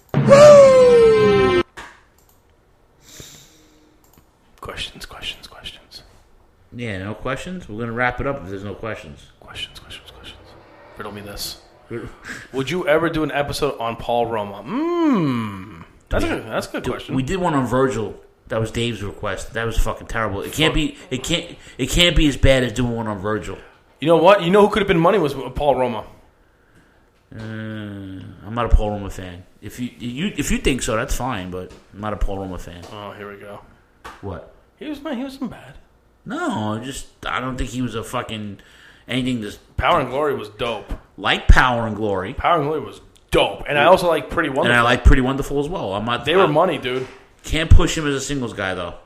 Questions, questions, questions. Yeah, no questions? We're going to wrap it up if there's no questions. Questions, questions, questions. Riddle me this. Would you ever do an episode on Paul Roma? Mmm. That's, yeah. a, that's a good question. We did one on Virgil. That was Dave's request. That was fucking terrible. It can't be. It can't. It can't be as bad as doing one on Virgil. You know what? You know who could have been money was Paul Roma. Uh, I'm not a Paul Roma fan. If you, you if you think so, that's fine. But I'm not a Paul Roma fan. Oh, here we go. What? He was he wasn't bad. No, just I don't think he was a fucking anything. This Power and Glory was dope. Like Power and Glory. Power and Glory was dope, and I also like Pretty Wonderful. And I like Pretty Wonderful as well. I'm not. They were I'm, money, dude. Can't push him as a singles guy though.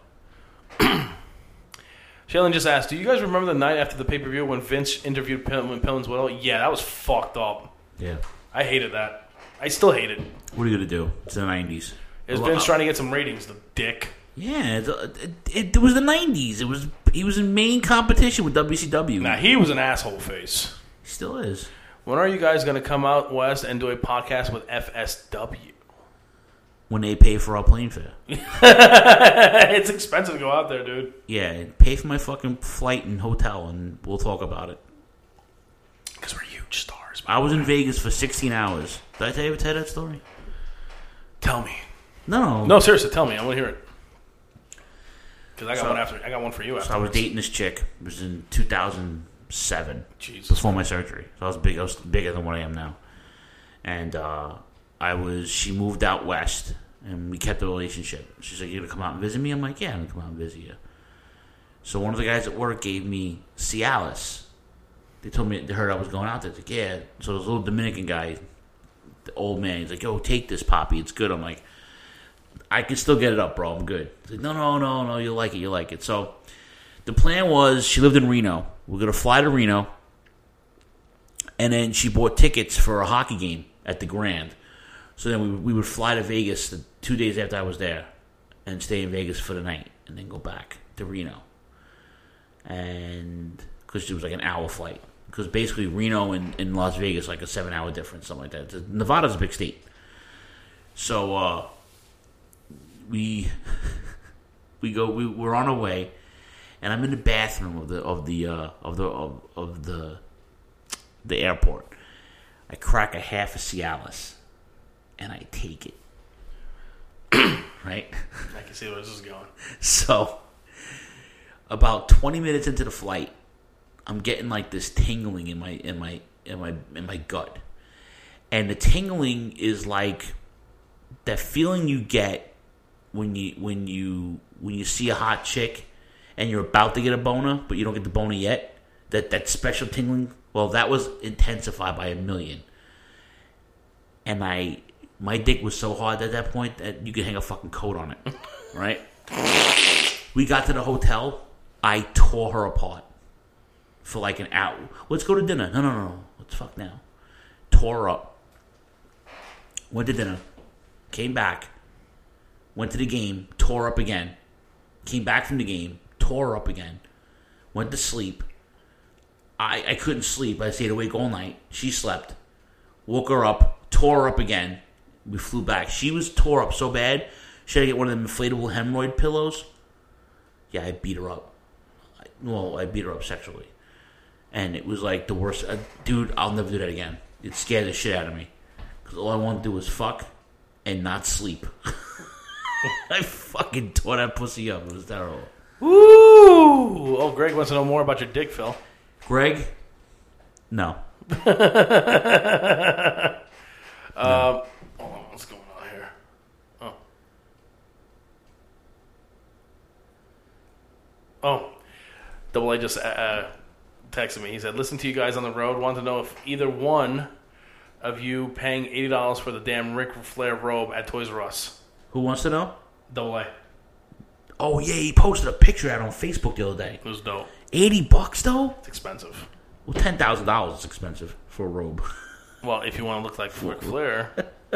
Shailen just asked, do you guys remember the night after the pay-per-view when Vince interviewed Pillman's Pillman's widow? Yeah, that was fucked up. Yeah. I hated that. I still hate it. What are you going to do? It's the nineties. It was Vince trying to get some ratings, the dick. Yeah, it, it, it was the nineties. It was He was in main competition with W C W. Nah, he was an asshole face. He still is. When are you guys going to come out west and do a podcast with F S W? When they pay for our plane fare. It's expensive to go out there, dude. Yeah, pay for my fucking flight and hotel, and we'll talk about it. Because we're huge stars. I was in Vegas for sixteen hours. Did I tell you, tell that story? Tell me. No. No, seriously, tell me. I want to hear it. Because I got So- one after. I got one for you after. So I was dating this chick. It was in two thousand seven. Jesus before my surgery. So I was big. I was bigger than what I am now. And uh, I was. She moved out west, and we kept the relationship. She's like, "You gonna come out and visit me?" I'm like, "Yeah, I'm gonna come out and visit you." So one of the guys at work gave me Cialis. They told me they heard I was going out there. Like, yeah. So this little Dominican guy, the old man, he's like, "Yo, take this, Poppy. It's good." I'm like, I can still get it up, bro. I'm good. He's like, no, no, no, no. You like it. You like it. So the plan was she lived in Reno. We're going to fly to Reno. And then she bought tickets for a hockey game at the Grand. So then we, we would fly to Vegas the two days after I was there and stay in Vegas for the night and then go back to Reno. And because it was like an hour flight. Because basically Reno and, and Las Vegas like a seven hour difference, something like that. Nevada's a big state. So, uh, we we go we, we're on our way, and I'm in the bathroom of the of the uh, of the of, of the the airport. I crack a half of Cialis, and I take it. Right? I can see where this is going. So, about twenty minutes into the flight, I'm getting like this tingling in my in my in my in my gut, and the tingling is like that feeling you get when you when you when you see a hot chick and you're about to get a boner, but you don't get the boner yet. That that special tingling. Well, that was intensified by a million. And I, my dick was so hard at that point that you could hang a fucking coat on it, right? We got to the hotel. I tore her apart for like an hour. Let's go to dinner. No, no, no, no. Let's fuck now. Tore her up. Went to dinner. Came back. Went to the game, tore up again. Came back from the game, tore up again. Went to sleep. I, I couldn't sleep. I stayed awake all night. She slept. Woke her up, tore her up again. We flew back. She was tore up so bad, she had to get one of them inflatable hemorrhoid pillows. Yeah, I beat her up. I, well, I beat her up sexually. And it was like the worst. Uh, dude, I'll never do that again. It scared the shit out of me. Because all I wanted to do was fuck and not sleep. I fucking tore that pussy up. It was terrible. Ooh! Oh, Greg wants to know more about your dick, Phil. Greg? No. um, hold on, what's going on here? Oh. Oh. Double A just uh, texted me. He said, listen to you guys on the road. Want to know if either one of you paying eighty dollars for the damn Ric Flair robe at Toys R Us. Who wants to know? Double A. Oh, yeah, he posted a picture out on Facebook the other day. It was dope. eighty bucks, though? It's expensive. Well, ten thousand dollars is expensive for a robe. Well, if you want to look like Ric Flair.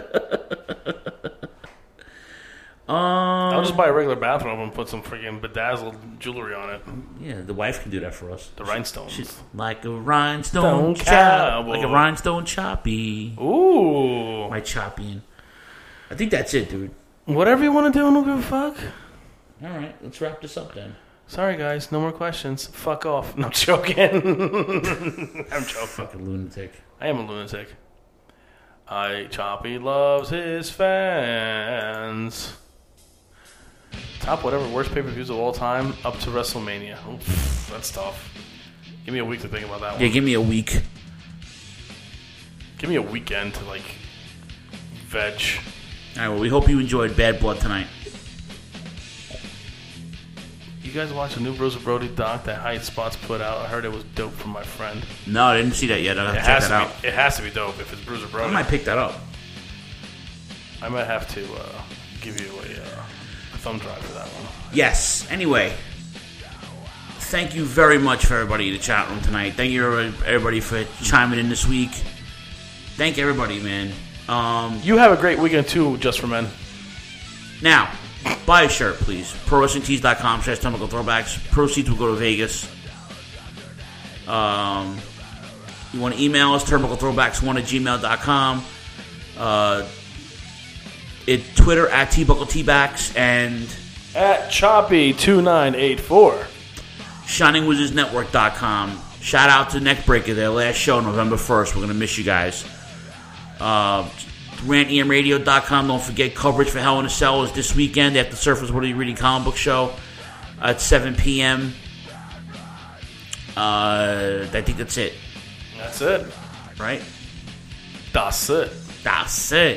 um, I'll just buy a regular bathrobe and put some freaking bedazzled jewelry on it. Yeah, the wife can do that for us. The rhinestones. She's like a rhinestone Stone chop. cowboy. Like a rhinestone choppy. Ooh. My chopping. I think that's it, dude. Whatever you want to do, I don't give a fuck. All right, let's wrap this up then. Sorry, guys. No more questions. Fuck off. No, I'm joking. I'm joking. Fucking lunatic. I am a lunatic. I Choppy loves his fans. Top whatever worst pay-per-views of all time up to WrestleMania. Oof, that's tough. Give me a week to think about that one. Yeah, give me a week. Give me a weekend to, like, veg. All right, well, we hope you enjoyed Bad Blood tonight. You guys watch the new Bruiser Brody doc that High Spots put out? I heard it was dope from my friend. No, I didn't see that yet. I'll have it to check has that to out. Be, it has to be dope if it's Bruiser Brody. I might pick that up. I might have to uh, give you a, uh, a thumb drive for that one. Yes. Anyway, thank you very much for everybody in the chat room tonight. Thank you, everybody, for chiming in this week. Thank everybody, man. Um, you have a great weekend, too, Just for Men. Now, buy a shirt, please. Pro Wrestling Tees dot com slash Turnbuckle Throwbacks. Proceeds will go to Vegas. Um, you want to email us, turnbuckle throwbacks one at gmail dot com. Uh, it, Twitter at tbuckletbacks and at Choppy two nine eight four. shining wizards network dot com. Shout out to Neckbreaker, their last show November first. We're going to miss you guys. Uh, rant e m radio dot com. Don't forget coverage for Hell in a Cell is this weekend after Surfers What Are You Reading comic book show at seven p.m. Uh, I think that's it. That's it. Right? That's it. That's it.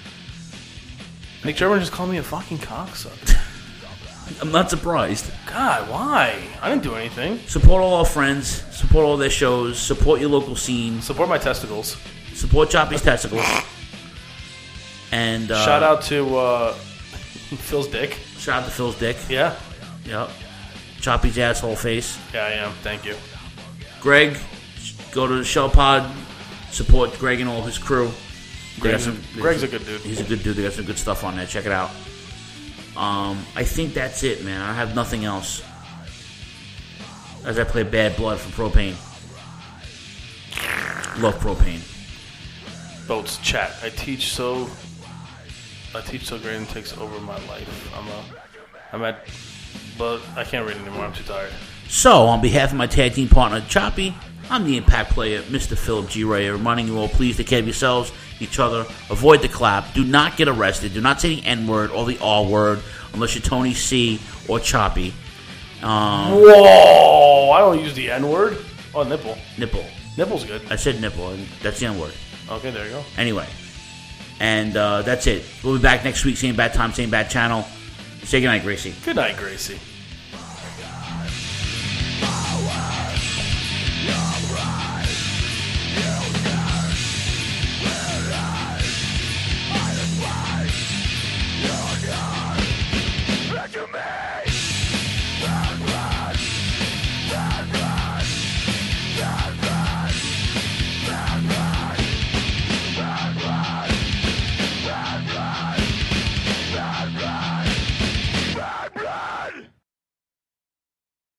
Nick German just called me a fucking cocksucker. I'm not surprised. God, why? I didn't do anything. Support all our friends. Support all their shows. Support your local scene. Support my testicles. Support Choppy's testicles. And uh, shout out to uh, Phil's dick. Shout out to Phil's dick. Yeah. Yep. Choppy's asshole face. Yeah, I am. Thank you. Greg, go to the Shell Pod. Support Greg and all his crew. Greg's, some, a, Greg's a good dude. He's a good dude. They got some good stuff on there. Check it out. Um, I think that's it, man. I have nothing else. As I play Bad Blood for Propane. Love Propane. Boats chat. I teach so. I teach so great and takes over my life. I'm a. I'm at. But I can't read anymore. I'm too tired. So, on behalf of my tag team partner Choppy, I'm the Impact Player, Mister Philip G. Ray, reminding you all, please take care of yourselves, each other. Avoid the clap. Do not get arrested. Do not say the N word or the R word unless you're Tony C or Choppy. Um, Whoa! I don't use the N word. Oh, nipple. Nipple. Nipple's good. I said nipple, and that's the N word. Okay, there you go. Anyway, and uh, that's it. We'll be back next week, same bad time, same bad channel. Say goodnight, Gracie. Good night, Gracie.